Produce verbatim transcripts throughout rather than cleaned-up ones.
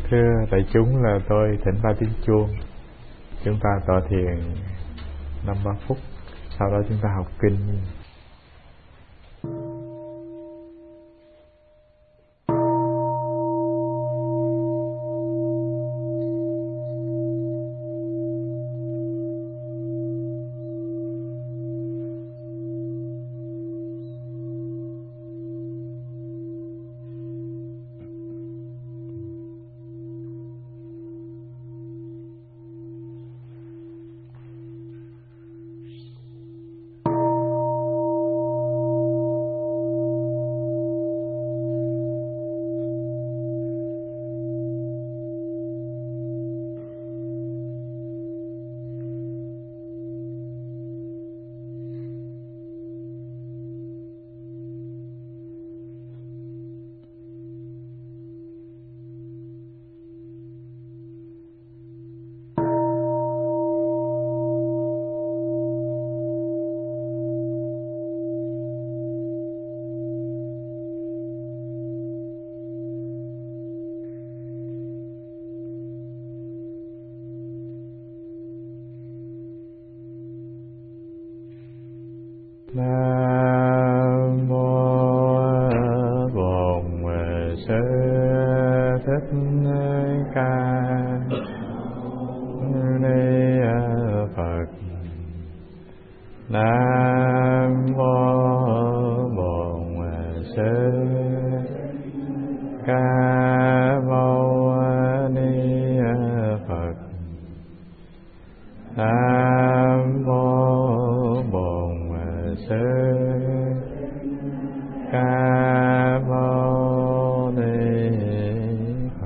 Thưa đại chúng, là tôi thỉnh ba tiếng chuông. Chúng ta tọa thiền năm ba phút, sau đó chúng ta học kinh. Nam mô Bổn Sư Thích Ca Ni Phật. Nam mô Bổn Sư Ca Mâu Ni Phật. Nam mô Sư Ca Mâu Ni Phật.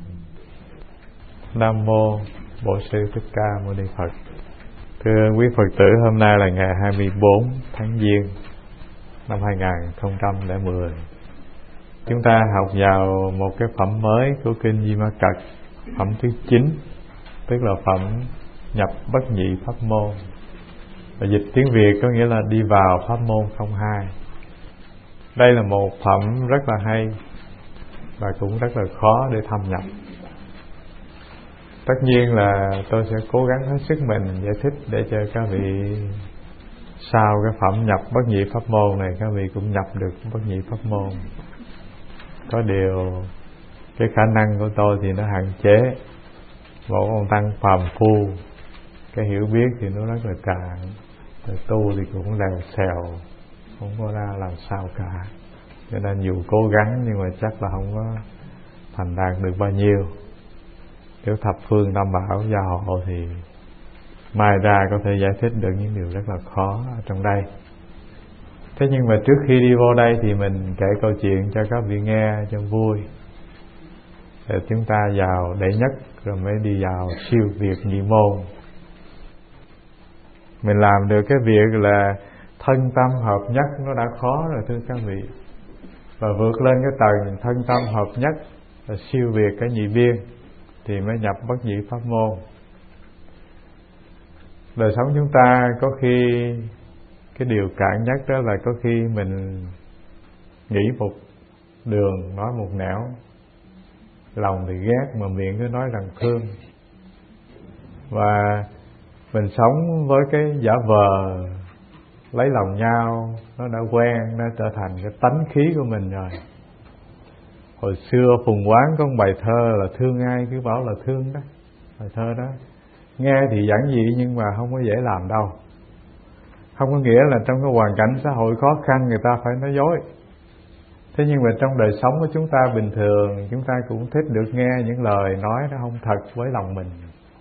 Nam mô Bổn Sư Thích Ca Mâu Ni Phật. Thưa quý Phật tử, hôm nay là ngày hai mươi bốn tháng Giêng năm hai nghìn không trăm lẻ mười. Chúng ta học vào một cái phẩm mới của kinh Di Ma Cật, phẩm thứ chín, tức là phẩm nhập bất nhị pháp môn. Và dịch tiếng Việt có nghĩa là đi vào pháp môn không hai. Đây là một phẩm rất là hay và cũng rất là khó để thâm nhập. Tất nhiên là tôi sẽ cố gắng hết sức mình giải thích để cho các vị sau cái phẩm nhập bất nhị pháp môn này, các vị cũng nhập được bất nhị pháp môn. Có điều cái khả năng của tôi thì nó hạn chế. Một ông tăng phàm phu, cái hiểu biết thì nó rất là cạn, rồi tu thì cũng lèo xèo, không có ra làm sao cả. Cho nên dù cố gắng nhưng mà chắc là không có thành đạt được bao nhiêu. Nếu thập phương tam bảo gia hộ thì mai ra có thể giải thích được những điều rất là khó ở trong đây. Thế nhưng mà trước khi đi vô đây thì mình kể câu chuyện cho các vị nghe cho vui, để chúng ta vào đệ nhất rồi mới đi vào siêu việt nhị môn. Mình làm được cái việc là thân tâm hợp nhất nó đã khó rồi thưa các vị. Và vượt lên cái tầng thân tâm hợp nhất là siêu việt cái nhị biên thì mới nhập bất nhị pháp môn. Đời sống chúng ta có khi cái điều cạn nhất đó là có khi mình nghĩ một đường nói một nẻo, lòng thì ghét mà miệng cứ nói rằng thương. Và mình sống với cái giả vờ lấy lòng nhau, nó đã quen, nó trở thành cái tánh khí của mình rồi. Hồi xưa Phùng Quán có một bài thơ là thương ai cứ bảo là thương đó. Bài thơ đó nghe thì giản dị nhưng mà không có dễ làm đâu. Không có nghĩa là trong cái hoàn cảnh xã hội khó khăn người ta phải nói dối. Thế nhưng mà trong đời sống của chúng ta bình thường, chúng ta cũng thích được nghe những lời nói nó không thật với lòng mình.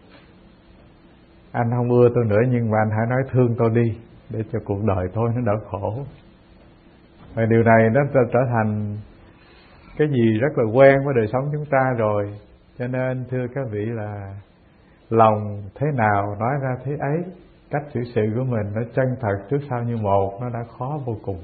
Anh không ưa tôi nữa nhưng mà anh hãy nói thương tôi đi, để cho cuộc đời tôi nó đỡ khổ. Và điều này nó trở thành cái gì rất là quen với đời sống chúng ta rồi. Cho nên thưa các vị là lòng thế nào nói ra thế ấy. Cách xử sự của mình nó chân thật trước sau như một, nó đã khó vô cùng.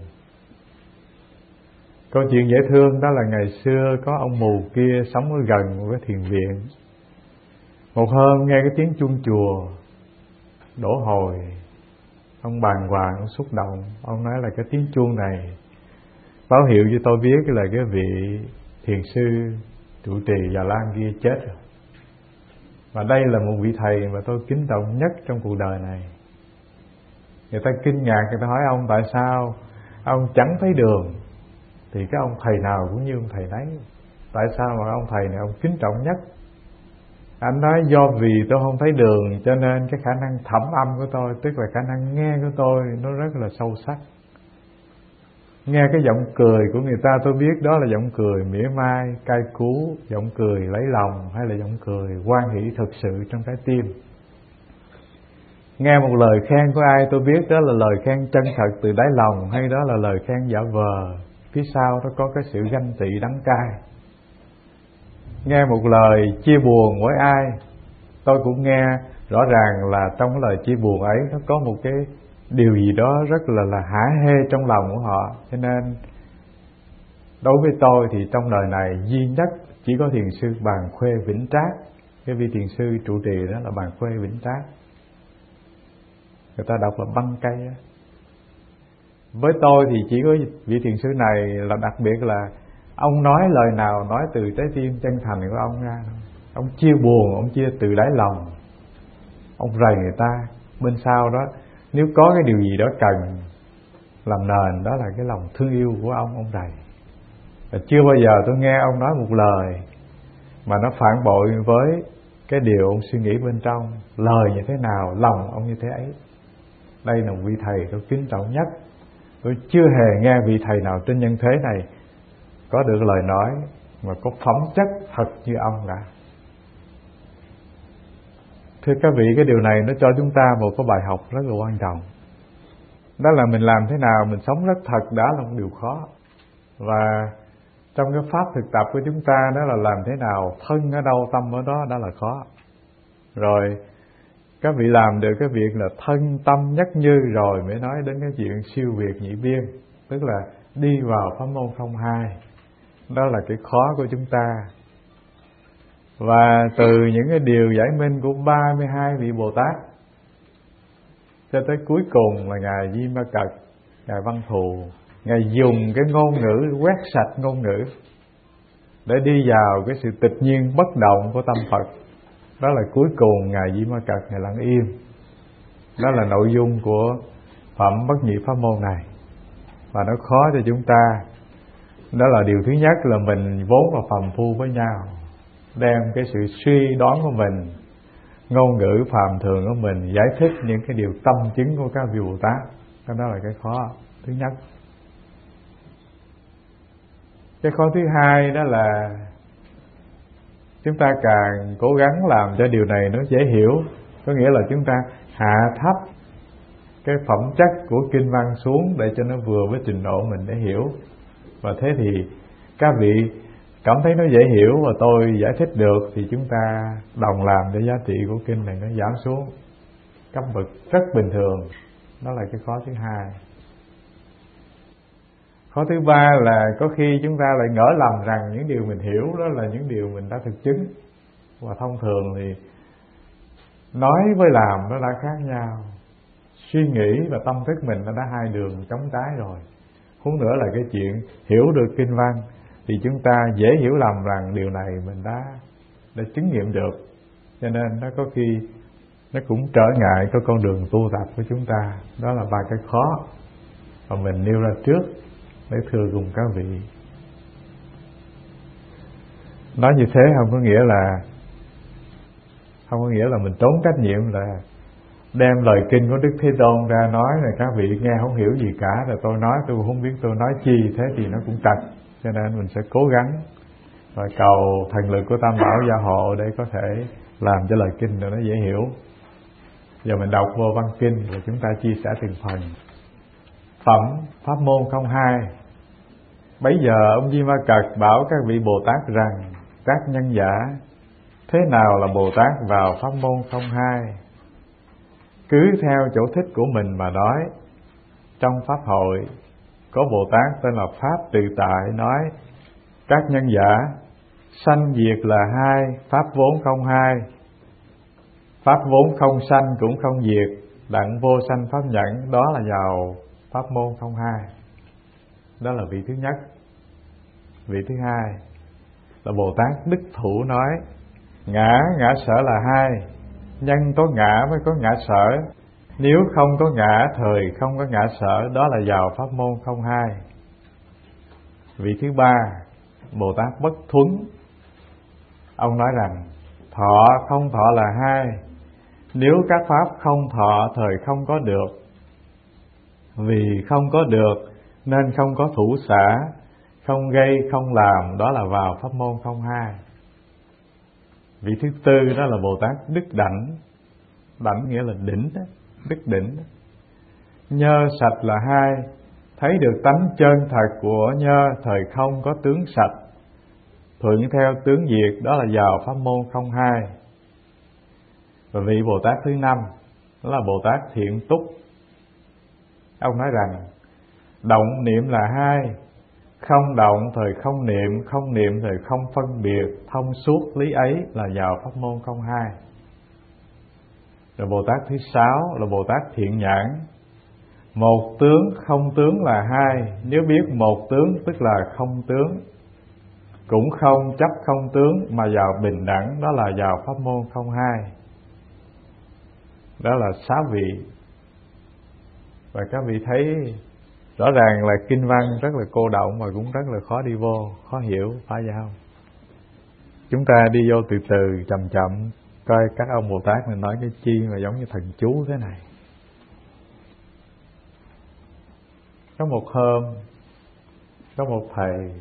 Câu chuyện dễ thương đó là ngày xưa có ông mù kia sống ở gần một cái thiền viện. Một hôm nghe cái tiếng chuông chùa đổ hồi, ông bàng hoàng, ông xúc động. Ông nói là cái tiếng chuông này báo hiệu cho tôi biết là cái vị thiền sư trụ trì Già Lam kia chết rồi. Và đây là một vị thầy mà tôi kính trọng nhất trong cuộc đời này. Người ta kinh ngạc, người ta hỏi ông tại sao ông chẳng thấy đường. Thì cái ông thầy nào cũng như ông thầy đấy. Tại sao mà ông thầy này ông kính trọng nhất? Anh nói do vì tôi không thấy đường, cho nên cái khả năng thẩm âm của tôi, tức là khả năng nghe của tôi, nó rất là sâu sắc. Nghe cái giọng cười của người ta tôi biết đó là giọng cười mỉa mai, cay cú, giọng cười lấy lòng, hay là giọng cười hoan hỷ thực sự trong trái tim. Nghe một lời khen của ai tôi biết đó là lời khen chân thật từ đáy lòng, hay đó là lời khen giả vờ, phía sau nó có cái sự ganh tị đắng cay. Nghe một lời chia buồn với ai, tôi cũng nghe rõ ràng là trong cái lời chia buồn ấy nó có một cái điều gì đó rất là là hả hê trong lòng của họ. Cho nên đối với tôi thì trong đời này duy nhất chỉ có thiền sư Bàn Khuê Vĩnh Trác. Cái vị thiền sư trụ trì đó là Bàn Khuê Vĩnh Trác, người ta đọc là băng cây á. Với tôi thì chỉ có vị thiền sư này là đặc biệt là ông nói lời nào nói từ trái tim chân thành của ông ra. Ông chia buồn, ông chia từ đáy lòng, ông rầy người ta. Bên sau đó nếu có cái điều gì đó cần làm nền, đó là cái lòng thương yêu của ông, ông rầy. Và chưa bao giờ tôi nghe ông nói một lời mà nó phản bội với cái điều ông suy nghĩ bên trong. Lời như thế nào, lòng ông như thế ấy. Đây là một vị thầy tôi kính trọng nhất. Tôi chưa hề nghe vị thầy nào trên nhân thế này có được lời nói mà có phẩm chất thật như ông cả. Thưa các vị, cái điều này nó cho chúng ta một cái bài học rất là quan trọng. Đó là mình làm thế nào mình sống rất thật, đó là một điều khó. Và trong cái pháp thực tập của chúng ta đó là làm thế nào thân ở đâu tâm ở đó, đó là khó. Rồi các vị làm được cái việc là thân tâm nhất như rồi mới nói đến cái chuyện siêu việt nhị biên, tức là đi vào pháp môn không hai. Đó là cái khó của chúng ta. Và từ những cái điều giải minh của ba mươi hai vị Bồ Tát cho tới cuối cùng là Ngài Di Ma Cật, Ngài Văn Thù, Ngài dùng cái ngôn ngữ quét sạch ngôn ngữ để đi vào cái sự tịch nhiên bất động của tâm Phật. Đó là cuối cùng Ngài Di Ma Cật, Ngài lặng im. Đó là nội dung của phẩm bất nhị pháp môn này. Và nó khó cho chúng ta. Đó là điều thứ nhất là mình vốn là phàm phu với nhau, đem cái sự suy đoán của mình, ngôn ngữ phàm thường của mình giải thích những cái điều tâm chứng của các vị Bồ Tát. Đó là cái khó thứ nhất. Cái khó thứ hai đó là chúng ta càng cố gắng làm cho điều này nó dễ hiểu. Có nghĩa là chúng ta hạ thấp cái phẩm chất của kinh văn xuống để cho nó vừa với trình độ mình để hiểu. Và thế thì các vị cảm thấy nó dễ hiểu và tôi giải thích được thì chúng ta đồng làm để giá trị của kinh này nó giảm xuống cấp bậc rất bình thường. Đó là cái khó thứ hai. Khó thứ ba là có khi chúng ta lại ngỡ lầm rằng những điều mình hiểu đó là những điều mình đã thực chứng. Và thông thường thì nói với làm nó đã khác nhau. Suy nghĩ và tâm thức mình nó đã hai đường chống trái rồi. Huống nữa là cái chuyện hiểu được kinh văn thì chúng ta dễ hiểu lầm rằng điều này mình đã đã chứng nghiệm được. Cho nên nó có khi nó cũng trở ngại cái con đường tu tập của chúng ta. Đó là ba cái khó mà mình nêu ra trước để thưa cùng các vị. Nói như thế không có nghĩa là không có nghĩa là mình trốn trách nhiệm là đem lời kinh của Đức Thế Tôn ra nói là các vị nghe không hiểu gì cả, rồi tôi nói tôi không biết tôi nói chi, thế thì nó cũng trật. Cho nên mình sẽ cố gắng và cầu thần lực của Tam Bảo gia hộ để có thể làm cho lời kinh nó dễ hiểu. Giờ mình đọc vô văn kinh rồi chúng ta chia sẻ từng phần. Phẩm pháp môn không hai. Bấy giờ ông Di Ma Cật bảo các vị Bồ Tát rằng: các nhân giả, thế nào là Bồ Tát vào pháp môn không hai? Cứ theo chỗ thích của mình mà nói. Trong pháp hội có Bồ Tát tên là Pháp Tự Tại nói: các nhân giả, sanh diệt là hai, pháp vốn không hai. Pháp vốn không sanh cũng không diệt, đặng vô sanh pháp nhẫn, đó là vào pháp môn không hai. Đó là vị thứ nhất. Vị thứ hai, là Bồ Tát Đức Thủ nói: ngã ngã sở là hai, nhân có ngã mới có ngã sở, nếu không có ngã thời không có ngã sở, đó là vào pháp môn không hai. Vị thứ ba, Bồ Tát Bất Thuấn, ông nói rằng thọ không thọ là hai, nếu các pháp không thọ thời không có được, vì không có được nên không có thủ xả, không gây không làm, đó là vào pháp môn không hai. Vị thứ tư đó là Bồ Tát Đức Đảnh. Đảnh nghĩa là đỉnh đó, đức đỉnh đó. Nhơ sạch là hai, thấy được tánh chân thật của nhơ thời không có tướng sạch, thuận theo tướng diệt, đó là vào pháp môn không hai. Và vị Bồ Tát thứ năm đó là Bồ Tát Thiện Túc. Ông nói rằng động niệm là hai, không động thời không niệm, không niệm thời không phân biệt, thông suốt lý ấy là vào pháp môn không hai. Rồi Bồ Tát thứ sáu là Bồ Tát Thiện Nhãn. Một tướng không tướng là hai, nếu biết một tướng tức là không tướng, cũng không chấp không tướng mà vào bình đẳng, đó là vào pháp môn không hai. Đó là sáu vị. Và các vị thấy rõ ràng là kinh văn rất là cô đọng mà cũng rất là khó đi vô, khó hiểu, phải vậy không? Chúng ta đi vô từ từ, chậm chậm, coi các ông Bồ Tát này nói cái chi mà giống như thần chú thế này. Có một hôm, có một thầy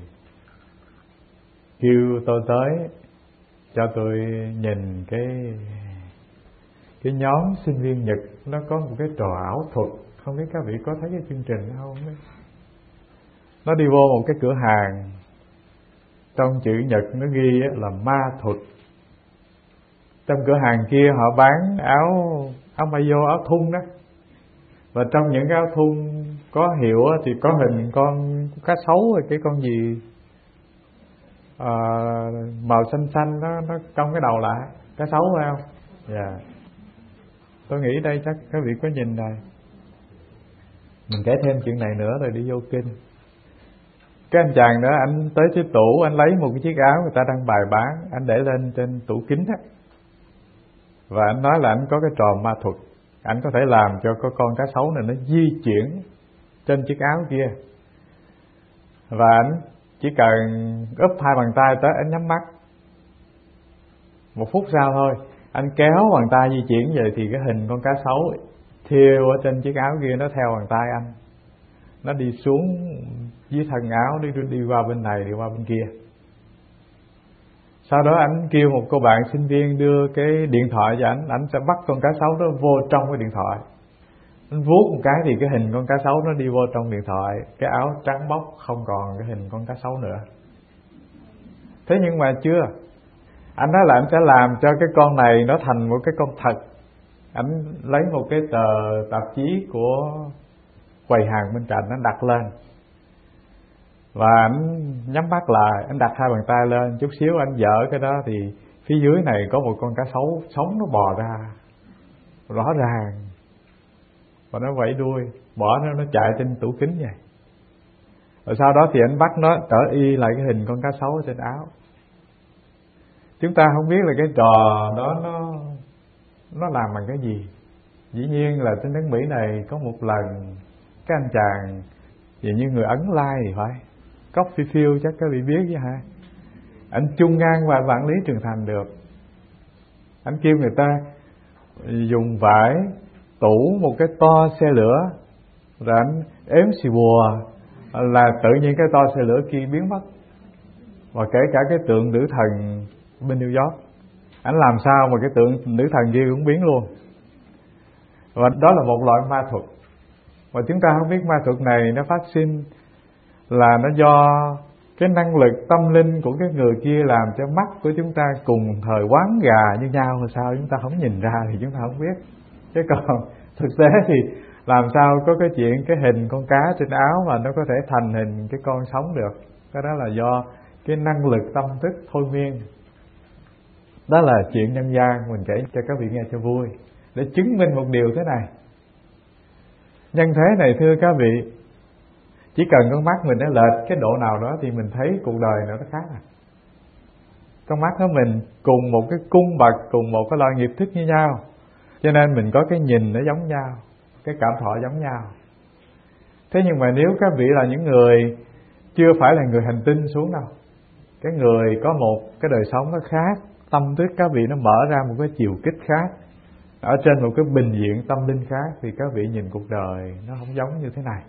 kêu tôi tới cho tôi nhìn cái cái nhóm sinh viên Nhật, nó có một cái trò ảo thuật, không biết các vị có thấy cái chương trình đó không? Nó đi vô một cái cửa hàng, trong chữ Nhật nó ghi là ma thuật. Trong cửa hàng kia họ bán áo áo maillot, áo thun đó, và trong những cái áo thun có hiệu thì có hình con cá sấu hay cái con gì à, màu xanh xanh nó nó cong cái đầu lại, cá sấu phải không? Dạ. Yeah. Tôi nghĩ đây chắc các vị có nhìn này. Mình kể thêm chuyện này nữa rồi đi vô kinh. Cái anh chàng đó, anh tới cái tủ, anh lấy một cái chiếc áo người ta đang bày bán, anh để lên trên tủ kính á. Và anh nói là anh có cái trò ma thuật, anh có thể làm cho cái con cá sấu này nó di chuyển trên chiếc áo kia. Và anh chỉ cần úp hai bàn tay tới, anh nhắm mắt, một phút sau thôi, anh kéo bàn tay di chuyển về thì cái hình con cá sấu thiêu ở trên chiếc áo kia nó theo bàn tay anh, nó đi xuống dưới thân áo, đi đi qua bên này, đi qua bên kia. Sau đó anh kêu một cô bạn sinh viên đưa cái điện thoại cho anh, anh sẽ bắt con cá sấu đó vô trong cái điện thoại. Anh vuốt một cái thì cái hình con cá sấu nó đi vô trong điện thoại, cái áo trắng bóc không còn cái hình con cá sấu nữa. Thế nhưng mà chưa, anh nói là anh sẽ làm cho cái con này nó thành một cái con thật. Anh lấy một cái tờ tạp chí của quầy hàng bên cạnh, anh đặt lên và anh nhắm mắt lại, anh đặt hai bàn tay lên, chút xíu anh dở cái đó thì phía dưới này có một con cá sấu sống nó bò ra rõ ràng, và nó vẫy đuôi, bỏ nó nó chạy trên tủ kính vậy. Rồi sau đó thì anh bắt nó trở y lại cái hình con cá sấu trên áo. Chúng ta không biết là cái trò đó nó nó làm bằng cái gì. Dĩ nhiên là trên nước Mỹ này có một lần cái anh chàng vì như người Ấn Lai thì phải, Copperfield chắc các vị biết chứ hả? Anh chung ngang qua vạn lý trường thành được. Anh kêu người ta dùng vải tủ một cái to xe lửa, rồi anh ếm xì bùa là tự nhiên cái to xe lửa kia biến mất. Và kể cả cái tượng nữ thần bên New York, anh làm sao mà cái tượng nữ thần kia cũng biến luôn. Và đó là một loại ma thuật. Và chúng ta không biết ma thuật này nó phát sinh là nó do cái năng lực tâm linh của cái người kia làm cho mắt của chúng ta cùng thời quán gà như nhau, hay sao chúng ta không nhìn ra thì chúng ta không biết. Chứ còn thực tế thì làm sao có cái chuyện cái hình con cá trên áo mà nó có thể thành hình cái con sống được. Cái đó là do cái năng lực tâm thức thôi miên. Đó là chuyện nhân gian, mình kể cho các vị nghe cho vui, để chứng minh một điều thế này. Nhân thế này thưa các vị, chỉ cần con mắt mình nó lệch cái độ nào đó thì mình thấy cuộc đời nó khác à. Con mắt của mình cùng một cái cung bậc, cùng một cái loại nghiệp thức như nhau, cho nên mình có cái nhìn nó giống nhau, cái cảm thọ giống nhau. Thế nhưng mà nếu các vị là những người chưa phải là người hành tinh xuống đâu, cái người có một cái đời sống nó khác, tâm thức các vị nó mở ra một cái chiều kích khác, ở trên một cái bình diện tâm linh khác, thì các vị nhìn cuộc đời nó không giống như thế này.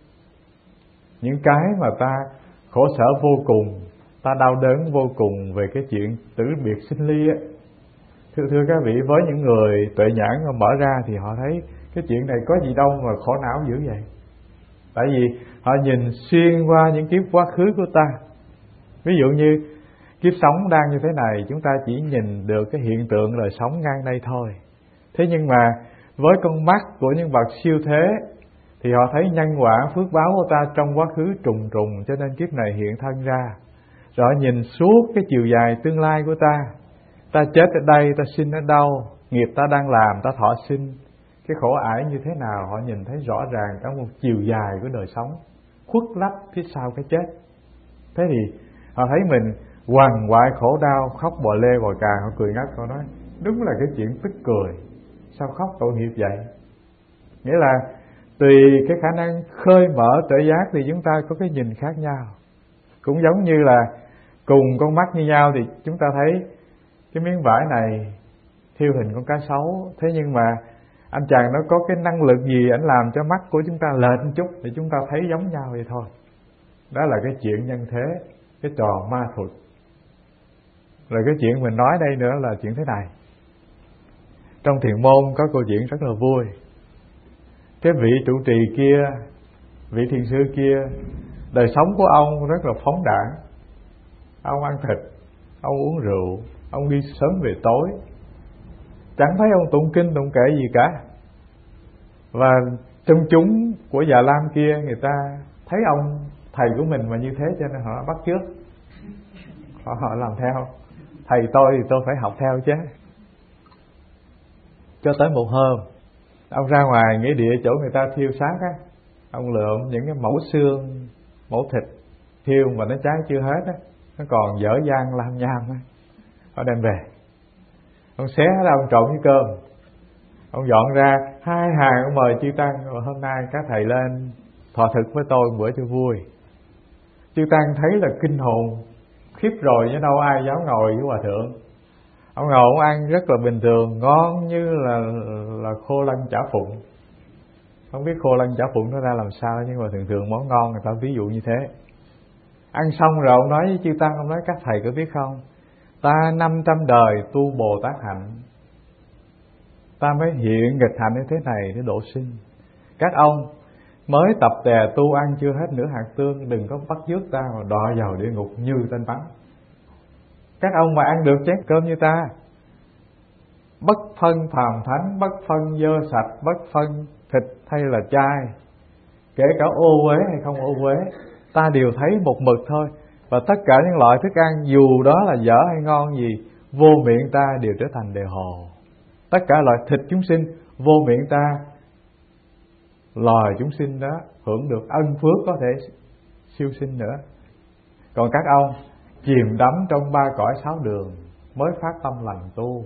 Những cái mà ta khổ sở vô cùng, ta đau đớn vô cùng về cái chuyện tử biệt sinh ly á, thưa thưa các vị, với những người tuệ nhãn mà mở ra thì họ thấy cái chuyện này có gì đâu mà khổ não dữ vậy. Tại vì họ nhìn xuyên qua những kiếp quá khứ của ta. Ví dụ như kiếp sống đang như thế này, chúng ta chỉ nhìn được cái hiện tượng đời sống ngang đây thôi. Thế nhưng mà với con mắt của những bậc siêu thế thì họ thấy nhân quả phước báo của ta trong quá khứ trùng trùng, cho nên kiếp này hiện thân ra. Rồi họ nhìn suốt cái chiều dài tương lai của ta. Ta chết ở đây, ta sinh ở đâu, nghiệp ta đang làm, ta thọ sinh, cái khổ ải như thế nào, họ nhìn thấy rõ ràng cả một chiều dài của đời sống khuất lấp phía sau cái chết. Thế thì họ thấy mình quằn quại khổ đau, khóc bò lê bò cà, họ cười ngất, họ nói đúng là cái chuyện tức cười, sao khóc tội nghiệp vậy. Nghĩa là tùy cái khả năng khơi mở tuệ giác thì chúng ta có cái nhìn khác nhau. Cũng giống như là cùng con mắt như nhau thì chúng ta thấy cái miếng vải này thiêu hình con cá sấu, thế nhưng mà anh chàng nó có cái năng lực gì ảnh làm cho mắt của chúng ta lệch một chút để chúng ta thấy giống nhau vậy thôi. Đó là cái chuyện nhân thế, cái trò ma thuật. Rồi cái chuyện mình nói đây nữa là chuyện thế này. Trong thiền môn có câu chuyện rất là vui. Cái vị trụ trì kia, vị thiền sư kia, đời sống của ông rất là phóng đãng. Ông ăn thịt, ông uống rượu, ông đi sớm về tối, chẳng thấy ông tụng kinh tụng kệ gì cả. Và trong chúng của Già Lam kia, người ta thấy ông thầy của mình mà như thế, cho nên họ bắt chước, họ, họ làm theo. Thầy tôi thì tôi phải học theo chứ. Cho tới một hôm, ông ra ngoài nghĩa địa chỗ người ta thiêu xác á, ông lượm những cái mẫu xương, mẫu thịt thiêu mà nó cháy chưa hết á, nó còn dở dang lam nham á, họ đem về. Ông xé ra, ông trộn với cơm, ông dọn ra hai hàng, ông mời chư tăng, và hôm nay các thầy lên thọ thực với tôi một bữa cho vui. Chư tăng thấy là kinh hồn khiếp rồi, chứ đâu ai dám ngồi với hòa thượng. Ông ngồi ông ăn rất là bình thường, ngon như là là khô lân chả phụng. Không biết khô lân chả phụng nó ra làm sao, nhưng mà thường thường món ngon người ta ví dụ như thế. Ăn xong rồi ông nói với chư tăng, ông nói các thầy có biết không, ta năm trăm đời tu Bồ Tát hạnh, ta mới hiện nghịch hạnh như thế này để độ sinh. Các ông mới tập tè tu ăn chưa hết nửa hạt tương, đừng có bắt chước ta mà đọa vào địa ngục như tên bắn. Các ông mà ăn được chén cơm như ta, bất phân phàm thánh, bất phân dơ sạch, bất phân thịt hay là chay, kể cả ô uế hay không ô uế, ta đều thấy một mực thôi. Và tất cả những loại thức ăn dù đó là dở hay ngon gì, vô miệng ta đều trở thành đề hồ. Tất cả loại thịt chúng sinh vô miệng ta, loài chúng sinh đó hưởng được ân phước có thể siêu sinh nữa. Còn các ông chìm đắm trong ba cõi sáu đường, mới phát tâm lành tu,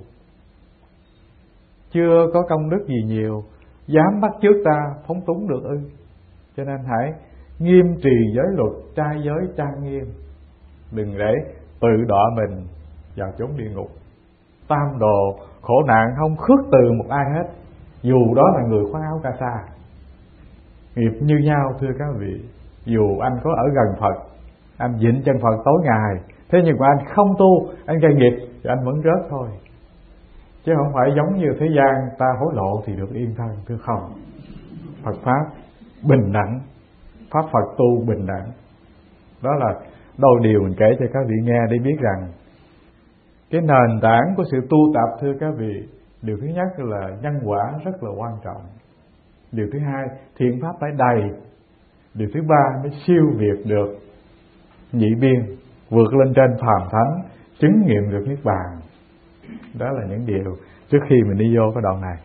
chưa có công đức gì nhiều, dám bắt chước ta phóng túng được ư? Cho nên hãy nghiêm trì giới luật, trai giới trang nghiêm, đừng để tự đọa mình vào chốn địa ngục. Tam đồ khổ nạn không khước từ một ai hết, dù đó là người khoác áo ca sa. Nghiệp như nhau thưa các vị. Dù anh có ở gần Phật, anh vịnh chân Phật tối ngày, thế nhưng mà anh không tu, anh gây nghiệp thì anh vẫn rớt thôi. Chứ không phải giống như thế gian ta hối lộ thì được yên thân, thưa không. Phật Pháp bình đẳng, Pháp Phật tu bình đẳng. Đó là đôi điều mình kể cho các vị nghe để biết rằng cái nền tảng của sự tu tập thưa các vị, điều thứ nhất là nhân quả rất là quan trọng. Điều thứ hai, thiện pháp phải đầy. Điều thứ ba mới siêu việt được nhị biên, vượt lên trên phàm thánh, chứng nghiệm được niết bàn. Đó là những điều trước khi mình đi vô cái đoạn này.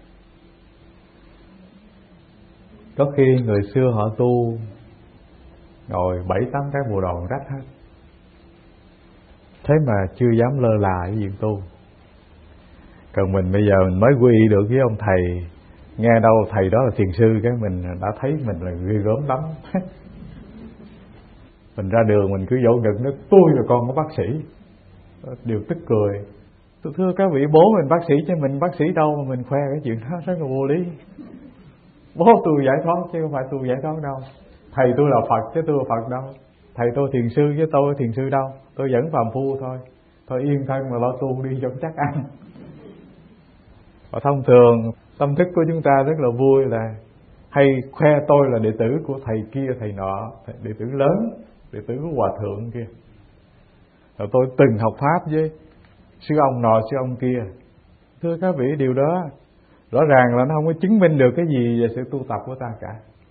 Có khi người xưa họ tu ngồi bảy tám cái bộ đồ rách hết, thế mà chưa dám lơ là cái chuyện tu. Còn mình bây giờ mình mới quy y được với ông thầy, nghe đâu thầy đó là thiền sư, cái mình đã thấy mình là ghê gớm lắm. Mình ra đường mình cứ vỗ ngực nói tôi là con của bác sĩ, điều tức cười. Tôi thưa các vị, bố mình bác sĩ chứ mình bác sĩ đâu mà mình khoe cái chuyện đó, rất là vô lý. Bố tôi giải thoát chứ không phải tôi giải thoát đâu. Thầy tôi là Phật chứ tôi là Phật đâu. Thầy tôi thiền sư chứ tôi thiền sư đâu. Tôi vẫn phàm phu thôi. Thôi yên thân mà lo tu đi cho chắc ăn. Và thông thường tâm thức của chúng ta rất là vui là hay khoe tôi là đệ tử của thầy kia thầy nọ, đệ tử lớn, đệ tử của hòa thượng kia. Rồi tôi từng học pháp với sư ông nọ sư ông kia. Thưa các vị, điều đó rõ ràng là nó không có chứng minh được cái gì về sự tu tập của ta cả.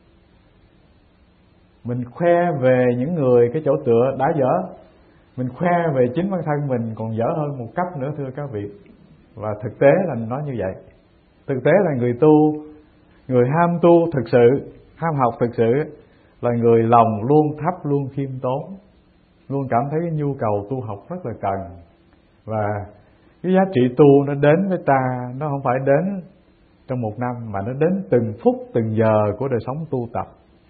Mình khoe về những người cái chỗ tựa đã dở, mình khoe về chính bản thân mình còn dở hơn một cấp nữa thưa các vị. Và thực tế là nói như vậy. Thực tế là người tu, người ham tu thực sự, ham học thực sự là người lòng luôn thấp, luôn khiêm tốn, luôn cảm thấy cái nhu cầu tu học rất là cần. Và cái giá trị tu nó đến với ta, nó không phải đến trong một năm, mà nó đến từng phút, từng giờ của đời sống tu tập.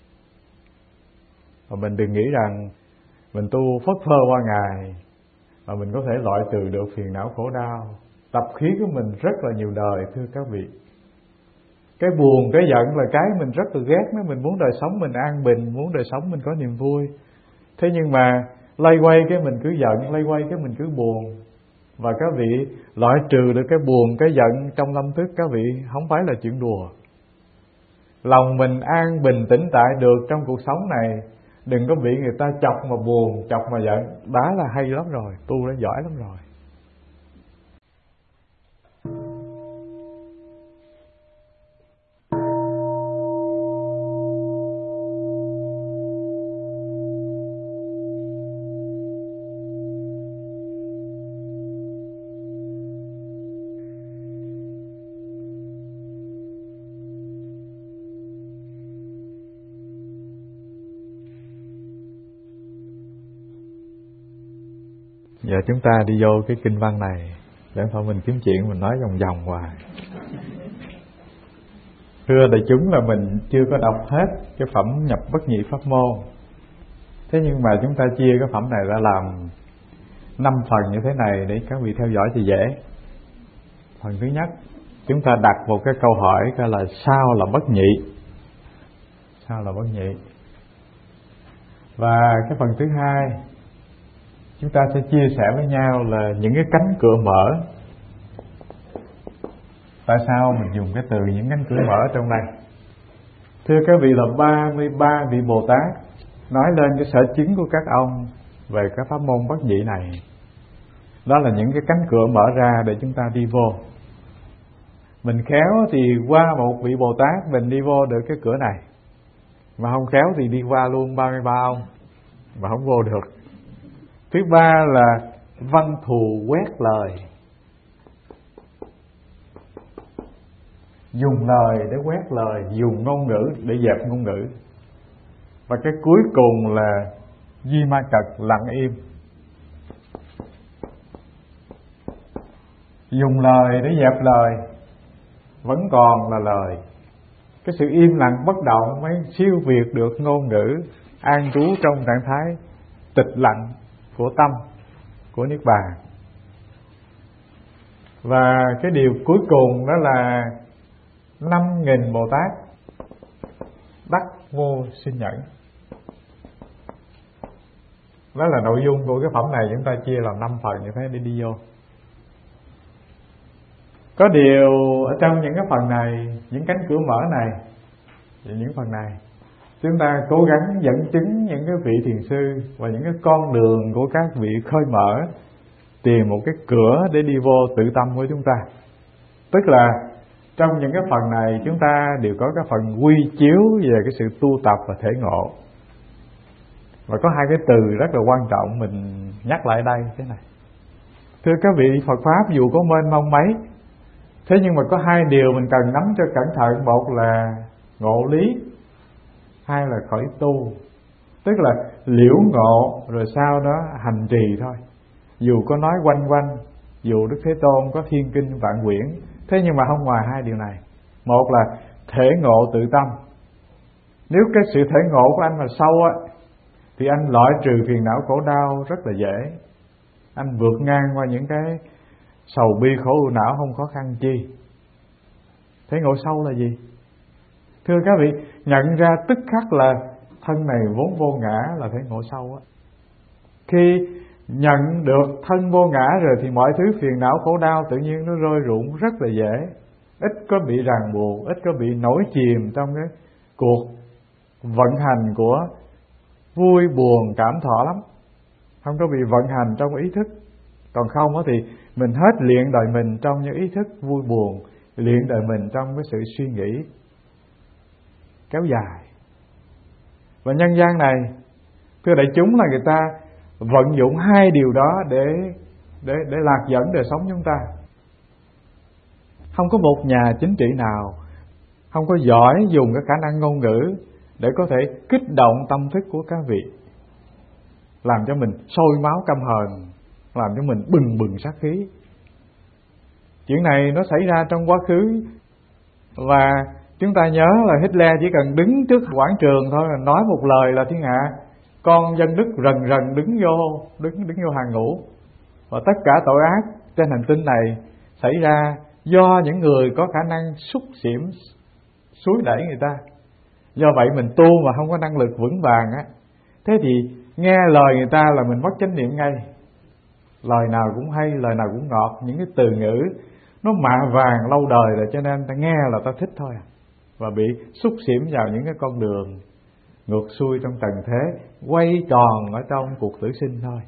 Và mình đừng nghĩ rằng mình tu phất phơ qua ngày mà mình có thể loại trừ được phiền não khổ đau. Tập khí của mình rất là nhiều đời thưa các vị. Cái buồn, cái giận là cái mình rất là ghét nó. Mình muốn đời sống mình an bình, muốn đời sống mình có niềm vui. Thế nhưng mà lay quay cái mình cứ giận, lay quay cái mình cứ buồn. Và các vị loại trừ được cái buồn, cái giận trong tâm thức các vị không phải là chuyện đùa. Lòng mình an bình tĩnh tại được trong cuộc sống này, đừng có bị người ta chọc mà buồn, chọc mà giận, đã là hay lắm rồi, tu đã giỏi lắm rồi. Giờ chúng ta đi vô cái kinh văn này, để thôi mình kiếm chuyện mình nói vòng vòng hoài. Thưa đại chúng là mình chưa có đọc hết cái phẩm nhập bất nhị pháp môn. Thế nhưng mà chúng ta chia cái phẩm này ra làm năm phần như thế này để các vị theo dõi thì dễ. Phần thứ nhất, chúng ta đặt một cái câu hỏi coi là sao là bất nhị? Sao là bất nhị? Và cái phần thứ hai, chúng ta sẽ chia sẻ với nhau là những cái cánh cửa mở. Tại sao mình dùng cái từ những cánh cửa mở trong đây? Thưa các vị, là ba mươi ba vị Bồ Tát nói lên cái sở chứng của các ông về cái pháp môn bất nhị này. Đó là những cái cánh cửa mở ra để chúng ta đi vô. Mình khéo thì qua một vị Bồ Tát mình đi vô được cái cửa này, mà không khéo thì đi qua luôn ba mươi ba ông mà không vô được. Thứ ba là văn thù quét lời, dùng lời để quét lời, dùng ngôn ngữ để dẹp ngôn ngữ. Và cái cuối cùng là di ma cật, lặng im, dùng lời để dẹp lời, vẫn còn là lời. Cái sự im lặng bất động mới siêu việt được ngôn ngữ, an trú trong trạng thái tịch lặng của tâm, của Niết Bàn. Và cái điều cuối cùng đó là năm nghìn Bồ Tát đắc vô sinh nhẫn. Đó là nội dung của cái phẩm này, chúng ta chia làm năm phần như thế để đi vô. Có điều ở trong những cái phần này, những cánh cửa mở này, những phần này chúng ta cố gắng dẫn chứng những cái vị thiền sư và những cái con đường của các vị khơi mở, tìm một cái cửa để đi vô tự tâm của chúng ta. Tức là trong những cái phần này chúng ta đều có cái phần quy chiếu về cái sự tu tập và thể ngộ. Và có hai cái từ rất là quan trọng mình nhắc lại đây thế này. Thưa các vị, Phật Pháp dù có mênh mông mấy, thế nhưng mà có hai điều mình cần nắm cho cẩn thận. Một là ngộ lý, hai là khởi tu. Tức là liễu ngộ rồi sau đó hành trì thôi. dù có nói quanh quanh, dù Đức Thế Tôn có thiên kinh vạn quyển, thế nhưng mà không ngoài hai điều này. Một là thể ngộ tự tâm. Nếu cái sự thể ngộ của anh mà sâu á, thì anh loại trừ phiền não khổ đau rất là dễ. Anh vượt ngang qua những cái sầu bi khổ ưu não không khó khăn chi. Thể ngộ sâu là gì? Thưa các vị, nhận ra tức khắc là thân này vốn vô ngã là thể ngộ sâu á. Khi nhận được thân vô ngã rồi thì mọi thứ phiền não khổ đau tự nhiên nó rơi rụng rất là dễ. Ít có bị ràng buộc, ít có bị nổi chìm trong cái cuộc vận hành của vui buồn cảm thọ lắm. Không có bị vận hành trong ý thức. Còn không thì mình hết luyện đời mình trong những ý thức vui buồn, luyện đời mình trong cái sự suy nghĩ kéo dài. Và nhân gian này, thưa đại chúng, là người ta vận dụng hai điều đó để để để lạc dẫn đời sống chúng ta. Không có một nhà chính trị nào không có giỏi dùng cái khả năng ngôn ngữ để có thể kích động tâm thức của các vị, làm cho mình sôi máu căm hờn, làm cho mình bừng bừng sát khí. Chuyện này nó xảy ra trong quá khứ, và chúng ta nhớ là Hitler chỉ cần đứng trước quảng trường thôi là nói một lời là thiên hạ con dân Đức rần rần đứng vô đứng đứng vô hàng ngũ. Và tất cả tội ác trên hành tinh này xảy ra do những người có khả năng xúc xỉm xúi đẩy người ta. Do vậy mình tu mà không có năng lực vững vàng á, thế thì nghe lời người ta là mình mất chánh niệm ngay. Lời nào cũng hay, lời nào cũng ngọt, những cái từ ngữ nó mạ vàng lâu đời rồi, cho nên ta nghe là ta thích thôi à. Và bị xúc xỉm vào những cái con đường ngược xuôi trong trần thế, quay tròn ở trong cuộc tử sinh thôi.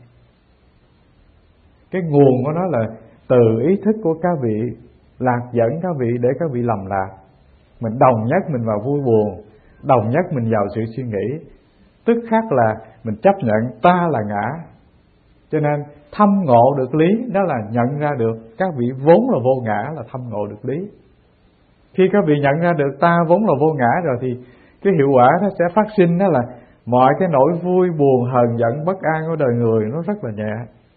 Cái nguồn của nó là từ ý thức của các vị, lạc dẫn các vị để các vị lầm lạc. Mình đồng nhất mình vào vui buồn, đồng nhất mình vào sự suy nghĩ, tức khắc là mình chấp nhận ta là ngã. Cho nên thâm ngộ được lý, đó là nhận ra được các vị vốn là vô ngã, là thâm ngộ được lý. Khi các vị nhận ra được ta vốn là vô ngã rồi thì cái hiệu quả nó sẽ phát sinh, đó là mọi cái nỗi vui buồn hờn giận bất an của đời người nó rất là nhẹ.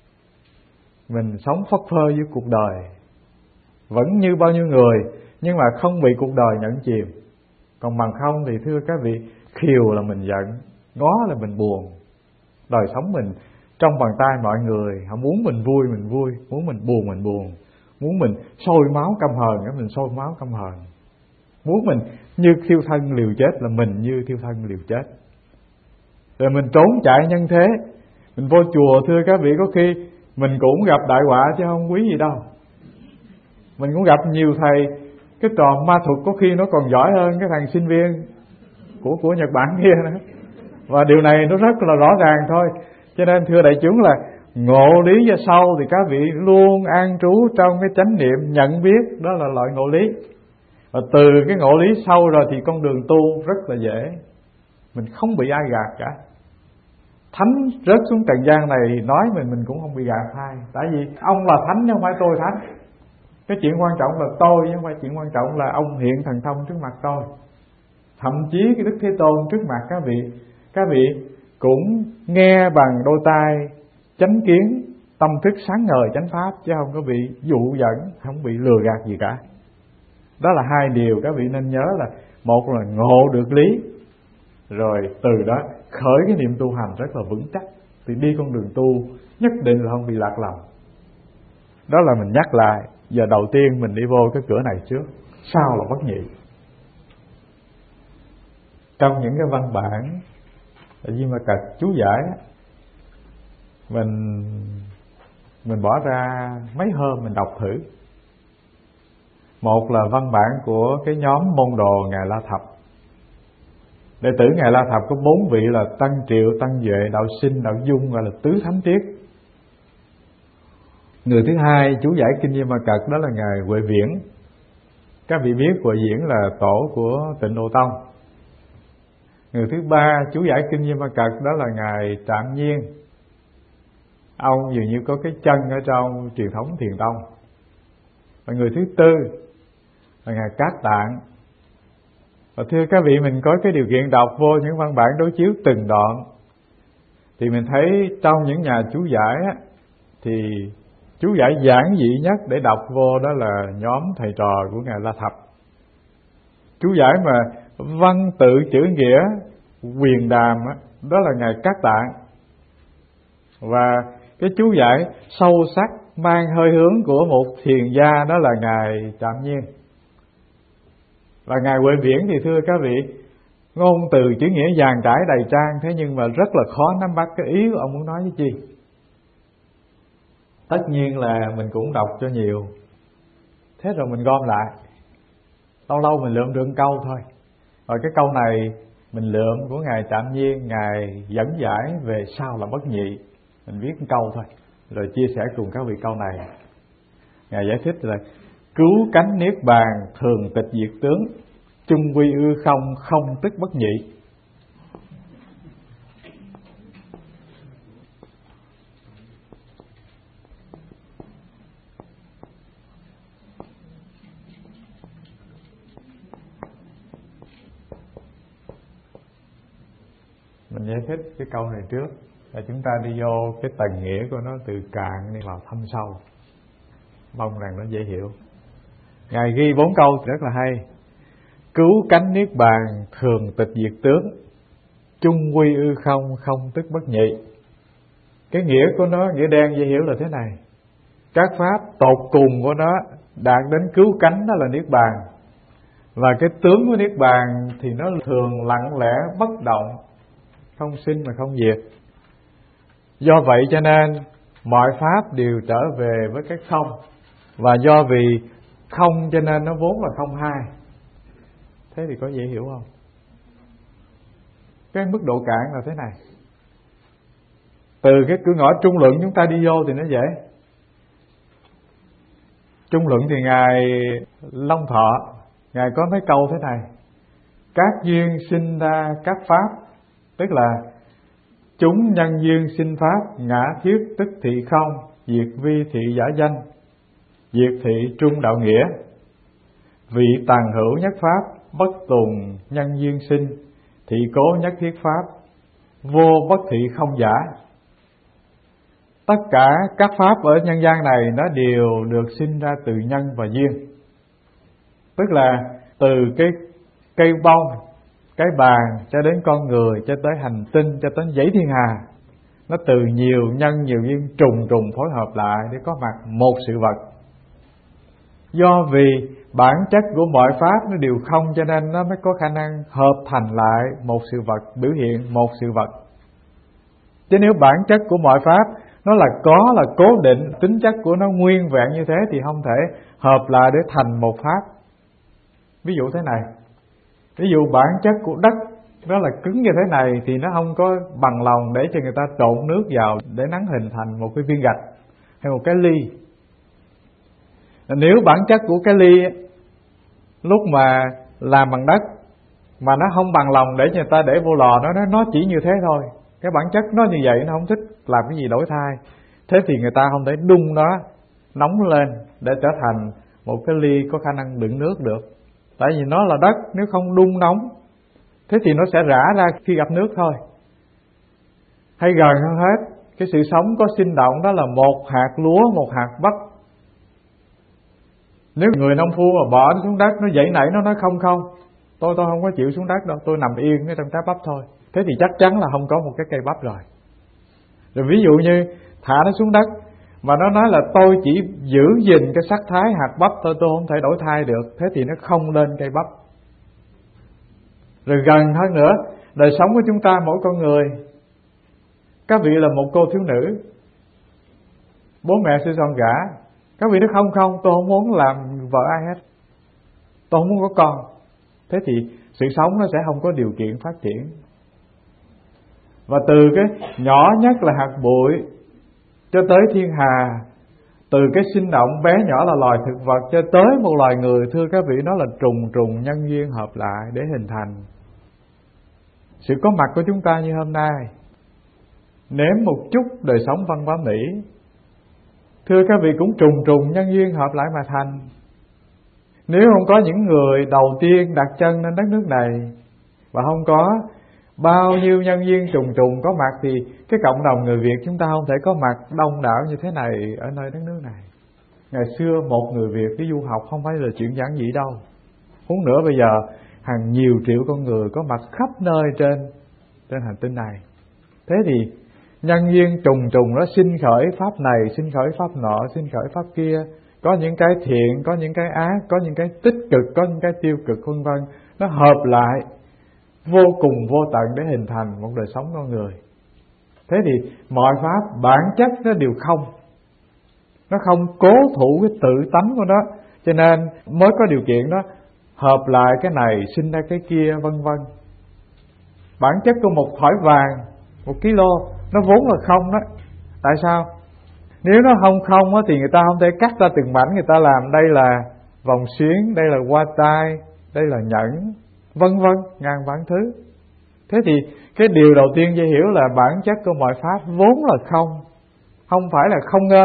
Mình sống phất phơ với cuộc đời, vẫn như bao nhiêu người, nhưng mà không bị cuộc đời nhẫn chìm. Còn bằng không thì thưa các vị, khiều là mình giận, ngó là mình buồn. Đời sống mình trong bàn tay mọi người, họ muốn mình vui mình vui, muốn mình buồn mình buồn, muốn mình sôi máu căm hờn cái mình sôi máu căm hờn, muốn mình như thiêu thân liều chết là mình như thiêu thân liều chết. Rồi mình trốn chạy nhân thế. Mình vô chùa thưa các vị, có khi mình cũng gặp đại họa chứ không quý gì đâu. Mình cũng gặp nhiều thầy, cái trò ma thuật có khi nó còn giỏi hơn cái thằng sinh viên của của Nhật Bản kia nữa. Và điều này nó rất là rõ ràng thôi. Cho nên thưa đại chúng là ngộ lý cho sâu thì các vị luôn an trú trong cái chánh niệm nhận biết, đó là loại ngộ lý. Và từ cái ngộ lý sâu rồi thì con đường tu rất là dễ. Mình không bị ai gạt cả. Thánh rớt xuống trần gian này nói mình mình cũng không bị gạt ai. Tại vì ông là thánh chứ không phải tôi thánh. Cái chuyện quan trọng là tôi, chứ không phải chuyện quan trọng là ông hiện thần thông trước mặt tôi. Thậm chí cái Đức Thế Tôn trước mặt các vị, các vị cũng nghe bằng đôi tai chánh kiến, tâm thức sáng ngời chánh pháp, chứ không có bị dụ dẫn, không bị lừa gạt gì cả. Đó là hai điều các vị nên nhớ, là một là ngộ được lý, rồi từ đó khởi cái niệm tu hành rất là vững chắc, thì đi con đường tu nhất định là không bị lạc lầm. Đó là mình nhắc lại. Giờ đầu tiên mình đi vô cái cửa này trước, sau là bất nhị. Trong những cái văn bản Di Ma Cật chú giải, mình mình bỏ ra mấy hôm mình đọc thử. Một là văn bản của cái nhóm môn đồ Ngài La Thập. Đệ tử Ngài La Thập có bốn vị là Tăng Triệu, Tăng Duệ, Đạo Sinh, Đạo Dung, gọi là tứ thánh triết. Người thứ hai chú giải kinh Di Ma Cật đó là Ngài Huệ Viễn. Các vị biết Huệ Viễn là tổ của Tịnh Độ Tông. Người thứ ba chú giải kinh Di Ma Cật đó là Ngài Trạm Nhiên. Ông dường như có cái chân ở trong truyền thống Thiền Tông. Và người thứ tư là Ngài Cát Tạng. Và thưa các vị, mình có cái điều kiện đọc vô những văn bản đối chiếu từng đoạn, thì mình thấy trong những nhà chú giải á, thì chú giải giản dị nhất để đọc vô đó là nhóm thầy trò của Ngài La Thập. Chú giải mà văn tự chữ nghĩa quyền đàm đó, đó là Ngài Cát Tạng. Và cái chú giải sâu sắc mang hơi hướng của một thiền gia đó là Ngài Trạm Nhiên. Và Ngài Huệ Viễn thì thưa các vị, ngôn từ chữ nghĩa dàn trải đầy trang, thế nhưng mà rất là khó nắm bắt cái ý của ông muốn nói với chi. Tất nhiên là mình cũng đọc cho nhiều, thế rồi mình gom lại, lâu lâu mình lượm được câu thôi. Rồi cái câu này mình lượm của Ngài Trạm Nhiên, Ngài dẫn giải về sao là bất nhị, mình viết một câu thôi, rồi chia sẻ cùng các vị câu này. Ngài giải thích là cứu cánh niết bàn, thường tịch diệt tướng, chung quy ư không, không tức bất nhị. Mình giải thích cái câu này trước là chúng ta đi vô cái tầng nghĩa của nó từ cạn đi vào thâm sâu, mong rằng nó dễ hiểu. Ngài ghi bốn câu rất là hay. Cứu cánh niết bàn, thường tịch diệt tướng, chung quy ư không, không tức bất nhị. Cái nghĩa của nó, nghĩa đen dễ hiểu là thế này: các pháp tột cùng của nó đạt đến cứu cánh, đó là niết bàn. Và cái tướng của niết bàn thì nó thường lặng lẽ bất động, không sinh mà không diệt. Do vậy cho nên mọi pháp đều trở về với cái không. Và do vì không cho nên nó vốn là không hai. Thế thì có dễ hiểu không? Cái mức độ cạn là thế này. Từ cái cửa ngõ trung luận chúng ta đi vô thì nó dễ. Trung luận thì Ngài Long Thọ, Ngài có mấy câu thế này: các duyên sinh ra các pháp, tức là chúng nhân duyên sinh pháp, ngã thiết tức thị không, diệt vi thị giả danh, diệt thị trung đạo nghĩa. Vị tàn hữu nhất pháp, bất tùng nhân duyên sinh, thị cố nhất thiết pháp, vô bất thị không giả. Tất cả các pháp ở nhân gian này nó đều được sinh ra từ nhân và duyên. Tức là từ cái cây bông, cái bàn cho đến con người, cho tới hành tinh, cho tới dãy thiên hà, nó từ nhiều nhân nhiều duyên trùng trùng phối hợp lại để có mặt một sự vật. Do vì bản chất của mọi pháp nó đều không, cho nên nó mới có khả năng hợp thành lại một sự vật, biểu hiện một sự vật. Chứ nếu bản chất của mọi pháp nó là có, là cố định, tính chất của nó nguyên vẹn như thế thì không thể hợp lại để thành một pháp. Ví dụ thế này, ví dụ bản chất của đất nó là cứng như thế này thì nó không có bằng lòng để cho người ta trộn nước vào để nắn hình thành một cái viên gạch hay một cái ly. Nếu bản chất của cái ly lúc mà làm bằng đất mà nó không bằng lòng để cho người ta để vô lò, nó nó chỉ như thế thôi, cái bản chất nó như vậy, nó không thích làm cái gì đổi thay, thế thì người ta không thể đun nó nóng lên để trở thành một cái ly có khả năng đựng nước được. Tại vì nó là đất, nếu không đun nóng thế thì nó sẽ rã ra khi gặp nước thôi. Hay gần hơn hết, cái sự sống có sinh động đó là một hạt lúa, một hạt bắp. Nếu người nông phu mà bỏ nó xuống đất, nó dậy nảy, nó nói không không, tôi tôi không có chịu xuống đất đâu, tôi nằm yên ở trong trái bắp thôi, thế thì chắc chắn là không có một cái cây bắp rồi. Rồi ví dụ như thả nó xuống đất mà nó nói là tôi chỉ giữ gìn cái sắc thái hạt bắp tôi, tôi không thể đổi thay được, thế thì nó không lên cây bắp. Rồi gần hơn nữa, đời sống của chúng ta mỗi con người, các vị là một cô thiếu nữ, bố mẹ sẽ son gả, các vị nói không không, tôi không muốn làm vợ ai hết, tôi không muốn có con, thế thì sự sống nó sẽ không có điều kiện phát triển. Và từ cái nhỏ nhất là hạt bụi cho tới thiên hà, từ cái sinh động bé nhỏ là loài thực vật cho tới một loài người, thưa các vị, nó là trùng trùng nhân duyên hợp lại để hình thành sự có mặt của chúng ta như hôm nay. Nếm một chút đời sống văn hóa Mỹ, thưa các vị, cũng trùng trùng nhân duyên hợp lại mà thành. Nếu không có những người đầu tiên đặt chân lên đất nước này và không có bao nhiêu nhân viên trùng trùng có mặt, thì cái cộng đồng người Việt chúng ta không thể có mặt đông đảo như thế này ở nơi đất nước này. Ngày xưa một người Việt đi du học không phải là chuyện giản dị đâu. Huống nữa bây giờ hàng nhiều triệu con người có mặt khắp nơi trên trên hành tinh này. Thế thì nhân duyên trùng trùng nó sinh khởi pháp này, sinh khởi pháp nọ, sinh khởi pháp kia. Có những cái thiện, có những cái ác, có những cái tích cực, có những cái tiêu cực vân vân. Nó hợp lại vô cùng vô tận để hình thành một đời sống con người. Thế thì mọi pháp bản chất nó đều không. Nó không cố thủ cái tự tánh của nó, cho nên mới có điều kiện đó hợp lại cái này sinh ra cái kia vân vân. Bản chất của một thỏi vàng, một kilo, nó vốn là không đó. Tại sao? Nếu nó không không á, thì người ta không thể cắt ra từng mảnh, người ta làm đây là vòng xuyến, đây là hoa tai, đây là nhẫn, vân vân, ngàn vạn thứ. Thế thì cái điều đầu tiên dễ hiểu là bản chất của mọi pháp vốn là không, không phải là không ngơ.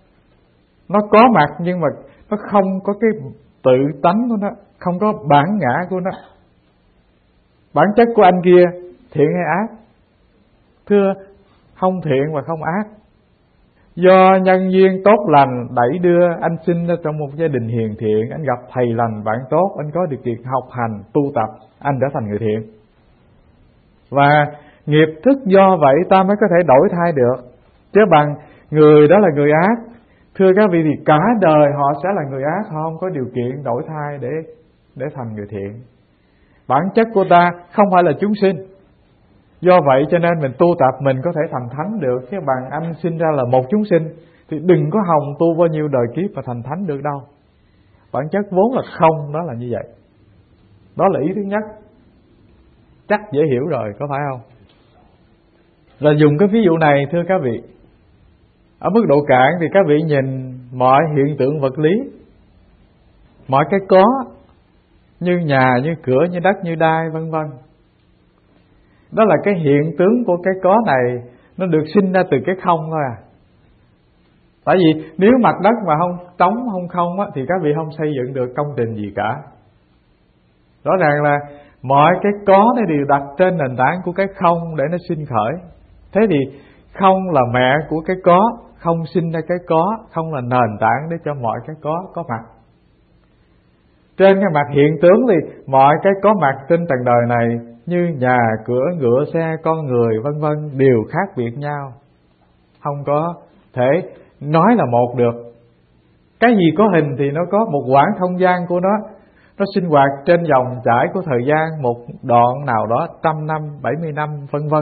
Nó có mặt nhưng mà nó không có cái tự tánh của nó, không có bản ngã của nó. Bản chất của anh kia thiện hay ác? Thưa, không thiện và không ác. Do nhân duyên tốt lành đẩy đưa anh sinh ra trong một gia đình hiền thiện, anh gặp thầy lành bạn tốt, anh có điều kiện học hành tu tập, anh trở thành người thiện. Và nghiệp thức do vậy ta mới có thể đổi thay được. Chứ bằng người đó là người ác, thưa các vị, thì cả đời họ sẽ là người ác, họ không có điều kiện đổi thay để để thành người thiện. Bản chất của ta không phải là chúng sinh. Do vậy cho nên mình tu tập mình có thể thành thánh được. Chứ bằng anh sinh ra là một chúng sinh thì đừng có hòng tu bao nhiêu đời kiếp mà thành thánh được đâu. Bản chất vốn là không, đó là như vậy. Đó là ý thứ nhất. Chắc dễ hiểu rồi, có phải không? Rồi dùng cái ví dụ này thưa các vị, ở mức độ cạn thì các vị nhìn mọi hiện tượng vật lý, mọi cái có, như nhà, như cửa, như đất, như đai, vân vân. Đó là cái hiện tướng của cái có này, nó được sinh ra từ cái không thôi à. Tại vì nếu mặt đất mà không trống, không không á, thì các vị không xây dựng được công trình gì cả. Rõ ràng là mọi cái có nó đều đặt trên nền tảng của cái không để nó sinh khởi. Thế thì không là mẹ của cái có, không sinh ra cái có, không là nền tảng để cho mọi cái có có mặt. Trên cái mặt hiện tướng thì mọi cái có mặt trên trần đời này, như nhà, cửa, ngựa, xe, con người, vân vân, đều khác biệt nhau, không có thể nói là một được. Cái gì có hình thì nó có một quãng không gian của nó, nó sinh hoạt trên dòng chảy của thời gian, một đoạn nào đó trăm năm, bảy mươi năm, vân vân.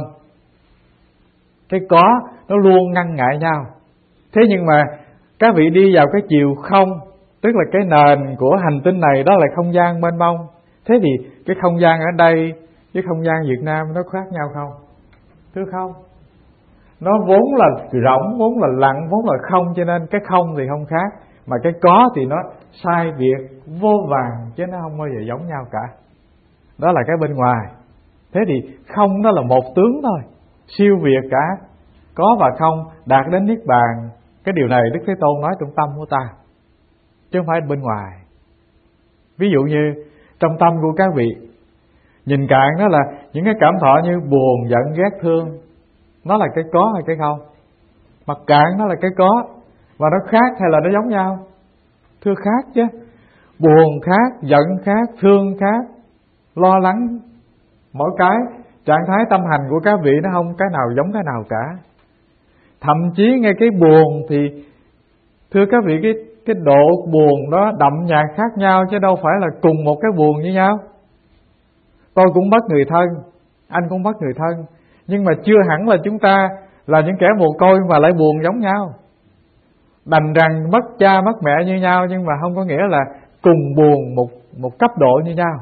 Cái có nó luôn ngăn ngại nhau. Thế nhưng mà các vị đi vào cái chiều không, tức là cái nền của hành tinh này, đó là không gian mênh mông. Thế thì cái không gian ở đây với không gian Việt Nam nó khác nhau không? Thưa không. Nó vốn là rỗng, vốn là lặng, vốn là không, cho nên cái không thì không khác. Mà cái có thì nó sai biệt vô vàn, chứ nó không bao giờ giống nhau cả. Đó là cái bên ngoài. Thế thì không đó là một tướng thôi, siêu việt cả. Có và không đạt đến niết bàn. Cái điều này Đức Thế Tôn nói trong tâm của ta, chứ không phải bên ngoài. Ví dụ như trong tâm của các vị, nhìn cạn đó là những cái cảm thọ như buồn, giận, ghét, thương. Nó là cái có hay cái không? Mặt cạn nó là cái có. Và nó khác hay là nó giống nhau? Thưa khác chứ. Buồn khác, giận khác, thương khác, lo lắng. Mỗi cái trạng thái tâm hành của các vị nó không cái nào giống cái nào cả. Thậm chí ngay cái buồn thì thưa các vị, cái, cái độ buồn đó đậm nhạt khác nhau, chứ đâu phải là cùng một cái buồn như nhau. Tôi cũng mất người thân, anh cũng mất người thân, nhưng mà chưa hẳn là chúng ta là những kẻ mồ côi mà lại buồn giống nhau. Đành rằng mất cha mất mẹ như nhau, nhưng mà không có nghĩa là cùng buồn một, một cấp độ như nhau.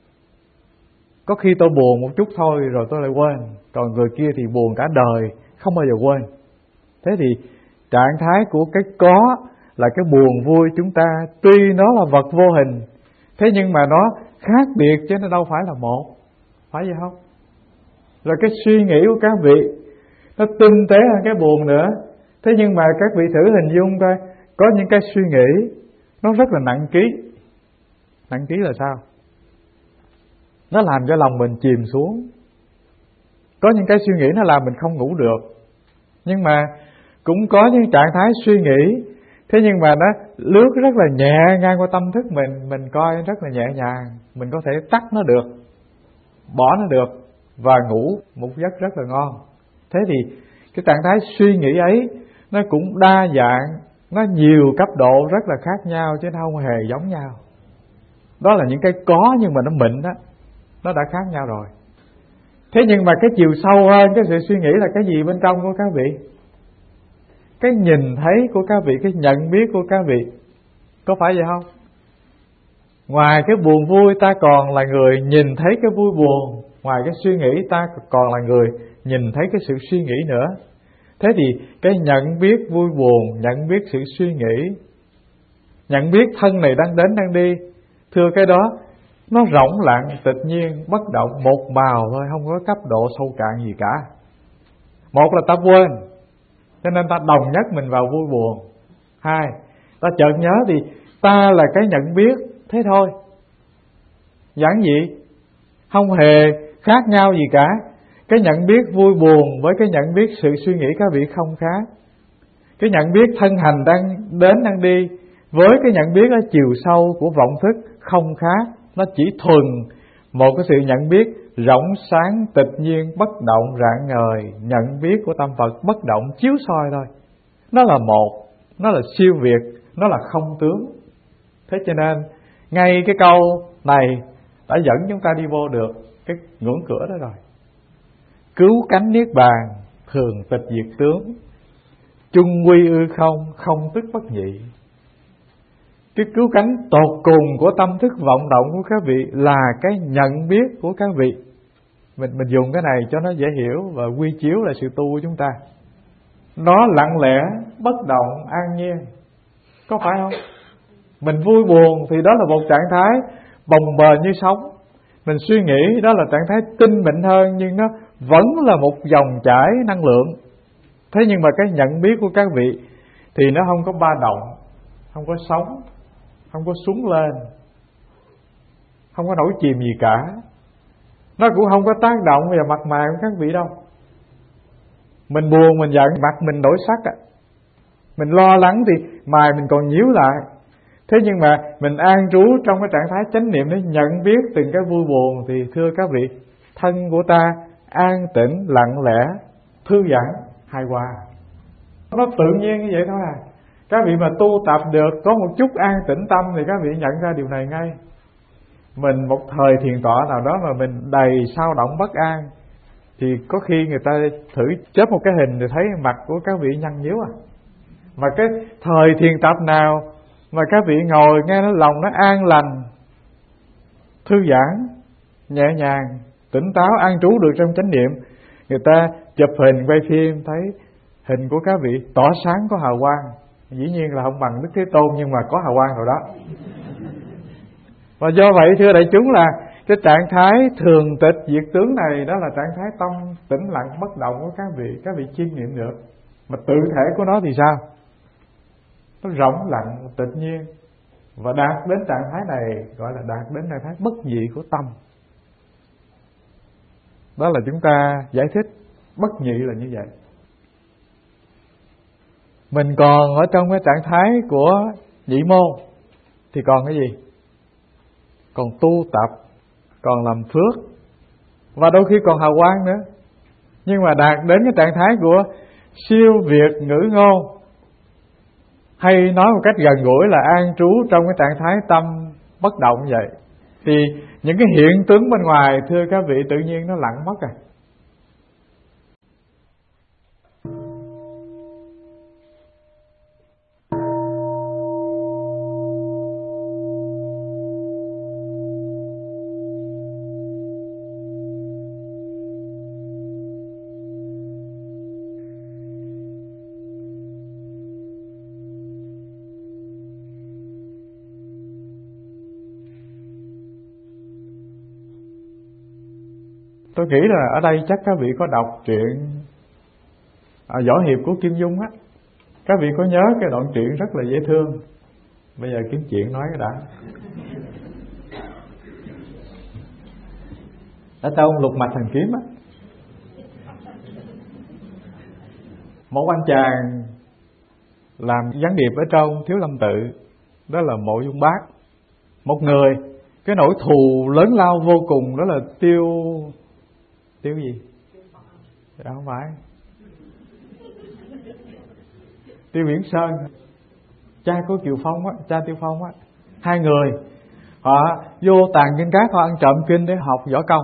Có khi tôi buồn một chút thôi rồi tôi lại quên, còn người kia thì buồn cả đời không bao giờ quên. Thế thì trạng thái của cái có là cái buồn vui chúng ta, tuy nó là vật vô hình, thế nhưng mà nó khác biệt chứ nó đâu phải là một. Phải vậy không? Rồi cái suy nghĩ của các vị nó tinh tế hơn cái buồn nữa. Thế nhưng mà các vị thử hình dung coi, có những cái suy nghĩ nó rất là nặng ký. Nặng ký là sao? Nó làm cho lòng mình chìm xuống. Có những cái suy nghĩ nó làm mình không ngủ được, nhưng mà cũng có những trạng thái suy nghĩ, thế nhưng mà nó lướt rất là nhẹ ngang qua tâm thức mình, mình coi rất là nhẹ nhàng, mình có thể tắt nó được, bỏ nó được và ngủ một giấc rất là ngon. Thế thì cái trạng thái suy nghĩ ấy nó cũng đa dạng, nó nhiều cấp độ rất là khác nhau chứ nó không hề giống nhau. Đó là những cái có nhưng mà nó mịn đó, nó đã khác nhau rồi. Thế nhưng mà cái chiều sâu hơn cái sự suy nghĩ là cái gì bên trong của các vị? Cái nhìn thấy của các vị, cái nhận biết của các vị, có phải vậy không? Ngoài cái buồn vui ta còn là người nhìn thấy cái vui buồn, ngoài cái suy nghĩ ta còn là người nhìn thấy cái sự suy nghĩ nữa. Thế thì cái nhận biết vui buồn, nhận biết sự suy nghĩ, nhận biết thân này đang đến đang đi, thưa cái đó nó rỗng lặng, tự nhiên, bất động, một màu thôi, không có cấp độ sâu cạn gì cả. Một là ta quên, cho nên ta đồng nhất mình vào vui buồn. Hai, ta chợt nhớ thì ta là cái nhận biết, thế thôi. Giản dị, không hề khác nhau gì cả. Cái nhận biết vui buồn với cái nhận biết sự suy nghĩ các vị không khác. Cái nhận biết thân hành đang đến đang đi với cái nhận biết ở chiều sâu của vọng thức không khác. Nó chỉ thuần một cái sự nhận biết rỗng sáng, tịch nhiên, bất động, rạng ngời, nhận biết của tâm Phật bất động chiếu soi thôi. Nó là một, nó là siêu việt, nó là không tướng. Thế cho nên ngay cái câu này đã dẫn chúng ta đi vô được cái ngưỡng cửa đó rồi. Cứu cánh niết bàn, thường tịch diệt tướng, chung quy ư không, không tức bất nhị. Cái cứu cánh tột cùng của tâm thức vọng động của các vị là cái nhận biết của các vị. Mình mình dùng cái này cho nó dễ hiểu và quy chiếu là sự tu của chúng ta. Nó lặng lẽ, bất động, an nhiên. Có phải không? Mình vui buồn thì đó là một trạng thái bồng bềnh như sóng. Mình suy nghĩ đó là trạng thái tinh mịn hơn, nhưng nó vẫn là một dòng chảy năng lượng. Thế nhưng mà cái nhận biết của các vị thì nó không có ba động, không có sóng, không có xuống lên, không có nổi chìm gì cả. Nó cũng không có tác động vào mặt mày của các vị đâu. Mình buồn, mình giận, mặt mình đổi sắc à. Mình lo lắng thì mày mình còn nhíu lại. Thế nhưng mà mình an trú trong cái trạng thái chánh niệm để nhận biết từng cái vui buồn thì thưa các vị, thân của ta an tĩnh, lặng lẽ, thư giãn, hài hòa. Nó tự nhiên như vậy thôi à. Các vị mà tu tập được có một chút an tĩnh tâm thì các vị nhận ra điều này ngay. Mình một thời thiền tọa nào đó mà mình đầy sao động bất an thì có khi người ta thử chớp một cái hình thì thấy mặt của các vị nhăn nhíu à. Mà cái thời thiền tập nào mà các vị ngồi nghe nó lòng nó an lành, thư giãn, nhẹ nhàng, tỉnh táo, an trú được trong chánh niệm, người ta chụp hình quay phim thấy hình của các vị tỏ sáng có hào quang. Dĩ nhiên là không bằng Đức Thế Tôn nhưng mà có hào quang rồi đó. Và do vậy thưa đại chúng là cái trạng thái thường tịch diệt tướng này đó là trạng thái tâm tĩnh lặng bất động của các vị, các vị chiêm nghiệm được. Mà tự thể của nó thì sao? Nó rỗng lặng, tự nhiên. Và đạt đến trạng thái này gọi là đạt đến trạng thái bất dị của tâm. Đó là chúng ta giải thích bất nhị là như vậy. Mình còn ở trong cái trạng thái của nhị môn thì còn cái gì? Còn tu tập, còn làm phước, và đôi khi còn hào quang nữa. Nhưng mà đạt đến cái trạng thái của siêu việt ngữ ngôn, hay nói một cách gần gũi là an trú trong cái trạng thái tâm bất động vậy, thì những cái hiện tướng bên ngoài thưa các vị tự nhiên nó lặng mất rồi. Tôi nghĩ là ở đây chắc các vị có đọc truyện à, Võ Hiệp của Kim Dung á. Các vị có nhớ cái đoạn truyện rất là dễ thương. Bây giờ kiếm chuyện nói cái đã. Ở trong Lục Mạch Thần Kiếm á, Một anh chàng làm gián điệp ở trong Thiếu Lâm Tự, đó là Mộ Dung Bác. Một người, cái nỗi thù lớn lao vô cùng đó là Tiêu Tiêu gì? Đó không phải Tiêu Viễn Sơn, cha của Kiều Phong á, cha Tiêu Phong á. Hai người họ vô Tàng Kinh Các, họ ăn trộm kinh để học võ công.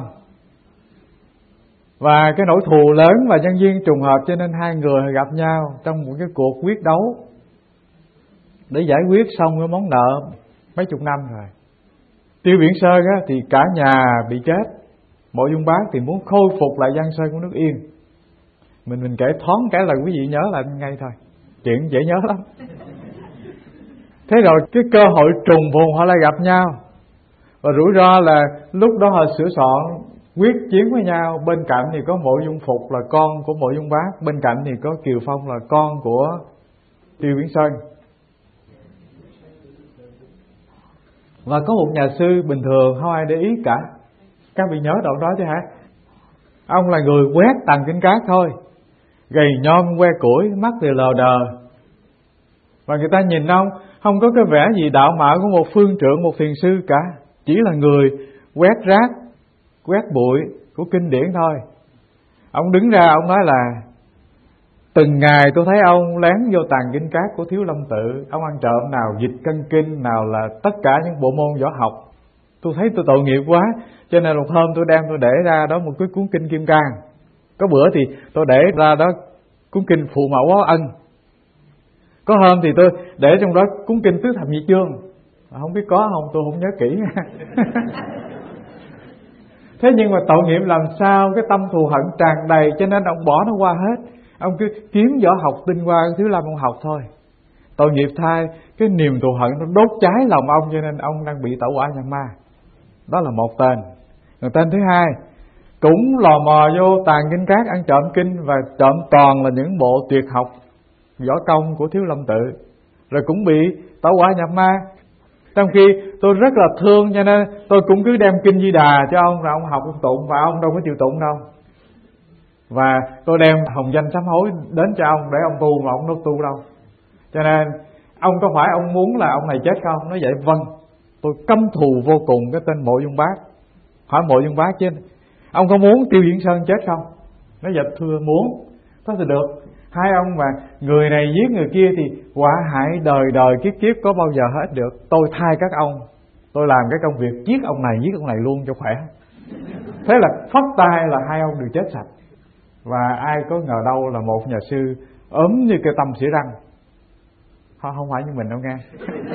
Và cái nỗi thù lớn và nhân duyên trùng hợp cho nên hai người gặp nhau trong một cái cuộc quyết đấu để giải quyết xong cái món nợ mấy chục năm rồi. Tiêu Viễn Sơn á, thì cả nhà bị chết. Mộ Dung Bác thì muốn khôi phục lại Giang Sơn của nước Yên. Mình mình kể thoáng cái là quý vị nhớ lại ngay thôi, chuyện dễ nhớ lắm. Thế rồi cái cơ hội trùng phùng họ lại gặp nhau. Và rủi ro là lúc đó họ sửa soạn quyết chiến với nhau. Bên cạnh thì có Mộ Dung Phục là con của Mộ Dung Bác, bên cạnh thì có Kiều Phong là con của Tiêu Viễn Sơn. Và có một nhà sư bình thường không ai để ý cả. Các vị nhớ đoạn đó chứ hả? Ông là người quét Tàng Kinh Các thôi, gầy nhom que củi, mắt thì lờ đờ. Và người ta nhìn ông không có cái vẻ gì đạo mạo của một phương trượng, một thiền sư cả. Chỉ là người quét rác, quét bụi của kinh điển thôi. Ông đứng ra ông nói là từng ngày tôi thấy ông lén vô Tàng Kinh Các của Thiếu Lâm Tự. Ông ăn trộm nào dịch cân kinh, nào là tất cả những bộ môn võ học. Tôi thấy tôi tội nghiệp quá, cho nên một hôm tôi đem tôi để ra đó một cái cuốn kinh Kim Cang. Có bữa thì tôi để ra đó cuốn kinh Phụ Mẫu Báo Ân. Có hôm thì tôi để trong đó cuốn kinh Tứ Thập Nhị Chương. Không biết có không, tôi không nhớ kỹ. Thế nhưng mà tội nghiệp làm sao, cái tâm thù hận tràn đầy, cho nên ông bỏ nó qua hết. Ông cứ kiếm võ học tinh hoa Thiếu Lâm ông học thôi. Tội nghiệp thay, cái niềm thù hận nó đốt cháy lòng ông, cho nên ông đang bị tẩu hỏa nhập ma. Đó là một tên. Rồi tên thứ hai cũng lò mò vô Tàng Kinh Các ăn trộm kinh, và trộm toàn là những bộ tuyệt học võ công của Thiếu Lâm Tự, rồi cũng bị tẩu hỏa nhập ma. Trong khi tôi rất là thương, cho nên tôi cũng cứ đem kinh Di Đà cho ông, rồi ông học ông tụng, và ông đâu có chịu tụng đâu. Và tôi đem hồng danh sám hối đến cho ông để ông tu, mà ông đâu tu đâu. Cho nên ông có phải ông muốn là ông này chết không? Nói vậy vâng. Tôi căm thù vô cùng cái tên Mộ Dung Bác. Hỏi Mộ Dung Bác chứ ông có muốn Tiêu Viễn Sơn chết không? Nói vậy thưa muốn. Thế thì được. Hai ông mà người này giết người kia thì quả hại đời đời kiếp kiếp có bao giờ hết được. Tôi thay các ông, tôi làm cái công việc giết ông này giết ông này luôn cho khỏe. Thế là phất tay là hai ông đều chết sạch. Và ai có ngờ đâu là một nhà sư ốm như cái tăm xỉa răng. Không, không phải như mình đâu nghe.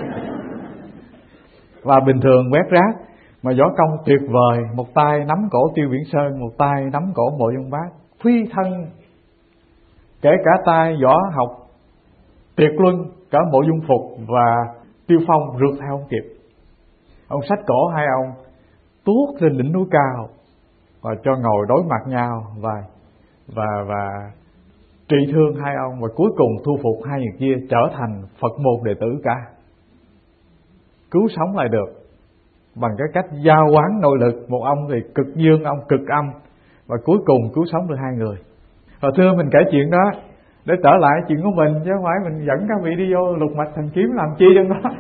Và bình thường quét rác, mà võ công tuyệt vời, một tay nắm cổ Tiêu Viễn Sơn, một tay nắm cổ Mộ Dung Bác, phi thân, kể cả tay võ học tuyệt luân, cả Mộ Dung Phục và Tiêu Phong rượt theo không kịp. Ông xách cổ hai ông tuốt lên đỉnh núi cao và cho ngồi đối mặt nhau, và và và trị thương hai ông, và cuối cùng thu phục hai người kia trở thành Phật môn đệ tử cả, cứu sống lại được bằng cái cách giao quán nội lực. Một ông thì cực dương, ông cực âm, và cuối cùng cứu sống được hai người. Hồi xưa mình kể chuyện đó để trở lại chuyện của mình, chứ không phải mình dẫn các vị đi vô lục mạch thần kiếm làm chi trong đó.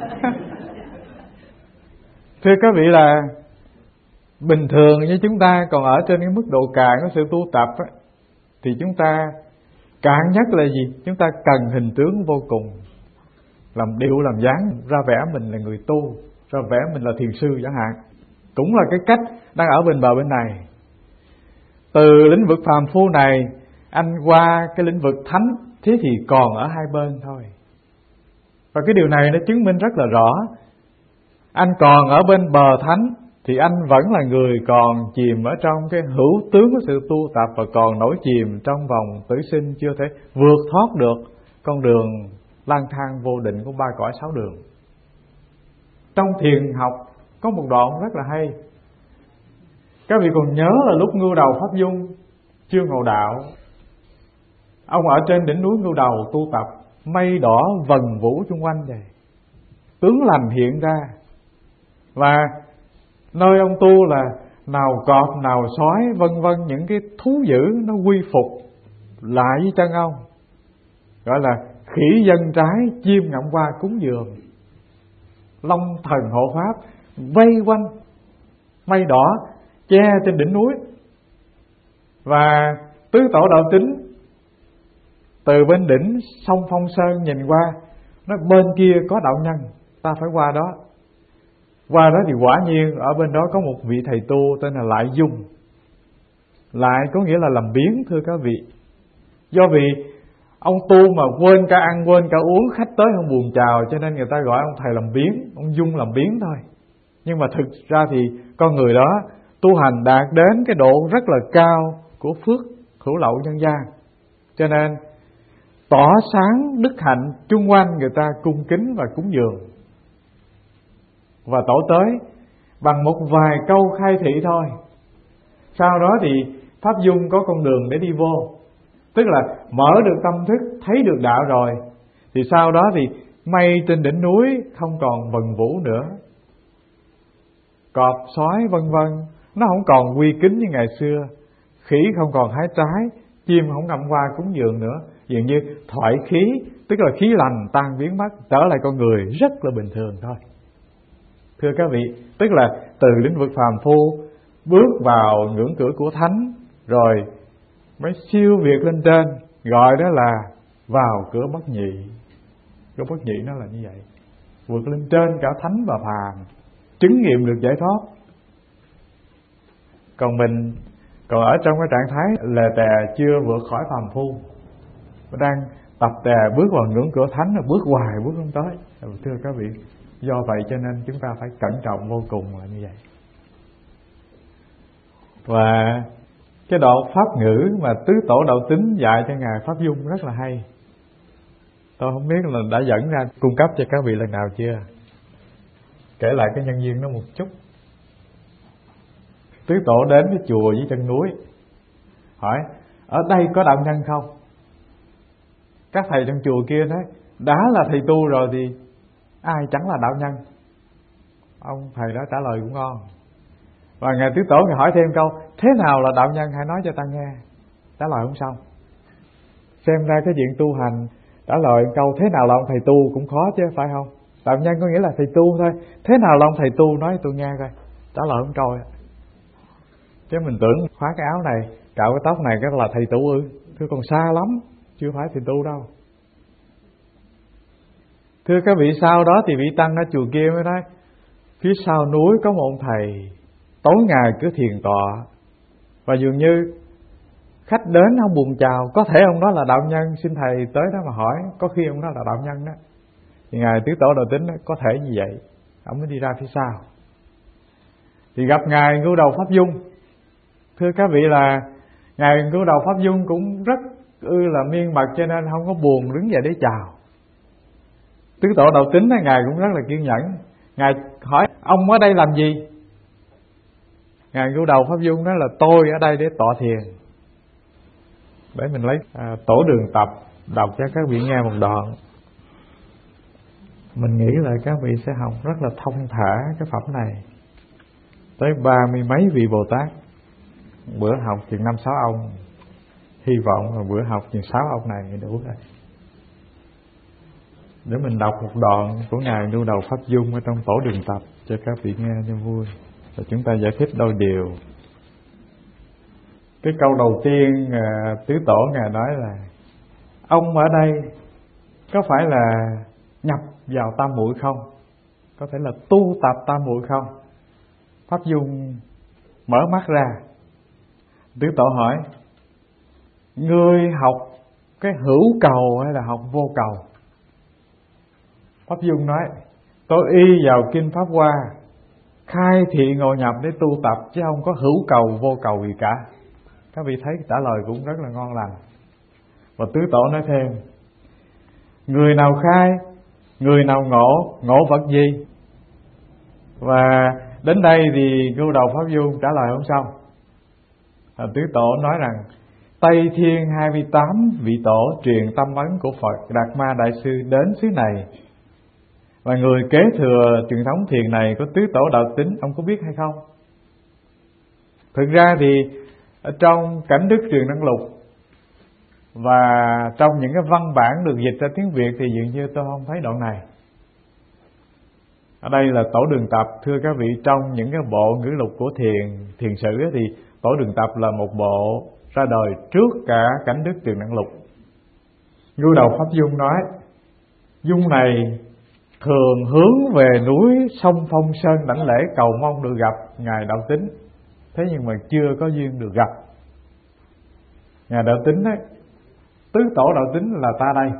Thưa các vị là bình thường như chúng ta còn ở trên cái mức độ cạn của sự tu tập á, thì chúng ta cạn nhất là gì? Chúng ta cần hình tướng vô cùng, làm điệu làm dáng, ra vẻ mình là người tu, ra vẻ mình là thiền sư chẳng hạn. Cũng là cái cách đang ở bên bờ bên này. Từ lĩnh vực phàm phu này anh qua cái lĩnh vực thánh, thế thì còn ở hai bên thôi. Và cái điều này nó chứng minh rất là rõ. Anh còn ở bên bờ thánh thì anh vẫn là người còn chìm ở trong cái hữu tướng của sự tu tập, và còn nổi chìm trong vòng tử sinh, chưa thể vượt thoát được con đường lang thang vô định của ba cõi sáu đường. Trong thiền học có một đoạn rất là hay. Các vị còn nhớ là lúc Ngưu Đầu Pháp Dung chưa ngộ đạo, ông ở trên đỉnh núi Ngưu Đầu tu tập, mây đỏ vần vũ xung quanh vậy, tướng lành hiện ra. Và nơi ông tu là nào cọp, nào sói, vân vân, những cái thú dữ nó quy phục lại với chân ông. gọi là khỉ dân trái, chim ngậm hoa cúng dường. Long thần hộ pháp vây quanh, mây đỏ che trên đỉnh núi. Và tứ tổ đạo tín từ bên đỉnh sông Phong Sơn nhìn qua, nói bên kia có đạo nhân, ta phải qua đó. Qua đó thì quả nhiên ở bên đó có một vị thầy tu tên là Lại Dung. Lại có nghĩa là làm biếng, thưa các vị. Do vì ông tu mà quên cả ăn quên cả uống, khách tới không buồn chào, cho nên người ta gọi ông thầy làm biếng, ông Dung làm biếng thôi. Nhưng mà thực ra thì con người đó tu hành đạt đến cái độ rất là cao của phước hữu lậu nhân gian, cho nên tỏ sáng đức hạnh chung quanh người ta cung kính và cúng dường. Và tổ tới bằng một vài câu khai thị thôi. Sau đó thì Pháp Dung có con đường để đi vô, tức là mở được tâm thức, thấy được đạo rồi, thì sau đó thì mây trên đỉnh núi không còn vần vũ nữa, cọp sói vân vân nó không còn quy kính như ngày xưa, khỉ không còn hái trái, chim không ngậm hoa cúng dường nữa, dường như thoại khí, tức là khí lành tan biến mất, trở lại con người rất là bình thường thôi. Thưa các vị, tức là từ lĩnh vực phàm phu bước vào ngưỡng cửa của thánh, rồi mới siêu việt lên trên, gọi đó là vào cửa bất nhị. Cửa bất nhị nó là như vậy, vượt lên trên cả thánh và phàm, chứng nghiệm được giải thoát. Còn mình còn ở trong cái trạng thái lề tè, chưa vượt khỏi phàm phu, đang tập tè bước vào ngưỡng cửa thánh, là bước hoài bước không tới. Thưa các vị, do vậy cho nên chúng ta phải cẩn trọng vô cùng là như vậy. Và cái đoạn pháp ngữ mà tứ tổ đạo tín dạy cho Ngài Pháp Dung rất là hay. Tôi không biết là đã dẫn ra cung cấp cho các vị lần nào chưa. Kể lại cái nhân duyên nó một chút. Tứ tổ đến cái chùa dưới chân núi, hỏi ở đây có đạo nhân không? Các thầy trong chùa kia nói đã là thầy tu rồi thì ai chẳng là đạo nhân. Ông thầy đó trả lời cũng ngon. Và Ngài Tứ Tổ Ngài hỏi thêm câu, thế nào là đạo nhân, hãy nói cho ta nghe. Trả lời không xong. Xem ra cái chuyện tu hành, trả lời câu thế nào là ông thầy tu cũng khó chứ, phải không? Đạo nhân có nghĩa là thầy tu thôi. Thế nào là ông thầy tu, nói tôi nghe coi. Trả lời không trôi. Chứ mình tưởng khóa cái áo này, cạo cái tóc này cái là thầy tu ư? Thưa còn xa lắm, chưa phải thầy tu đâu. Thưa các vị, sau đó thì vị tăng ở chùa kia mới nói, phía sau núi có một ông thầy, tối ngày cứ thiền tọa, và dường như khách đến không buồn chào. Có thể ông đó là đạo nhân, xin thầy tới đó mà hỏi, có khi ông đó là đạo nhân đó. Thì Ngài Tứ Tổ Đạo Tín có thể như vậy, ông mới đi ra phía sau. Thì gặp Ngài Ngưu Đầu Pháp Dung. Thưa các vị là Ngài Ngưu Đầu Pháp Dung cũng rất ư là miên mật, cho nên không có buồn đứng dậy để chào. Tứ Tổ Đạo Tín Ngài cũng rất là kiên nhẫn. Ngài hỏi ông ở đây làm gì? Ngài Ngưu Đầu Pháp Dung nói là tôi ở đây để tọa thiền. Để mình lấy à, tổ đường tập đọc cho các vị nghe một đoạn. Mình nghĩ là các vị sẽ học rất là thông thả cái phẩm này. Tới ba mươi mấy vị Bồ Tát, bữa học chừng năm sáu ông, hy vọng là bữa học chừng sáu ông này đủ rồi. Để mình đọc một đoạn của Ngài Ngưu Đầu Pháp Dung ở trong tổ đường tập cho các vị nghe cho vui. Và chúng ta giải thích đôi điều. Cái câu đầu tiên à, Tứ Tổ Ngài nói là ông ở đây có phải là nhập vào tam muội không? Có thể là tu tập tam muội không? Pháp Dung mở mắt ra. Tứ Tổ hỏi, ngươi học cái hữu cầu hay là học vô cầu? Pháp Dung nói, tôi y vào Kinh Pháp Hoa, khai thị ngộ nhập để tu tập, chứ không có hữu cầu vô cầu gì cả. Các vị thấy trả lời cũng rất là ngon lành. Và Tứ Tổ nói thêm, người nào khai, người nào ngộ, ngộ vật gì? Và đến đây thì Ngưu Đầu Pháp Dung trả lời không xong. Và Tứ Tổ nói rằng Tây Thiên hai mươi tám vị tổ truyền tâm ấn của Phật Đạt Ma Đại Sư đến xứ này, và người kế thừa truyền thống thiền này có Tứ Tổ Đạo Tín, ông có biết hay không? Thực ra thì ở trong Cảnh Đức Truyền Năng Lục Và trong những cái văn bản được dịch ra tiếng Việt thì dường như tôi không thấy đoạn này. Ở đây là Tổ Đường Tập. Thưa các vị, trong những cái bộ ngữ lục của thiền thiền sử thì Tổ Đường Tập là một bộ ra đời trước cả Cảnh Đức Tiền Đẳng Lục. Ngưu Đầu Pháp Dung nói, Dung này thường hướng về núi sông Phong Sơn đảnh lễ cầu mong được gặp Ngài Đạo Tính, thế nhưng mà chưa có duyên được gặp. Ngài Đạo Tính ấy, tứ tổ Đạo Tính là ta đây.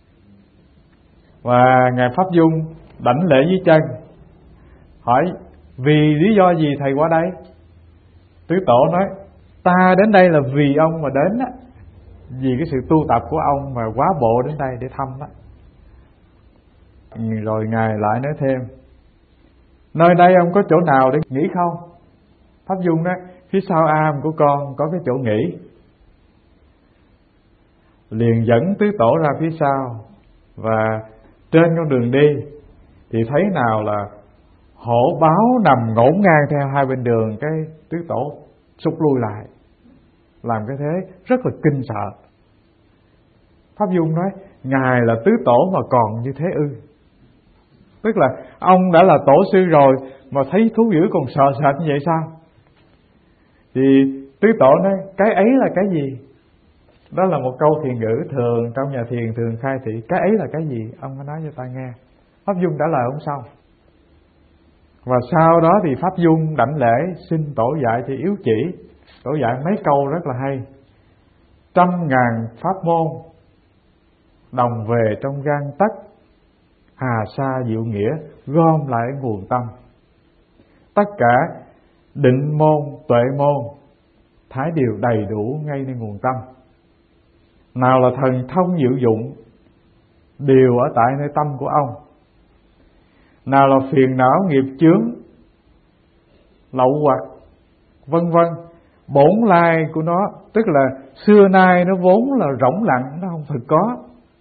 Và Ngài Pháp Dung đảnh lễ dưới chân, hỏi vì lý do gì thầy qua đây? Tứ tổ nói, ta đến đây là vì ông mà đến á, vì cái sự tu tập của ông mà quá bộ đến đây để thăm á. Rồi Ngài lại nói thêm, nơi đây ông có chỗ nào để nghỉ không? Pháp Dung nói, phía sau am của con có cái chỗ nghỉ. Liền dẫn tứ tổ ra phía sau, và trên con đường đi thì thấy nào là hổ báo nằm ngổn ngang theo hai bên đường. Cái tứ tổ sút lui lại, làm cái thế rất là kinh sợ. Pháp Dung nói, Ngài là tứ tổ mà còn như thế ư? Tức là ông đã là tổ sư rồi mà thấy thú dữ còn sợ sệt như vậy sao? Thì tứ tổ nói, cái ấy là cái gì? Đó là một câu thiền ngữ thường trong nhà thiền thường khai thị. Cái ấy là cái gì? Ông có nói cho ta nghe. Pháp Dung trả lời ông sau. Và sau đó thì Pháp Dung đảnh lễ xin tổ dạy thì yếu chỉ. Tổ dạy mấy câu rất là hay. Trăm ngàn pháp môn đồng về trong gan tấc, hà sa diệu nghĩa gom lại nguồn tâm. Tất cả định môn tuệ môn thái điều đầy đủ ngay nơi nguồn tâm. Nào là thần thông diệu dụng đều ở tại nơi tâm của ông. Nào là phiền não nghiệp chướng lậu hoặc vân vân, bổn lai của nó, tức là xưa nay nó vốn là rỗng lặng, nó không thực có.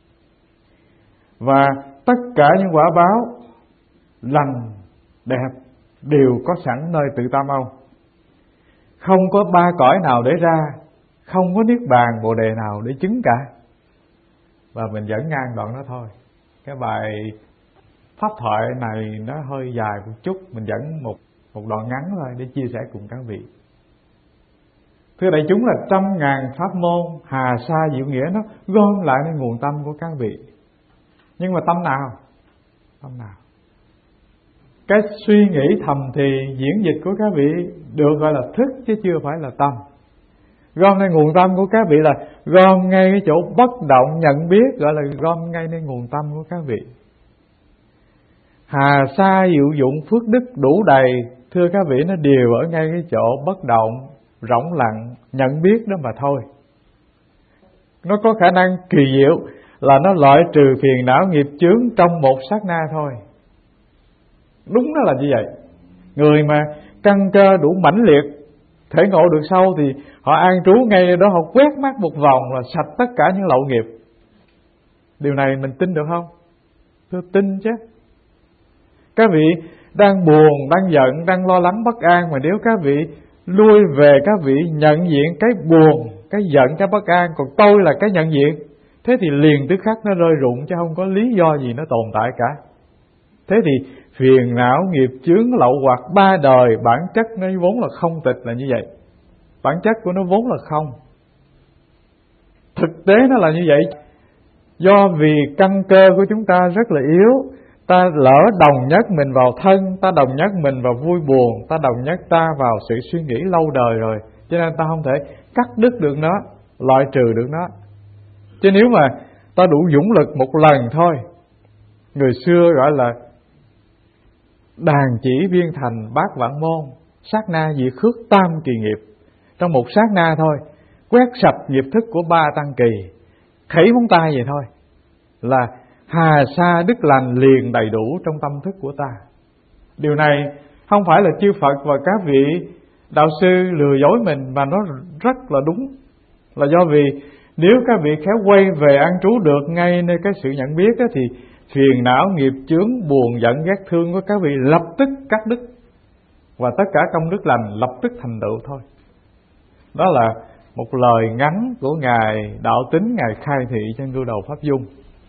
Và tất cả những quả báo lành đẹp đều có sẵn nơi tự tâm ông. Không có ba cõi nào để ra, không có niết bàn bồ đề nào để chứng cả. Và mình dẫn ngang đoạn đó thôi. Cái bài pháp thoại này nó hơi dài một chút, mình dẫn một một đoạn ngắn thôi để chia sẻ cùng các vị. Thưa đại chúng, là trăm ngàn pháp môn hà sa diệu nghĩa nó gom lạiในnguồn tâm của các vị. Nhưng mà tâm nào? Tâm nào? Cái suy nghĩ thầm thì diễn dịch của các vị được gọi là thức chứ chưa phải là tâm. Gomในnguồn tâm của các vị là gom ngay cái chỗ bất động nhận biết, gọi là gom ngayในnguồn tâm của các vị. Hà sa diệu dụng phước đức đủ đầy, thưa các vị, nó đều ở ngay cái chỗ bất động, rỗng lặng, nhận biết đó mà thôi. Nó có khả năng kỳ diệu là nó loại trừ phiền não nghiệp chướng trong một sát na thôi. Đúng nó là như vậy. Người mà căn cơ đủ mãnh liệt, thể ngộ được sâu thì họ an trú ngay đó, họ quét mắt một vòng là sạch tất cả những lậu nghiệp. Điều này mình tin được không? Tôi tin chứ. Các vị đang buồn, đang giận, đang lo lắng bất an, mà nếu các vị lui về, các vị nhận diện cái buồn, cái giận, cái bất an, còn tôi là cái nhận diện, thế thì liền tức khắc nó rơi rụng, chứ không có lý do gì nó tồn tại cả. Thế thì phiền não nghiệp chướng lậu hoặc ba đời bản chất nó vốn là không tịch là như vậy. Bản chất của nó vốn là không. Thực tế nó là như vậy. Do vì căn cơ của chúng ta rất là yếu, ta lỡ đồng nhất mình vào thân, ta đồng nhất mình vào vui buồn, ta đồng nhất ta vào sự suy nghĩ lâu đời rồi, cho nên ta không thể cắt đứt được nó, loại trừ được nó. Chứ nếu mà ta đủ dũng lực một lần thôi, người xưa gọi là đàn chỉ viên thành bát vạn môn, sát na diệt khước tam kỳ nghiệp. Trong một sát na thôi, quét sạch nghiệp thức của ba tăng kỳ, khẩy móng tay vậy thôi là hà sa đức lành liền đầy đủ trong tâm thức của ta. Điều này không phải là chư Phật và các vị đạo sư lừa dối mình, mà nó rất là đúng. Là do vì nếu các vị khéo quay về an trú được ngay nơi cái sự nhận biết đó, thì phiền não nghiệp chướng buồn giận ghét thương của các vị lập tức cắt đứt, và tất cả công đức lành lập tức thành tựu thôi. Đó là một lời ngắn của Ngài Đạo Tính, Ngài khai thị trên Ngưu Đầu Pháp Dung.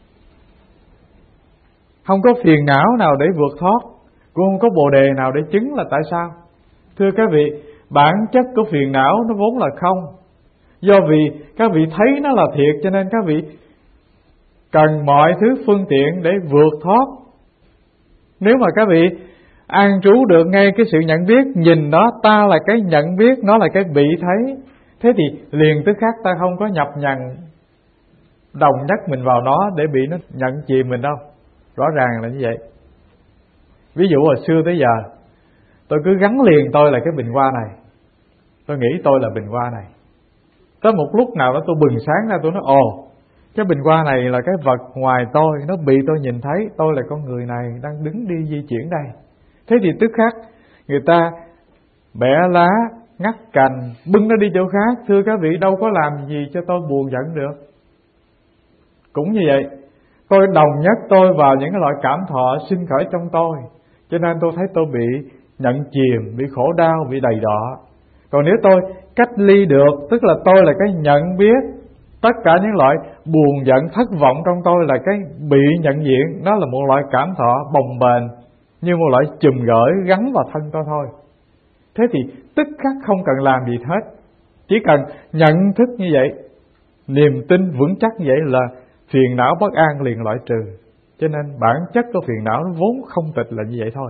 Không có phiền não nào để vượt thoát, cũng không có bồ đề nào để chứng. Là tại sao? Thưa các vị, bản chất của phiền não nó vốn là không. Do vì các vị thấy nó là thiệt, cho nên các vị cần mọi thứ phương tiện để vượt thoát. Nếu mà các vị an trú được ngay cái sự nhận biết, nhìn đó ta là cái nhận biết, nó là cái bị thấy, thế thì liền tức khắc ta không có nhập nhằn đồng nhất mình vào nó để bị nó nhận chìm mình đâu. Rõ ràng là như vậy. Ví dụ hồi xưa tới giờ tôi cứ gắn liền tôi là cái bình hoa này, tôi nghĩ tôi là bình hoa này. Tới một lúc nào đó tôi bừng sáng ra, tôi nói ồ, cái bình hoa này là cái vật ngoài tôi, nó bị tôi nhìn thấy, tôi là con người này đang đứng đi di chuyển đây. Thế thì tức khắc người ta bẻ lá, ngắt cành, bưng nó đi chỗ khác. Thưa các vị, đâu có làm gì cho tôi buồn giận được. Cũng như vậy, tôi đồng nhất tôi vào những cái loại cảm thọ sinh khởi trong tôi, cho nên tôi thấy tôi bị nhận chìm, bị khổ đau, bị đầy đọa. Còn nếu tôi cách ly được, tức là tôi là cái nhận biết, tất cả những loại buồn giận thất vọng trong tôi là cái bị nhận diện, nó là một loại cảm thọ bồng bềnh, như một loại chùm gởi gắn vào thân tôi thôi. Thế thì tức khắc không cần làm gì hết, chỉ cần nhận thức như vậy, niềm tin vững chắc như vậy là phiền não bất an liền loại trừ. Cho nên bản chất của phiền não nó vốn không tịch là như vậy thôi.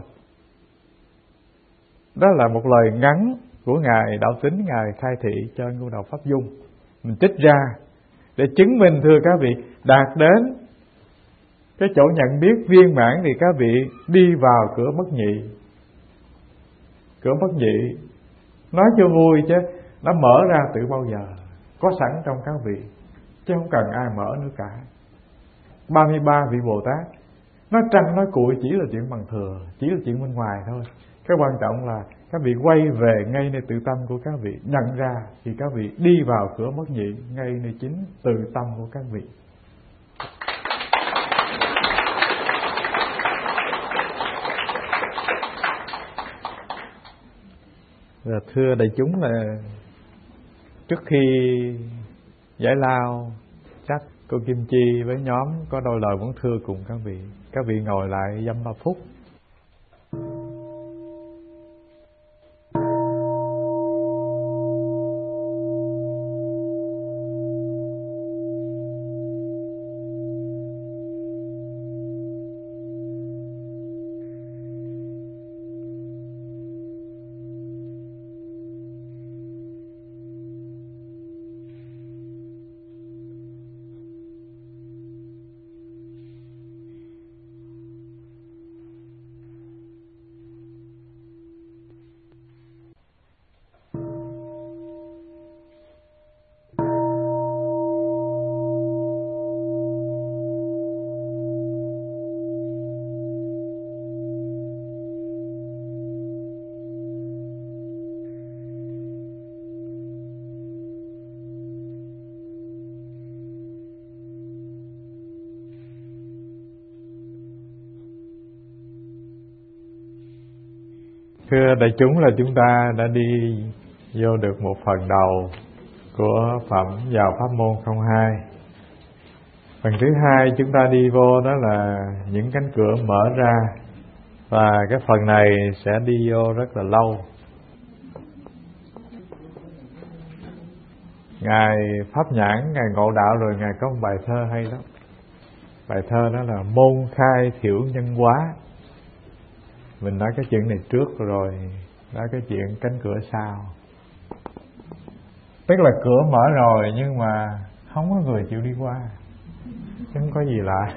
Đó là một lời ngắn của Ngài Đạo Tính, Ngài khai thị cho Ngưu Đầu Pháp Dung. Mình trích ra để chứng minh, thưa các vị, đạt đến cái chỗ nhận biết viên mãn thì các vị đi vào cửa bất nhị. Cửa bất nhị nói cho vui chứ nó mở ra từ bao giờ, có sẵn trong các vị, chứ không cần ai mở nữa cả. ba mươi ba vị Bồ Tát nói trăng nói cuội chỉ là chuyện bằng thừa, chỉ là chuyện bên ngoài thôi. Cái quan trọng là các vị quay về ngay nơi tự tâm của các vị, nhận ra thì các vị đi vào cửa bất nhị ngay nơi chính tự tâm của các vị. Và thưa đại chúng, là trước khi giải lao chắc cô Kim Chi với nhóm có đôi lời muốn thưa cùng các vị. Các vị ngồi lại dăm ba phút. Thưa đại chúng, là chúng ta đã đi vô được một phần đầu của phẩm vào pháp môn không hai. Phần thứ hai chúng ta đi vô đó là những cánh cửa mở ra, và cái phần này sẽ đi vô rất là lâu. Ngài Pháp Nhãn, Ngài Ngộ Đạo rồi Ngài có một bài thơ hay lắm. Bài thơ đó là môn khai thiểu nhân hóa. Mình nói cái chuyện này trước rồi nói cái chuyện cánh cửa sau. Tức là cửa mở rồi nhưng mà không có người chịu đi qua, chứ không có gì lạ.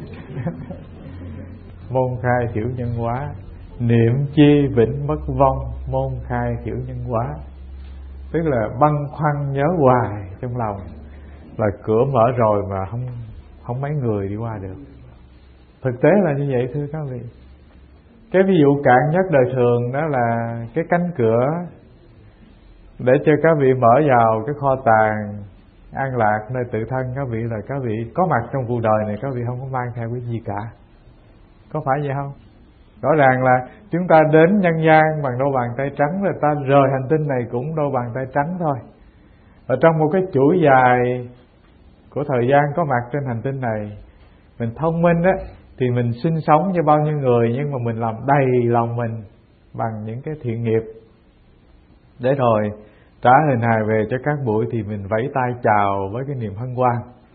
Môn khai thiểu nhân hóa, niệm chi vĩnh bất vong, môn khai thiểu nhân hóa. Tức là băn khoăn nhớ hoài trong lòng là cửa mở rồi mà không không mấy người đi qua được. Thực tế là như vậy thưa các vị. Cái ví dụ cạn nhất đời thường đó là cái cánh cửa để cho các vị mở vào cái kho tàng an lạc nơi tự thân các vị, là các vị có mặt trong cuộc đời này các vị không có mang theo cái gì cả. Có phải vậy không? Rõ ràng là chúng ta đến nhân gian bằng đôi bàn tay trắng, rồi ta rời hành tinh này cũng đôi bàn tay trắng thôi. Ở trong một cái chuỗi dài của thời gian có mặt trên hành tinh này, mình thông minh á thì mình sinh sống cho bao nhiêu người, nhưng mà mình làm đầy lòng mình bằng những cái thiện nghiệp, để rồi trả hình hài về cho các buổi thì mình vẫy tay chào với cái niềm hân hoan.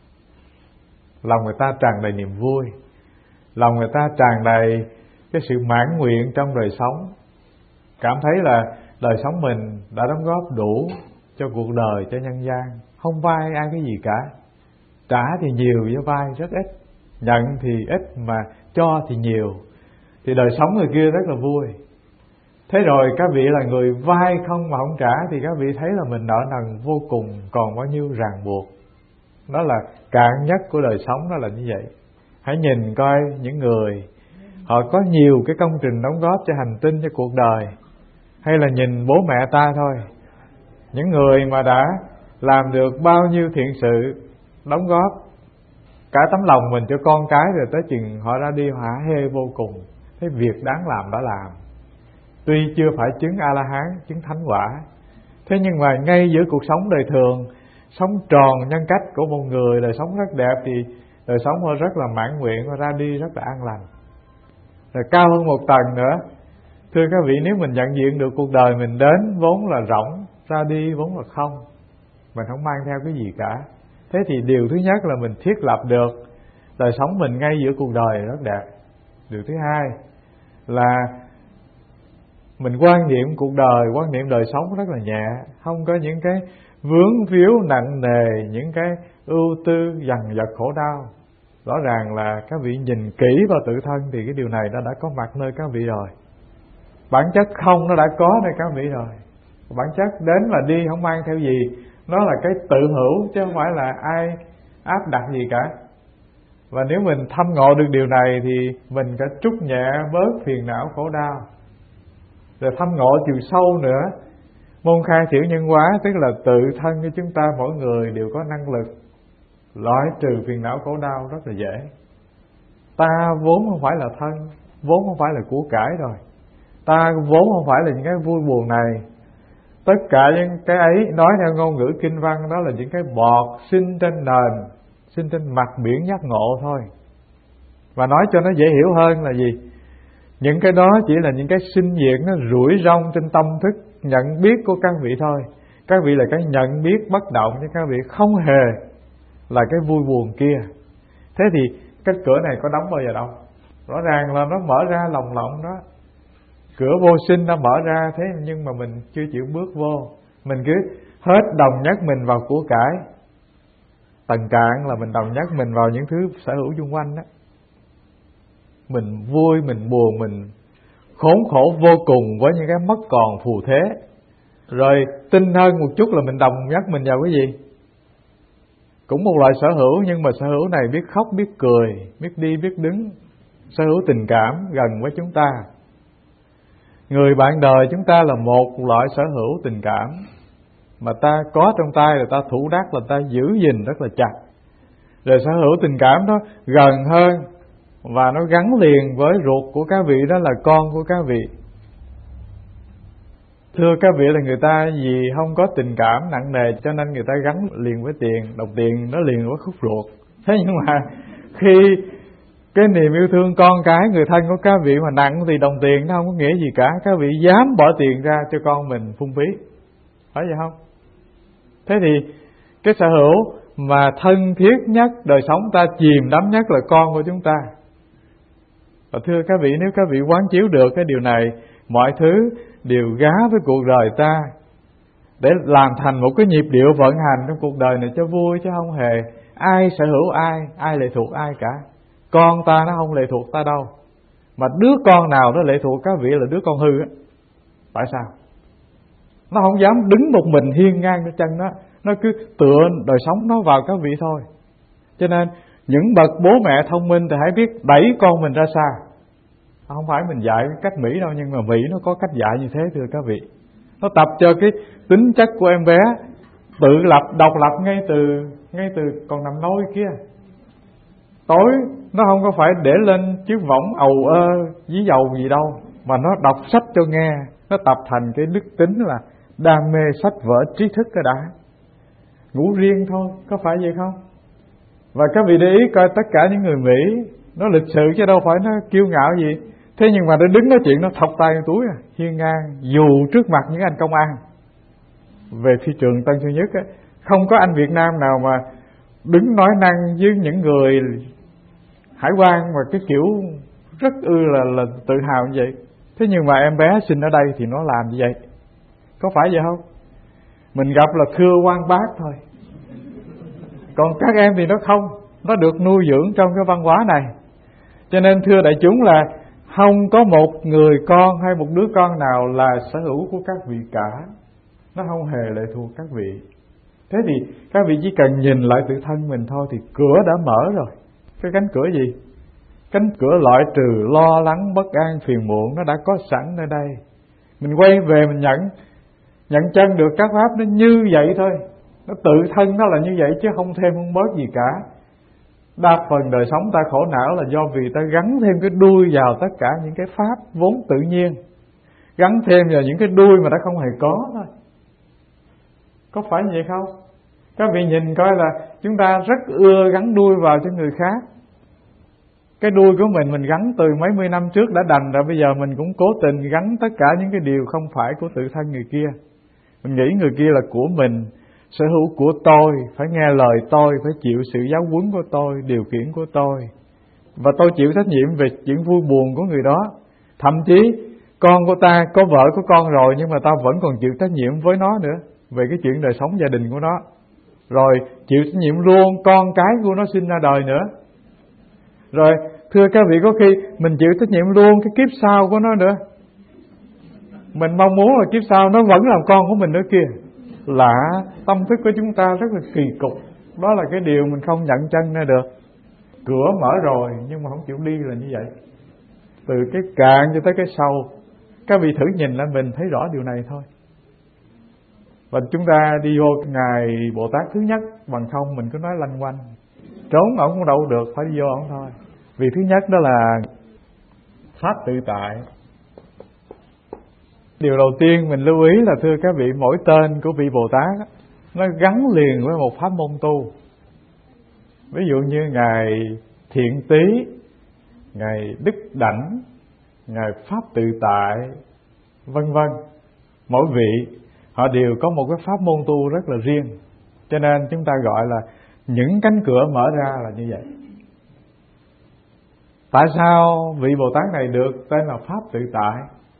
Lòng người ta tràn đầy niềm vui, lòng người ta tràn đầy cái sự mãn nguyện trong đời sống, cảm thấy là đời sống mình đã đóng góp đủ cho cuộc đời, cho nhân gian, không vay ai cái gì cả. Trả thì nhiều với vay rất ít, nhận thì ít mà cho thì nhiều, thì đời sống người kia rất là vui. Thế rồi các vị là người vay không mà không trả thì các vị thấy là mình nợ nần vô cùng, còn bao nhiêu ràng buộc. Đó là cạn nhất của đời sống, đó là như vậy. Hãy nhìn coi những người họ có nhiều cái công trình đóng góp cho hành tinh, cho cuộc đời, hay là nhìn bố mẹ ta thôi. Những người mà đã làm được bao nhiêu thiện sự, đóng góp cả tấm lòng mình cho con cái, rồi tới chừng họ ra đi hả hê vô cùng. Thế việc đáng làm đã làm, tuy chưa phải chứng A-la-hán, chứng thánh quả, thế nhưng mà ngay giữa cuộc sống đời thường, sống tròn nhân cách của một người, đời sống rất đẹp, thì đời sống họ rất là mãn nguyện, và ra đi rất là an lành. Rồi cao hơn một tầng nữa, thưa các vị, nếu mình nhận diện được cuộc đời mình đến vốn là rỗng, ra đi vốn là không, mình không mang theo cái gì cả, thế thì điều thứ nhất là mình thiết lập được đời sống mình ngay giữa cuộc đời rất đẹp. Điều thứ hai là mình quan niệm cuộc đời, quan niệm đời sống rất là nhẹ, không có những cái vướng víu nặng nề, những cái ưu tư dằn vặt khổ đau. Rõ ràng là các vị nhìn kỹ vào tự thân thì cái điều này nó đã có mặt nơi các vị rồi. Bản chất không nó đã có nơi các vị rồi. Bản chất đến và đi không mang theo gì, nó là cái tự hữu chứ không phải là ai áp đặt gì cả. Và nếu mình thâm ngộ được điều này thì mình phải trút nhẹ bớt phiền não khổ đau. Rồi thâm ngộ chiều sâu nữa, môn khai thiểu nhân hóa, tức là tự thân của chúng ta mỗi người đều có năng lực loại trừ phiền não khổ đau rất là dễ. Ta vốn không phải là thân, vốn không phải là của cải rồi, ta vốn không phải là những cái vui buồn này. Tất cả những cái ấy nói theo ngôn ngữ kinh văn đó là những cái bọt sinh trên nền, sinh trên mặt biển giác ngộ thôi. Và nói cho nó dễ hiểu hơn là gì? Những cái đó chỉ là những cái sinh diệt nó rủi rong trên tâm thức nhận biết của các vị thôi. Các vị là cái nhận biết bất động, chứ các vị không hề là cái vui buồn kia. Thế thì cái cửa này có đóng bao giờ đâu? Rõ ràng là nó mở ra lồng lộng đó. Cửa vô sinh nó mở ra, thế nhưng mà mình chưa chịu bước vô. Mình cứ hết đồng nhất mình vào của cải. Tầng cạn là mình đồng nhất mình vào những thứ sở hữu xung quanh đó. Mình vui, mình buồn, mình khốn khổ vô cùng với những cái mất còn phù thế. Rồi tinh hơn một chút là mình đồng nhất mình vào cái gì? Cũng một loại sở hữu, nhưng mà sở hữu này biết khóc, biết cười, biết đi, biết đứng. Sở hữu tình cảm gần với chúng ta. Người bạn đời chúng ta là một loại sở hữu tình cảm mà ta có trong tay là ta thủ đắc, là ta giữ gìn rất là chặt. Rồi sở hữu tình cảm đó gần hơn và nó gắn liền với ruột của các vị, đó là con của các vị. Thưa các vị, là người ta vì không có tình cảm nặng nề cho nên người ta gắn liền với tiền. Đồng tiền nó liền với khúc ruột. Thế nhưng mà khi cái niềm yêu thương con cái, người thân của các vị mà nặng thì đồng tiền nó không có nghĩa gì cả. Các vị dám bỏ tiền ra cho con mình phung phí, phải vậy không? Thế thì cái sở hữu mà thân thiết nhất, đời sống ta chìm đắm nhất là con của chúng ta. Và thưa các vị, nếu các vị quán chiếu được cái điều này, mọi thứ đều gá với cuộc đời ta để làm thành một cái nhịp điệu vận hành trong cuộc đời này cho vui, chứ không hề ai sở hữu ai, ai lệ thuộc ai cả. Con ta nó không lệ thuộc ta đâu, mà đứa con nào nó lệ thuộc các vị là đứa con hư á. Tại sao? Nó không dám đứng một mình hiên ngang trên chân nó, nó cứ tựa đời sống nó vào các vị thôi. Cho nên những bậc bố mẹ thông minh thì hãy biết đẩy con mình ra xa. Không phải mình dạy cách Mỹ đâu, nhưng mà Mỹ nó có cách dạy như thế thưa các vị. Nó tập cho cái tính chất của em bé tự lập, độc lập ngay từ ngay từ còn nằm nôi kia. Tối nó không có phải để lên chiếc võng ầu ơ dí dầu gì đâu, mà nó đọc sách cho nghe. Nó tập thành cái đức tính là đam mê sách vở trí thức cái đã. ngủ riêng thôi, có phải vậy không? Và các vị để ý coi tất cả những người Mỹ nó lịch sự chứ đâu phải nó kiêu ngạo gì. Thế nhưng mà nó đứng nói chuyện nó thọc tay vào túi à, hiên ngang, dù trước mặt những anh công an. Về phi trường Tân Sơn Nhất á, không có anh Việt Nam nào mà đứng nói năng với những người hải quan mà cái kiểu rất ư là, là tự hào như vậy. Thế nhưng mà em bé sinh ở đây thì nó làm như vậy, có phải vậy không? Mình gặp là thưa quan bác thôi. Còn các em thì nó không, nó được nuôi dưỡng trong cái văn hóa này. Cho nên thưa đại chúng là không có một người con hay một đứa con nào là sở hữu của các vị cả. Nó không hề lệ thuộc các vị. Thế thì các vị chỉ cần nhìn lại tự thân mình thôi thì cửa đã mở rồi. Cái cánh cửa gì? Cánh cửa loại trừ lo lắng, bất an, phiền muộn nó đã có sẵn ở đây. Mình quay về mình nhận nhận chân được các pháp nó như vậy thôi. Nó tự thân nó là như vậy chứ không thêm không bớt gì cả. Đa phần đời sống ta khổ não là do vì ta gắn thêm cái đuôi vào tất cả những cái pháp vốn tự nhiên, gắn thêm vào những cái đuôi mà ta không hề có thôi. Có phải như vậy không? Các vị nhìn coi là chúng ta rất ưa gắn đuôi vào cho người khác. Cái đuôi của mình mình gắn từ mấy mươi năm trước đã đành rồi, bây giờ mình cũng cố tình gắn tất cả những cái điều không phải của tự thân người kia. Mình nghĩ người kia là của mình, sở hữu của tôi, phải nghe lời tôi, phải chịu sự giáo huấn của tôi, điều khiển của tôi. Và tôi chịu trách nhiệm về chuyện vui buồn của người đó. Thậm chí con của ta có vợ có con rồi nhưng mà ta vẫn còn chịu trách nhiệm với nó nữa, về cái chuyện đời sống gia đình của nó. Rồi chịu trách nhiệm luôn con cái của nó sinh ra đời nữa. Rồi thưa các vị, có khi mình chịu trách nhiệm luôn cái kiếp sau của nó nữa. Mình mong muốn là kiếp sau nó vẫn làm con của mình nữa kia. Lạ, tâm thức của chúng ta rất là kỳ cục. Đó là cái điều mình không nhận chân ra được. Cửa mở rồi nhưng mà không chịu đi là như vậy. Từ cái cạn cho tới cái sâu. Các vị thử nhìn lại mình thấy rõ điều này thôi. Và chúng ta đi vô Ngài Bồ Tát thứ nhất, bằng không mình cứ nói lanh quanh, trốn ổng cũng đâu được, phải đi vô ổng thôi. Vì thứ nhất đó là pháp tự tại. Điều đầu tiên mình lưu ý là thưa các vị, mỗi tên của vị Bồ Tát nó gắn liền với một pháp môn tu. Ví dụ như Ngài Thiện Tý, Ngài Đức Đảnh, Ngài Pháp Tự Tại, vân vân. Mỗi vị họ đều có một cái pháp môn tu rất là riêng. Cho nên chúng ta gọi là những cánh cửa mở ra là như vậy. Tại sao vị Bồ Tát này được tên là Pháp Tự Tại?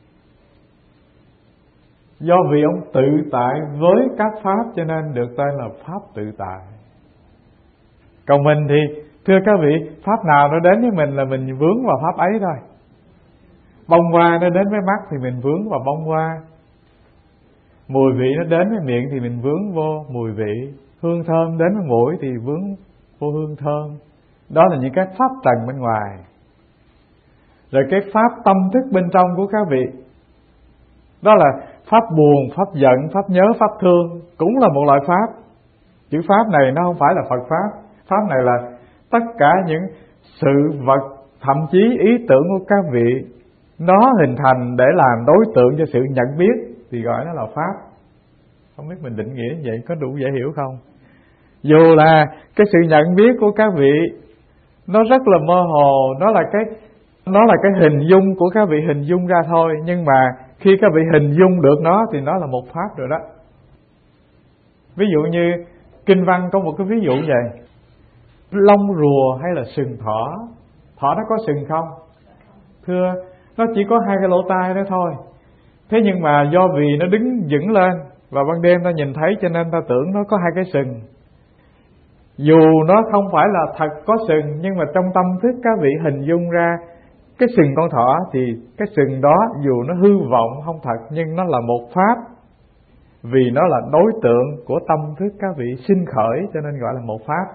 Do vì ông tự tại với các pháp cho nên được tên là Pháp Tự Tại. Còn mình thì thưa các vị, pháp nào nó đến với mình là mình vướng vào pháp ấy thôi. Bông hoa nó đến với mắt thì mình vướng vào bông hoa. Mùi vị nó đến với miệng thì mình vướng vô mùi vị. Hương thơm đến với mũi thì vướng vô hương thơm. Đó là những cái pháp trần bên ngoài. Rồi cái pháp tâm thức bên trong của các vị, đó là pháp buồn, pháp giận, pháp nhớ, pháp thương, cũng là một loại pháp. Chữ pháp này nó không phải là Phật pháp. Pháp này là tất cả những sự vật, thậm chí ý tưởng của các vị, nó hình thành để làm đối tượng cho sự nhận biết thì gọi nó là pháp. Không biết mình định nghĩa như vậy có đủ dễ hiểu không? Dù là cái sự nhận biết của các vị nó rất là mơ hồ, nó là cái nó là cái hình dung của các vị hình dung ra thôi, nhưng mà khi các vị hình dung được nó thì nó là một pháp rồi đó. Ví dụ như kinh văn có một cái ví dụ vậy: lông rùa hay là sừng thỏ. Thỏ nó có sừng không? Thưa, nó chỉ có hai cái lỗ tai đó thôi. Thế nhưng mà do vì nó đứng vững lên và ban đêm ta nhìn thấy cho nên ta tưởng nó có hai cái sừng. Dù nó không phải là thật có sừng, nhưng mà trong tâm thức các vị hình dung ra cái sừng con thỏ thì cái sừng đó dù nó hư vọng không thật nhưng nó là một pháp. Vì nó là đối tượng của tâm thức các vị sinh khởi cho nên gọi là một pháp.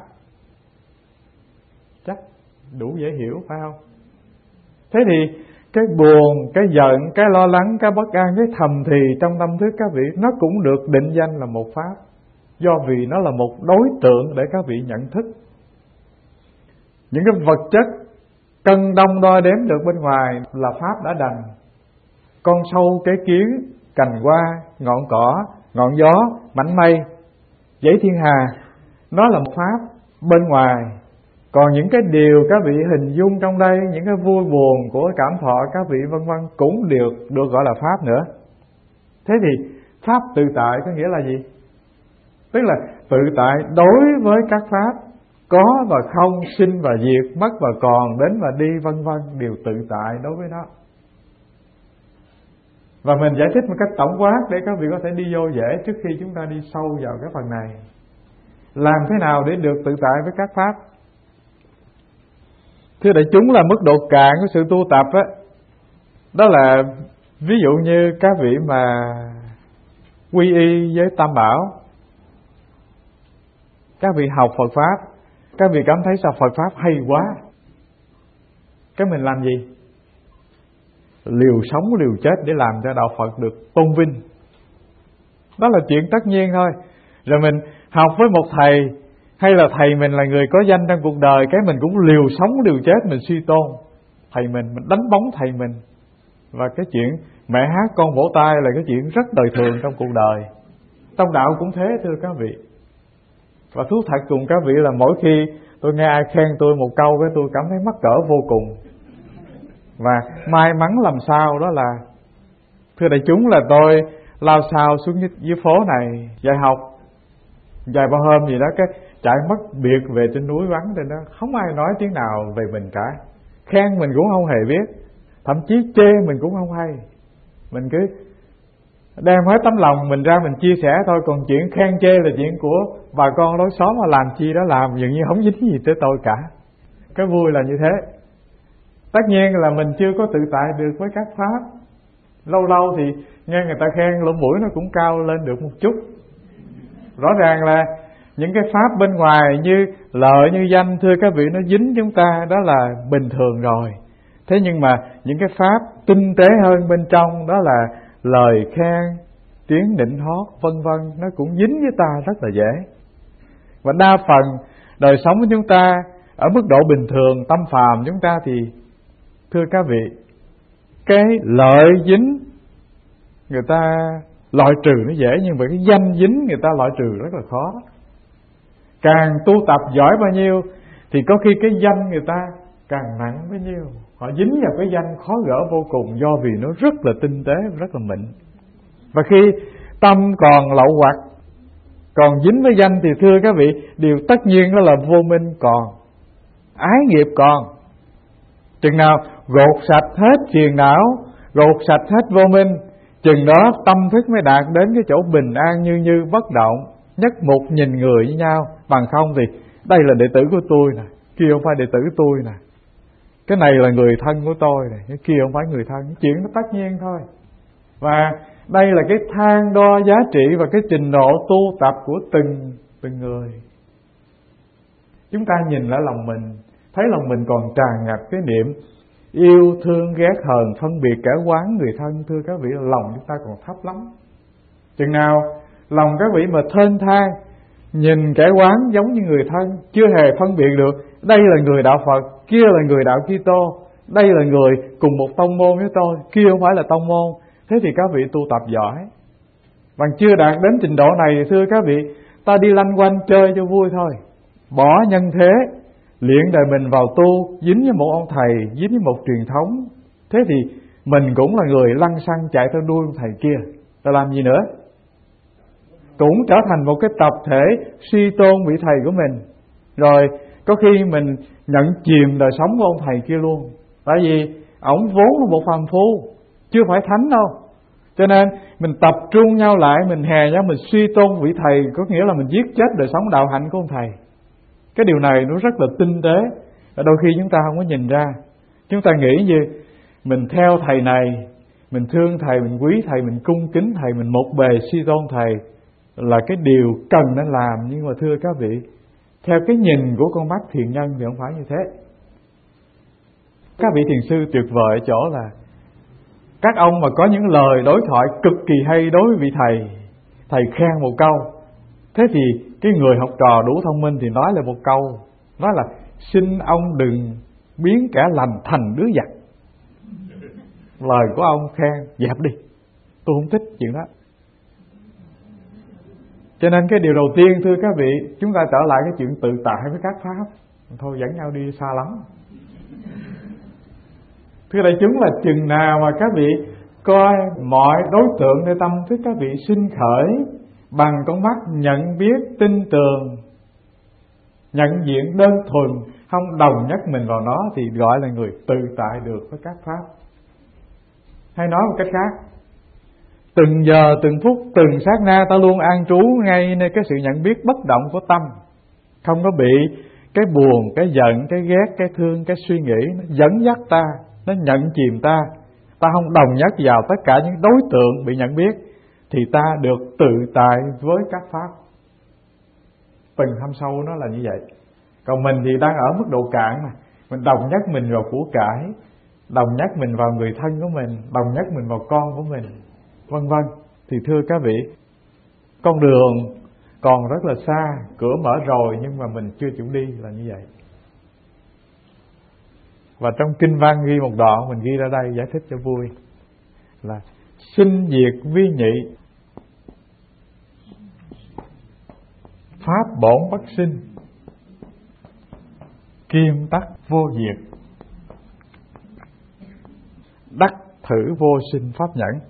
Chắc đủ dễ hiểu phải không? Thế thì cái buồn, cái giận, cái lo lắng, cái bất an, cái thầm thì trong tâm thức các vị nó cũng được định danh là một pháp. Do vì nó là một đối tượng để các vị nhận thức. Những cái vật chất cân đong đo đếm được bên ngoài là pháp đã đành. Con sâu, cái kiến, cành hoa, ngọn cỏ, ngọn gió, mảnh mây, Dãy thiên hà nó là một pháp bên ngoài. Còn những cái điều các vị hình dung trong đây, những cái vui buồn của cảm thọ các vị vân vân cũng đều được gọi là pháp nữa. Thế thì pháp tự tại có nghĩa là gì? Tức là tự tại đối với các pháp có và không, sinh và diệt, mất và còn, đến và đi vân vân, đều tự tại đối với nó. Và mình giải thích một cách tổng quát để các vị có thể đi vô dễ trước khi chúng ta đi sâu vào cái phần này. Làm thế nào để được tự tại với các pháp? Thưa đại chúng, là mức độ cạn của sự tu tập á, đó là ví dụ như các vị mà quy y với Tam Bảo, các vị học Phật Pháp, các vị cảm thấy sao Phật Pháp hay quá, cái mình làm gì? Liều sống liều chết để làm cho đạo Phật được tôn vinh. Đó là chuyện tất nhiên thôi. Rồi mình học với một thầy, hay là thầy mình là người có danh trong cuộc đời, cái mình cũng liều sống liều chết mình suy tôn thầy mình, mình đánh bóng thầy mình. Và cái chuyện mẹ hát con vỗ tay là cái chuyện rất đời thường trong cuộc đời. Trong đạo cũng thế thưa các vị. Và thú thật cùng các vị là mỗi khi tôi nghe ai khen tôi một câu, cái tôi cảm thấy mắc cỡ vô cùng. Và may mắn làm sao đó là, thưa đại chúng, là tôi lao sao xuống dưới phố này dạy học vài ba hôm gì đó, cái chạy mất biệt về trên núi vắng trên đó, không ai nói tiếng nào về mình cả. Khen mình cũng không hề biết, thậm chí chê mình cũng không hay. Mình cứ đem hết tấm lòng mình ra mình chia sẻ thôi. Còn chuyện khen chê là chuyện của bà con lối xóm, mà làm chi đó làm, dường như không dính gì tới tôi cả. Cái vui là như thế. Tất nhiên là mình chưa có tự tại được với các pháp. Lâu lâu thì nghe người ta khen lỗ mũi nó cũng cao lên được một chút. Rõ ràng là những cái pháp bên ngoài như lợi như danh, thưa các vị, nó dính chúng ta, đó là bình thường rồi. Thế nhưng mà những cái pháp tinh tế hơn bên trong, đó là lời khen, tiếng nịnh hót vân vân, nó cũng dính với ta rất là dễ. Và đa phần đời sống của chúng ta ở mức độ bình thường, tâm phàm chúng ta thì, thưa các vị, cái lợi dính người ta loại trừ nó dễ, nhưng mà cái danh dính người ta loại trừ rất là khó. Càng tu tập giỏi bao nhiêu thì có khi cái danh người ta càng nặng bấy nhiêu. Họ dính vào cái danh khó gỡ vô cùng, do vì nó rất là tinh tế, rất là mịn. Và khi tâm còn lậu hoặc, còn dính với danh thì thưa các vị, điều tất nhiên đó là vô minh còn, ái nghiệp còn. Chừng nào gột sạch hết phiền não, gột sạch hết vô minh, chừng đó tâm thức mới đạt đến cái chỗ bình an như như bất động, nhất mục nhìn người với nhau. Bằng không thì đây là đệ tử của tôi nè, kia không phải đệ tử của tôi nè, cái này là người thân của tôi nè, cái kia không phải người thân. Chuyện nó tất nhiên thôi. Và đây là cái thang đo giá trị và cái trình độ tu tập của từng từng người. Chúng ta nhìn lại lòng mình, thấy lòng mình còn tràn ngập cái niệm yêu thương ghét hờn, phân biệt kẻ quán người thân, thưa các vị, lòng chúng ta còn thấp lắm. Chừng nào lòng các vị mà thênh thang, nhìn kẻ quán giống như người thân, chưa hề phân biệt được đây là người đạo Phật, kia là người đạo Kitô, đây là người cùng một tông môn với tôi, kia không phải là tông môn, thế thì các vị tu tập giỏi. Bằng chưa đạt đến trình độ này, thưa các vị, ta đi lanh quanh chơi cho vui thôi, bỏ nhân thế, luyện đời mình vào tu, dính với một ông thầy, dính với một truyền thống, thế thì mình cũng là người lăng xăng chạy theo đuôi ông thầy kia, ta làm gì nữa? Cũng trở thành một cái tập thể suy tôn vị thầy của mình. Rồi có khi mình nhận chìm đời sống của ông thầy kia luôn. Tại vì ổng vốn là một phàm phu, chưa phải thánh đâu. Cho nên mình tập trung nhau lại, mình hè nhau, mình suy tôn vị thầy, có nghĩa là mình giết chết đời sống đạo hạnh của ông thầy. Cái điều này nó rất là tinh tế, và đôi khi chúng ta không có nhìn ra. Chúng ta nghĩ gì? Mình theo thầy này, mình thương thầy, mình quý thầy, mình cung kính thầy, mình một bề suy tôn thầy là cái điều cần nên làm. Nhưng mà thưa các vị, theo cái nhìn của con mắt thiện nhân thì không phải như thế. Các vị thiền sư tuyệt vời ở chỗ là các ông mà có những lời đối thoại cực kỳ hay đối với vị thầy, thầy khen một câu, thế thì cái người học trò đủ thông minh thì nói lại một câu, nói là xin ông đừng biến kẻ lành thành đứa giặc. Lời của ông khen, dẹp đi, tôi không thích chuyện đó. Cho nên cái điều đầu tiên thưa các vị, chúng ta trở lại cái chuyện tự tại với các pháp. Thôi dẫn nhau đi xa lắm. Thưa đại chúng, là chừng nào mà các vị coi mọi đối tượng nơi tâm thức các vị sinh khởi bằng con mắt nhận biết, tin tưởng, nhận diện đơn thuần, không đồng nhất mình vào nó, thì gọi là người tự tại được với các pháp. Hay nói một cách khác, từng giờ, từng phút, từng sát na ta luôn an trú ngay nơi cái sự nhận biết bất động của tâm, không có bị cái buồn, cái giận, cái ghét, cái thương, cái suy nghĩ nó dẫn dắt ta, nó nhận chìm ta. Ta không đồng nhất vào tất cả những đối tượng bị nhận biết, thì ta được tự tại với các pháp. Từng thâm sâu nó là như vậy. Còn mình thì đang ở mức độ cạn mà, mình đồng nhất mình vào của cải, đồng nhất mình vào người thân của mình, đồng nhất mình vào con của mình, vân vân. Thì thưa các vị, con đường còn rất là xa, cửa mở rồi nhưng mà mình chưa chịu đi, là như vậy. Và trong kinh văn ghi một đoạn, mình ghi ra đây giải thích cho vui, là sinh diệt vi nhị, pháp bổn bất sinh, kim tắc vô diệt, đắc thử vô sinh pháp nhẫn,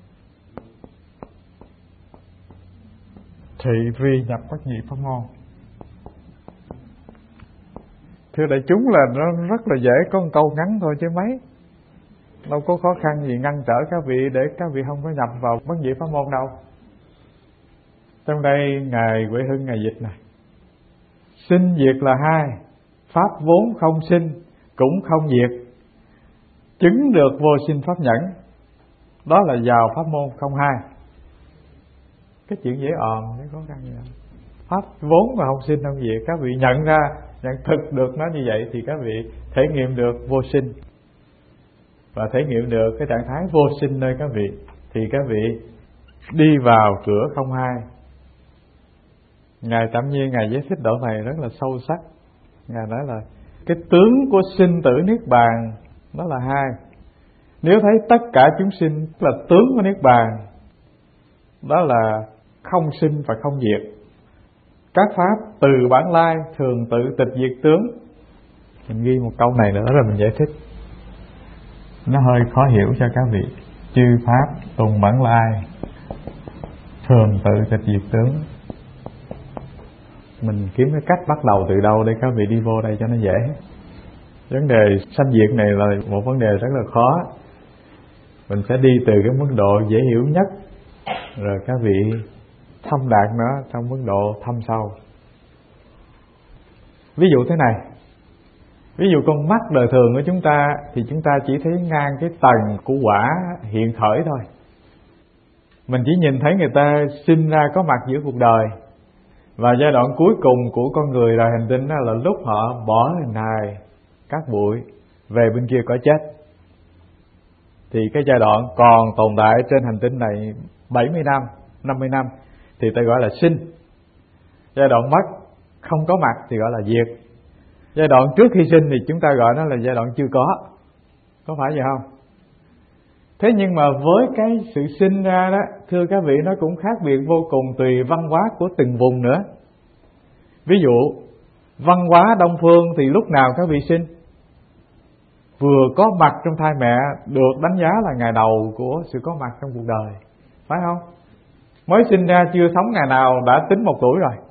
thị vi nhập bất nhị pháp môn. Thưa đại chúng, là nó rất là dễ, có một câu ngắn thôi chứ mấy, đâu có khó khăn gì ngăn trở các vị để các vị không có nhập vào bất nhị pháp môn đâu. Trong đây Ngài Huệ Hưng Ngài dịch này: sinh diệt là hai, pháp vốn không sinh cũng không diệt, chứng được vô sinh pháp nhẫn, đó là vào pháp môn không hai. Cái chuyện dễ òm, cái khó khăn gì đâu. Pháp vốn mà không sinh không diệt, các vị nhận ra, nhận thực được nó như vậy, thì các vị thể nghiệm được vô sinh, và thể nghiệm được cái trạng thái vô sinh nơi các vị, thì các vị đi vào cửa không hai. Ngài Tạm Nhiên Ngài giải thích đoạn này rất là sâu sắc. Ngài nói là cái tướng của sinh tử niết bàn đó là hai. Nếu thấy tất cả chúng sinh là tướng của niết bàn, đó là không sinh và không diệt. Các pháp từ bản lai thường tự tịch diệt tướng. Mình ghi một câu này nữa rồi mình giải thích, nó hơi khó hiểu cho các vị. Chư pháp tùng bản lai thường tự tịch diệt tướng. Mình kiếm cái cách bắt đầu từ đâu để các vị đi vô đây cho nó dễ. Vấn đề sanh diệt này là một vấn đề rất là khó. Mình sẽ đi từ cái mức độ dễ hiểu nhất, rồi các vị thâm đạt nó trong mức độ thâm sâu. Ví dụ thế này, ví dụ con mắt đời thường của chúng ta thì chúng ta chỉ thấy ngang cái tầng của quả hiện khởi thôi. Mình chỉ nhìn thấy người ta sinh ra có mặt giữa cuộc đời, và giai đoạn cuối cùng của con người là hành tinh, đó là lúc họ bỏ hình hài các bụi về bên kia cõi chết. Thì cái giai đoạn còn tồn tại trên hành tinh này bảy mươi năm, năm mươi năm thì ta gọi là sinh. Giai đoạn mất không có mặt thì gọi là diệt. Giai đoạn trước khi sinh thì chúng ta gọi nó là giai đoạn chưa có. Có phải vậy không? Thế nhưng mà với cái sự sinh ra đó, thưa các vị, nó cũng khác biệt vô cùng tùy văn hóa của từng vùng nữa. Ví dụ văn hóa Đông Phương thì lúc nào các vị sinh? Vừa có mặt trong thai mẹ được đánh giá là ngày đầu của sự có mặt trong cuộc đời, phải không? Mới sinh ra chưa sống ngày nào đã tính một tuổi rồi.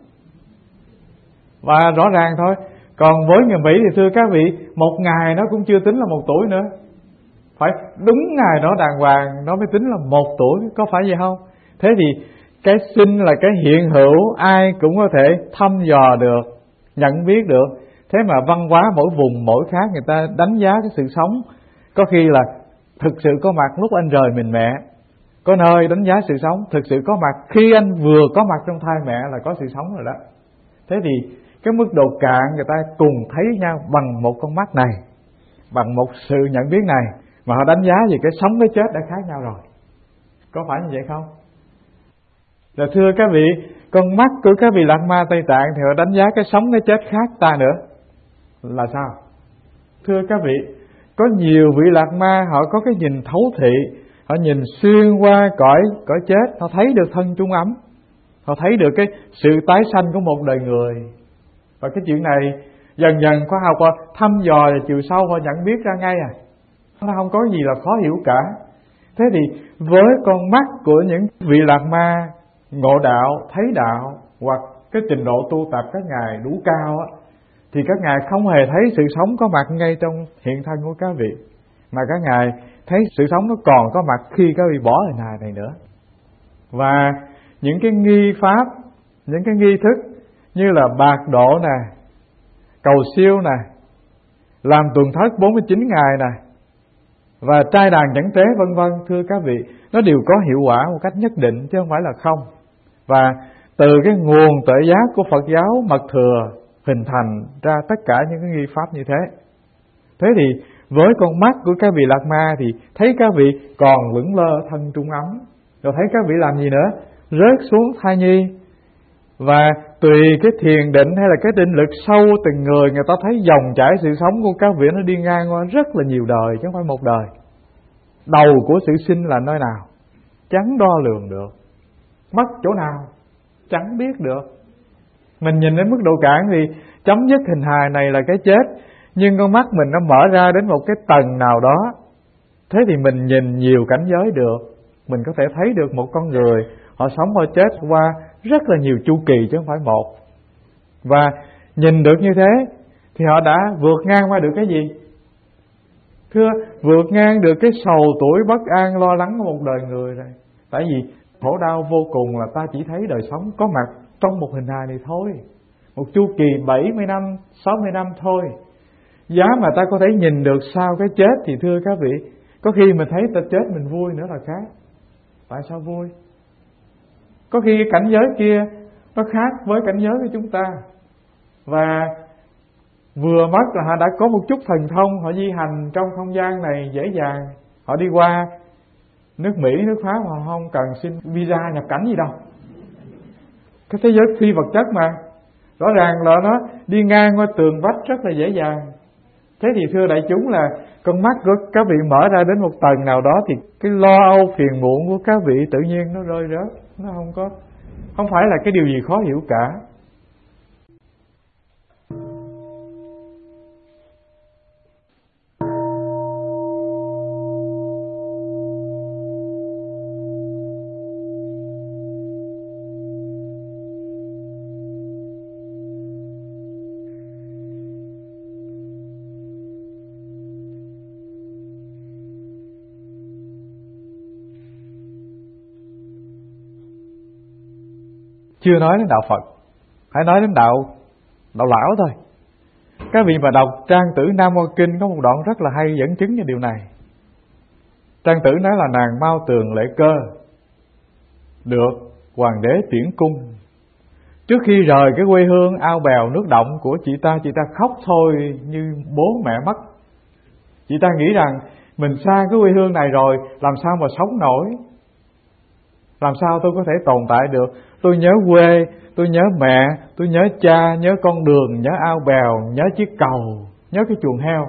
Và rõ ràng thôi. Còn với người Mỹ thì thưa các vị, một ngày nó cũng chưa tính là một tuổi nữa. Phải đúng ngày đó đàng hoàng nó mới tính là một tuổi, có phải vậy không? Thế thì cái sinh là cái hiện hữu, ai cũng có thể thăm dò được, nhận biết được. Thế mà văn hóa mỗi vùng mỗi khác, người ta đánh giá cái sự sống. Có khi là thực sự có mặt lúc anh rời mình mẹ, có nơi đánh giá sự sống thực sự có mặt khi anh vừa có mặt trong thai mẹ là có sự sống rồi đó. Thế thì cái mức độ cạn người ta cùng thấy nhau bằng một con mắt này, bằng một sự nhận biết này, mà họ đánh giá về cái sống cái chết đã khác nhau rồi. Có phải như vậy không? Rồi thưa các vị, con mắt của các vị Lạc Ma Tây Tạng thì họ đánh giá cái sống cái chết khác ta nữa. Là sao? Thưa các vị, có nhiều vị Lạc Ma họ có cái nhìn thấu thị, họ nhìn xuyên qua cõi cõi chết, họ thấy được thân chung ấm, họ thấy được cái sự tái sanh của một đời người. Và cái chuyện này dần dần khoa học họ thăm dò và chiều sâu họ nhận biết ra ngay à. Nó không có gì là khó hiểu cả. Thế thì với con mắt của những vị lạc ma ngộ đạo, thấy đạo, hoặc cái trình độ tu tập các ngài đủ cao á, thì các ngài không hề thấy sự sống có mặt ngay trong hiện thân của các vị, mà các ngài thấy sự sống nó còn có mặt khi các vị bỏ hình hài này nữa. Và những cái nghi pháp, những cái nghi thức như là bạc độ nè, cầu siêu nè, làm tuần thất bốn mươi chín ngày nè, và trai đàn chẳng tế vân vân, thưa các vị, nó đều có hiệu quả một cách nhất định chứ không phải là không. Và từ cái nguồn tuệ giác của Phật giáo mật thừa hình thành ra tất cả những cái nghi pháp như thế. Thế thì với con mắt của các vị lạc ma thì thấy các vị còn vững lơ thân trung ấm, rồi thấy các vị làm gì nữa? Rớt xuống thai nhi. Và tùy cái thiền định hay là cái định lực sâu từng người, người ta thấy dòng chảy sự sống của các vị nó đi ngang qua rất là nhiều đời chứ không phải một đời. Đầu của sự sinh là nơi nào? Chẳng đo lường được. Mất chỗ nào? Chẳng biết được. Mình nhìn đến mức độ cạn thì chấm dứt hình hài này là cái chết, nhưng con mắt mình nó mở ra đến một cái tầng nào đó. Thế thì mình nhìn nhiều cảnh giới được. Mình có thể thấy được một con người họ sống họ chết qua rất là nhiều chu kỳ chứ không phải một. Và nhìn được như thế thì họ đã vượt ngang qua được cái gì? Thưa, vượt ngang được cái sầu tuổi bất an lo lắng của một đời người rồi. Tại vì khổ đau vô cùng là ta chỉ thấy đời sống có mặt trong một hình hài này thôi, một chu kỳ bảy mươi năm, sáu mươi năm thôi. Giá mà ta có thể nhìn được sau cái chết thì thưa các vị, có khi mình thấy ta chết mình vui nữa là khác. Tại sao vui? Có khi cái cảnh giới kia nó khác với cảnh giới của chúng ta. Và vừa mất là họ đã có một chút thần thông, họ di hành trong không gian này dễ dàng. Họ đi qua nước Mỹ, nước Pháp họ không cần xin visa nhập cảnh gì đâu. Cái thế giới phi vật chất mà, rõ ràng là nó đi ngang qua tường vách rất là dễ dàng. Thế thì thưa đại chúng là con mắt của các vị mở ra đến một tầng nào đó thì cái lo âu phiền muộn của các vị tự nhiên nó rơi rớt. Nó không có, không phải là cái điều gì khó hiểu cả. Chưa nói đến đạo Phật, hãy nói đến đạo đạo lão thôi. Các vị mà đọc trang tử Nam Hoa Kinh có một đoạn rất là hay dẫn chứng cho điều này. Trang tử nói là nàng Mao Tường Lệ Cơ được hoàng đế tuyển cung. Trước khi rời cái quê hương ao bèo nước động của chị ta, chị ta khóc thôi như bố mẹ mất. Chị ta nghĩ rằng mình xa cái quê hương này rồi, làm sao mà sống nổi, làm sao tôi có thể tồn tại được. Tôi nhớ quê, tôi nhớ mẹ, tôi nhớ cha, nhớ con đường, nhớ ao bèo, nhớ chiếc cầu, nhớ cái chuồng heo.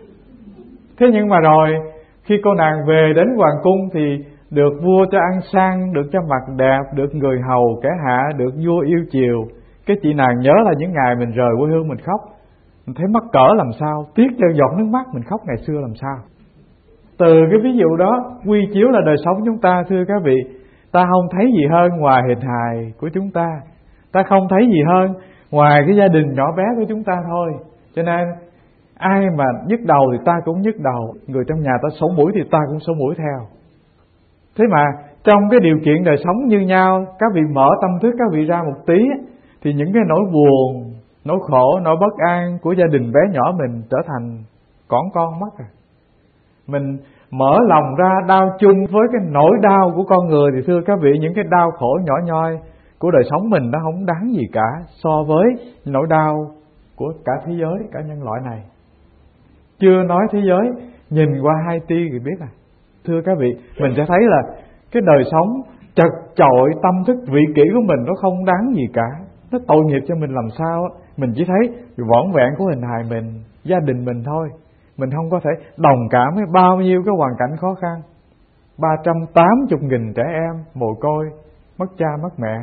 Thế nhưng mà rồi khi cô nàng về đến hoàng cung thì được vua cho ăn sang, được cho mặc đẹp, được người hầu kẻ hạ, được vua yêu chiều. Cái chị nàng nhớ là những ngày mình rời quê hương mình khóc, mình thấy mắc cỡ làm sao, tiếc cho giọt nước mắt mình khóc ngày xưa làm sao. Từ cái ví dụ đó quy chiếu là đời sống chúng ta, thưa các vị. Ta không thấy gì hơn ngoài hình hài của chúng ta, ta không thấy gì hơn ngoài cái gia đình nhỏ bé của chúng ta thôi. Cho nên ai mà nhức đầu thì ta cũng nhức đầu, người trong nhà ta sổ mũi thì ta cũng sổ mũi theo. Thế mà trong cái điều kiện đời sống như nhau, các vị mở tâm thức các vị ra một tí thì những cái nỗi buồn, nỗi khổ, nỗi bất an của gia đình bé nhỏ mình trở thành cỏn con mất rồi. Mình mở lòng ra đau chung với cái nỗi đau của con người thì thưa các vị, những cái đau khổ nhỏ nhoi của đời sống mình nó không đáng gì cả so với nỗi đau của cả thế giới, cả nhân loại này. Chưa nói thế giới, nhìn qua hai ti thì biết à. Thưa các vị, mình sẽ thấy là cái đời sống chật chội, tâm thức vị kỷ của mình nó không đáng gì cả. Nó tội nghiệp cho mình làm sao á. Mình chỉ thấy vỏn vẹn của hình hài mình, gia đình mình thôi. Mình không có thể đồng cảm với bao nhiêu cái hoàn cảnh khó khăn. ba trăm tám mươi nghìn trẻ em mồ côi, mất cha mất mẹ,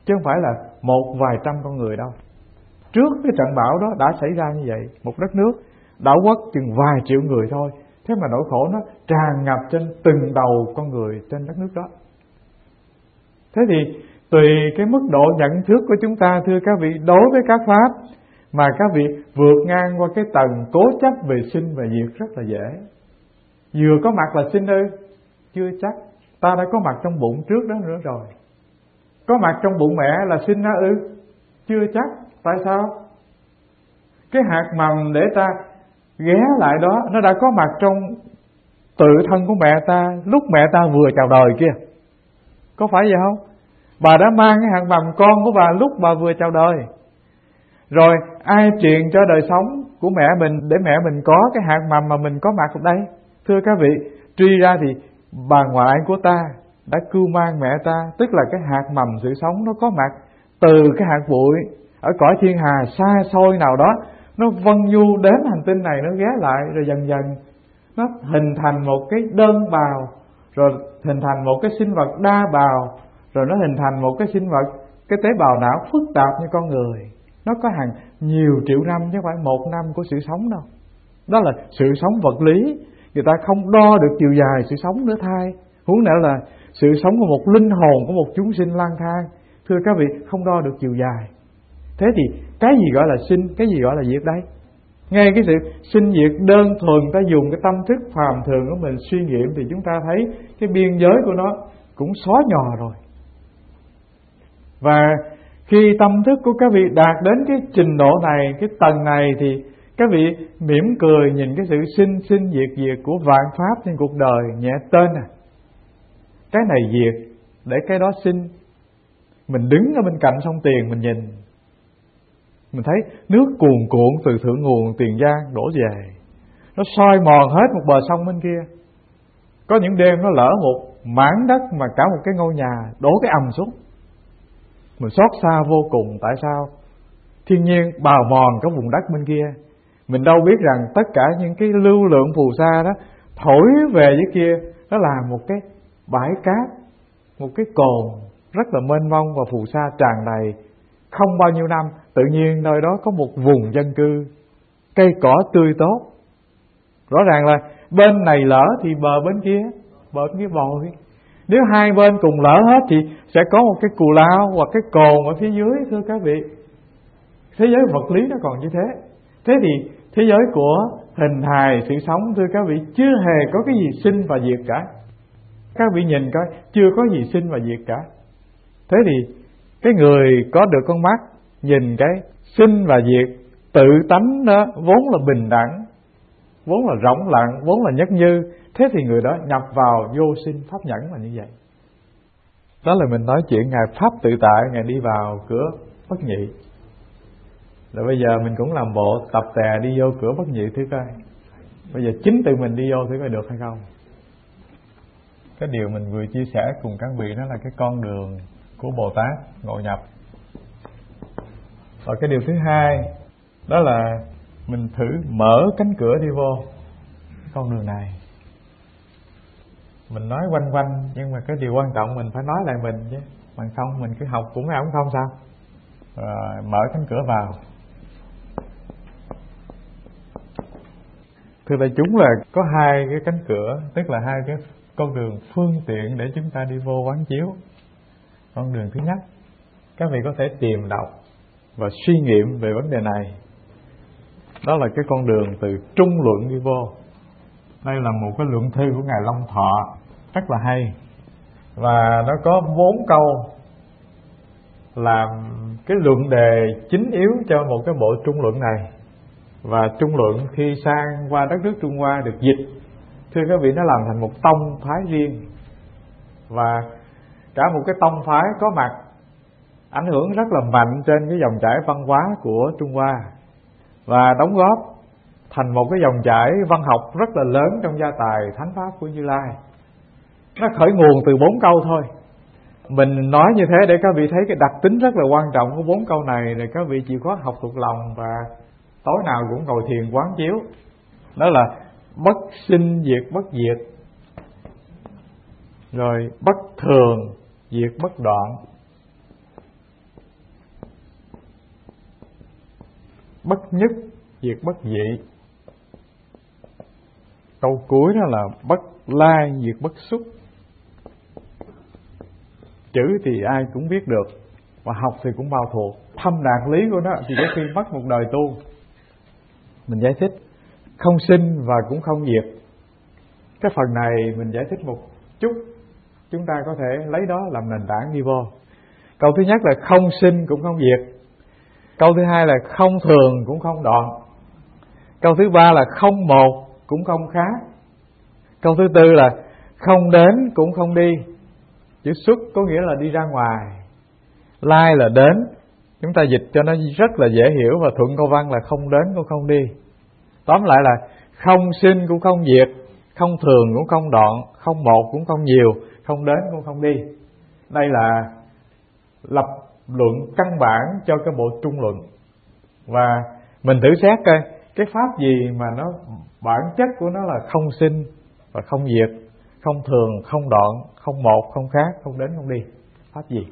chứ không phải là một vài trăm con người đâu. Trước cái trận bão đó đã xảy ra như vậy, một đất nước đảo quốc chừng vài triệu người thôi, thế mà nỗi khổ nó tràn ngập trên từng đầu con người trên đất nước đó. Thế thì tùy cái mức độ nhận thức của chúng ta, thưa các vị, đối với các pháp mà các vị vượt ngang qua cái tầng cố chấp về sinh và diệt rất là dễ. Vừa có mặt là sinh ư? Chưa chắc. Ta đã có mặt trong bụng trước đó nữa rồi. Có mặt trong bụng mẹ là sinh ra ư? Chưa chắc. Tại sao? Cái hạt mầm để ta ghé lại đó, nó đã có mặt trong tự thân của mẹ ta lúc mẹ ta vừa chào đời kia. Có phải vậy không? Bà đã mang cái hạt mầm con của bà lúc bà vừa chào đời. Rồi ai truyền cho đời sống của mẹ mình để mẹ mình có cái hạt mầm mà mình có mặt ở đây? Thưa các vị, truy ra thì bà ngoại của ta đã cưu mang mẹ ta, tức là cái hạt mầm sự sống nó có mặt từ cái hạt bụi ở cõi thiên hà xa xôi nào đó, nó vân du đến hành tinh này, nó ghé lại, rồi dần dần nó hình thành một cái đơn bào, rồi hình thành một cái sinh vật đa bào, rồi nó hình thành một cái sinh vật, cái tế bào não phức tạp như con người. Nó có hàng nhiều triệu năm chứ không phải một năm của sự sống đâu. Đó là sự sống vật lý. Người ta không đo được chiều dài sự sống nữa thay, huống nữa là sự sống của một linh hồn của một chúng sinh lang thang. Thưa các vị, không đo được chiều dài. Thế thì cái gì gọi là sinh, cái gì gọi là diệt đây? Ngay cái sự sinh diệt đơn thuần, ta dùng cái tâm thức phàm thường của mình suy nghiệm thì chúng ta thấy cái biên giới của nó cũng xóa nhòa rồi. Và khi tâm thức của các vị đạt đến cái trình độ này, cái tầng này, thì các vị mỉm cười nhìn cái sự sinh sinh diệt diệt của vạn pháp trên cuộc đời nhẹ tên à. Cái này diệt để cái đó sinh. Mình đứng ở bên cạnh sông Tiền mình nhìn, mình thấy nước cuồn cuộn từ thượng nguồn Tiền Giang đổ về, nó soi mòn hết một bờ sông bên kia. Có những đêm nó lỡ một mảng đất mà cả một cái ngôi nhà đổ cái ầm xuống. Mình xót xa vô cùng. Tại sao? Thiên nhiên bào mòn cái vùng đất bên kia. Mình đâu biết rằng tất cả những cái lưu lượng phù sa đó thổi về dưới kia, nó là một cái bãi cát, một cái cồn rất là mênh mông và phù sa tràn đầy. Không bao nhiêu năm, tự nhiên nơi đó có một vùng dân cư, cây cỏ tươi tốt. Rõ ràng là bên này lỡ thì bờ bên kia, bờ bên kia bồi. Nếu hai bên cùng lỡ hết thì sẽ có một cái cù lao hoặc cái cồn ở phía dưới, thưa các vị. Thế giới vật lý nó còn như thế. Thế thì thế giới của hình hài sự sống, thưa các vị, chưa hề có cái gì sinh và diệt cả. Các vị nhìn coi, chưa có gì sinh và diệt cả. Thế thì cái người có được con mắt nhìn cái sinh và diệt tự tánh đó vốn là bình đẳng, vốn là rỗng lặng, vốn là nhất như. Thế thì người đó nhập vào vô sinh pháp nhẫn là như vậy. Đó là mình nói chuyện Ngài Pháp Tự Tại, Ngài đi vào cửa bất nhị. Rồi bây giờ mình cũng làm bộ tập tè đi vô cửa bất nhị thử coi. Bây giờ chính tự mình đi vô thử coi được hay không. Cái điều mình vừa chia sẻ cùng các vị đó là cái con đường của Bồ Tát ngộ nhập. Và cái điều thứ hai đó là mình thử mở cánh cửa đi vô con đường này. Mình nói quanh quanh, nhưng mà cái điều quan trọng mình phải nói lại mình chứ. Bằng không mình cứ học cũng hay cũng không sao. Rồi mở cánh cửa vào. Thưa đại chúng là có hai cái cánh cửa, tức là hai cái con đường phương tiện để chúng ta đi vô quán chiếu. Con đường thứ nhất, các vị có thể tìm đọc và suy nghiệm về vấn đề này. Đó là cái con đường từ trung luận đi vô. Đây là một cái luận thư của Ngài Long Thọ rất là hay. Và nó có bốn câu làm cái luận đề chính yếu cho một cái bộ trung luận này. Và trung luận khi sang qua đất nước Trung Hoa được dịch, thưa các vị, nó làm thành một tông phái riêng. Và cả một cái tông phái có mặt ảnh hưởng rất là mạnh trên cái dòng chảy văn hóa của Trung Hoa, và đóng góp thành một cái dòng chảy văn học rất là lớn trong gia tài thánh pháp của Như Lai. Nó khởi nguồn từ bốn câu thôi. Mình nói như thế để các vị thấy cái đặc tính rất là quan trọng của bốn câu này, để các vị chịu khó học thuộc lòng và tối nào cũng ngồi thiền quán chiếu. Đó là bất sinh diệt bất diệt, rồi bất thường diệt bất đoạn, bất nhất diệt bất dị. Câu cuối đó là bất lai diệt bất xúc. Chữ thì ai cũng biết được và học thì cũng bao thuộc. Thâm đạt lý của nó thì có khi mất một đời tu. Mình giải thích không sinh và cũng không diệt. Cái phần này mình giải thích một chút, chúng ta có thể lấy đó làm nền tảng đi vô. Câu thứ nhất là không sinh cũng không diệt. Câu thứ hai là không thường cũng không đoạn. Câu thứ ba là không một cũng không khác. Câu thứ tư là không đến cũng không đi. Chữ xuất có nghĩa là đi ra ngoài, lai là đến. Chúng ta dịch cho nó rất là dễ hiểu và thuận câu văn là không đến cũng không đi. Tóm lại là không sinh cũng không diệt, không thường cũng không đoạn, không một cũng không nhiều, không đến cũng không đi. Đây là lập luận căn bản cho cái bộ trung luận. Và mình thử xét coi cái pháp gì mà nó bản chất của nó là không sinh và không diệt, không thường, không đoạn, không một, không khác, không đến không đi. Pháp gì?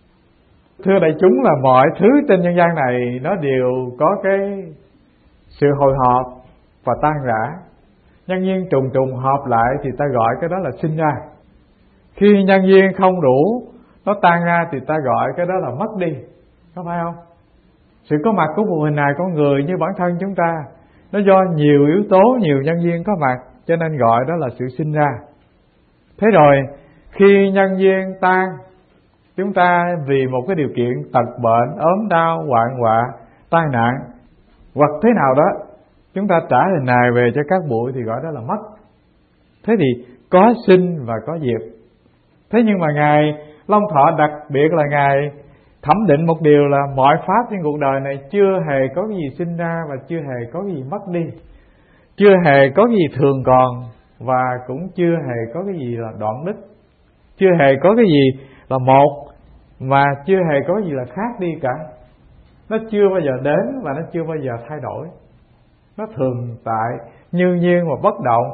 Thưa đại chúng, là mọi thứ trên nhân gian này nó đều có cái sự hồi hộp và tan rã. Nhân duyên trùng trùng hợp lại thì ta gọi cái đó là sinh ra. Khi nhân duyên không đủ, nó tan ra thì ta gọi cái đó là mất đi. Có phải không? Sự có mặt của một hình hài con người như bản thân chúng ta, nó do nhiều yếu tố, nhiều nhân duyên có mặt, cho nên gọi đó là sự sinh ra. Thế rồi khi nhân duyên tan, chúng ta vì một cái điều kiện tật bệnh, ốm đau, hoạn họa, tai nạn hoặc thế nào đó, chúng ta trả hình hài về cho các bụi thì gọi đó là mất. Thế thì có sinh và có diệt. Thế nhưng mà Ngài Long Thọ đặc biệt là Ngài thẩm định một điều là mọi pháp trên cuộc đời này chưa hề có cái gì sinh ra và chưa hề có cái gì mất đi, chưa hề có cái gì thường còn và cũng chưa hề có cái gì là đoạn đích, chưa hề có cái gì là một mà chưa hề có cái gì là khác đi cả. Nó chưa bao giờ đến và nó chưa bao giờ thay đổi. Nó thường tại, như nhiên và bất động,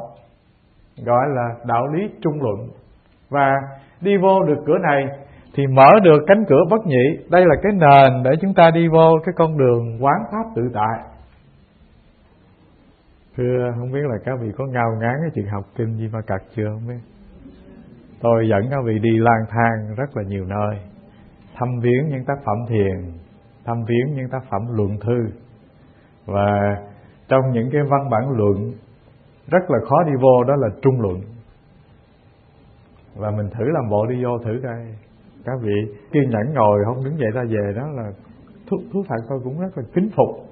gọi là đạo lý trung luận. Và đi vô được cửa này thì mở được cánh cửa bất nhị. Đây là cái nền để chúng ta đi vô cái con đường quán pháp tự tại. Thưa, không biết là các vị có ngao ngán cái chuyện học kinh Di Ma Cật chưa không biết? Tôi dẫn các vị đi lang thang rất là nhiều nơi, thăm viếng những tác phẩm thiền, thăm viếng những tác phẩm luận thư. Và trong những cái văn bản luận rất là khó đi vô đó là trung luận. Và mình thử làm bộ đi vô thử coi. Các vị kiên nhẫn ngồi không đứng dậy ra về đó là thú, thú thật tôi cũng rất là kính phục.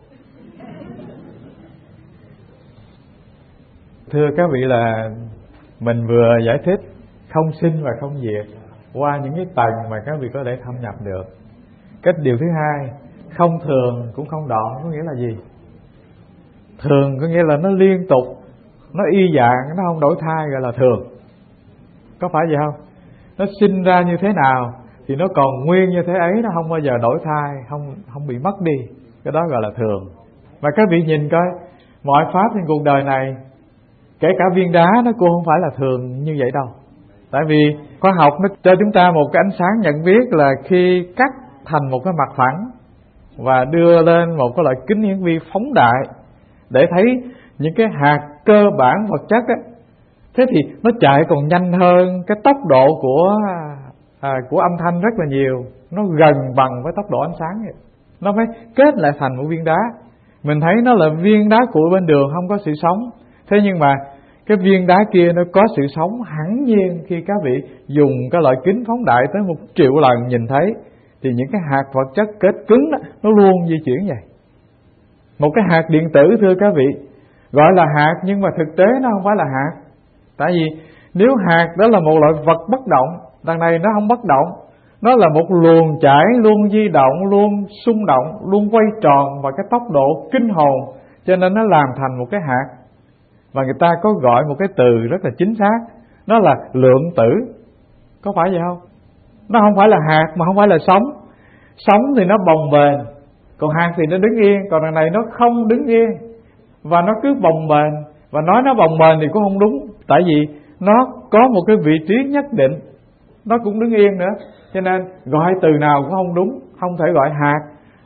Thưa các vị, là mình vừa giải thích không sinh và không diệt qua những cái tầng mà các vị có thể thâm nhập được. Cái điều thứ hai, không thường cũng không đoạn có nghĩa là gì? Thường có nghĩa là nó liên tục, nó y dạng, nó không đổi thay, gọi là thường. Có phải vậy không? Nó sinh ra như thế nào thì nó còn nguyên như thế ấy, nó không bao giờ đổi thay, không không bị mất đi. Cái đó gọi là thường. Và các vị nhìn coi, mọi pháp trên cuộc đời này, kể cả viên đá nó cũng không phải là thường như vậy đâu. Tại vì khoa học nó cho chúng ta một cái ánh sáng nhận biết là khi cắt thành một cái mặt phẳng và đưa lên một cái loại kính hiển vi phóng đại để thấy những cái hạt cơ bản vật chất á, thế thì nó chạy còn nhanh hơn cái tốc độ của à, của âm thanh rất là nhiều. Nó gần bằng với tốc độ ánh sáng vậy. Nó mới kết lại thành một viên đá. Mình thấy nó là viên đá cuội bên đường, không có sự sống. Thế nhưng mà cái viên đá kia nó có sự sống hẳn nhiên khi các vị dùng cái loại kính phóng đại tới một triệu lần nhìn thấy. Thì những cái hạt vật chất kết cứng đó, nó luôn di chuyển vậy. Một cái hạt điện tử, thưa các vị, gọi là hạt nhưng mà thực tế nó không phải là hạt. Tại vì nếu hạt đó là một loại vật bất động, đằng này nó không bất động, nó là một luồng chảy luôn di động, luôn xung động, luôn quay tròn và cái tốc độ kinh hồn, cho nên nó làm thành một cái hạt. Và người ta có gọi một cái từ rất là chính xác, nó là lượng tử. Có phải vậy không? Nó không phải là hạt mà không phải là sống. Sống thì nó bồng bềnh, còn hạt thì nó đứng yên. Còn đằng này nó không đứng yên và nó cứ bồng bềnh. Và nói nó bồng bềnh thì cũng không đúng, tại vì nó có một cái vị trí nhất định, nó cũng đứng yên nữa. Cho nên gọi từ nào cũng không đúng. Không thể gọi hạt,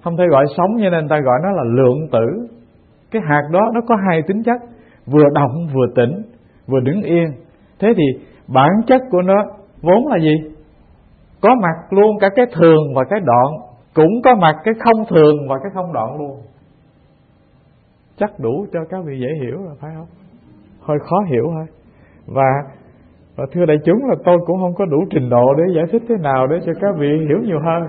không thể gọi sống, cho nên ta gọi nó là lượng tử. Cái hạt đó nó có hai tính chất, vừa động vừa tĩnh, vừa đứng yên. Thế thì bản chất của nó vốn là gì? Có mặt luôn cả cái thường và cái đoạn, cũng có mặt cái không thường và cái không đoạn luôn. Chắc đủ cho các vị dễ hiểu rồi phải không? Hơi khó hiểu thôi. Và, và thưa đại chúng là tôi cũng không có đủ trình độ để giải thích thế nào để cho các vị hiểu nhiều hơn.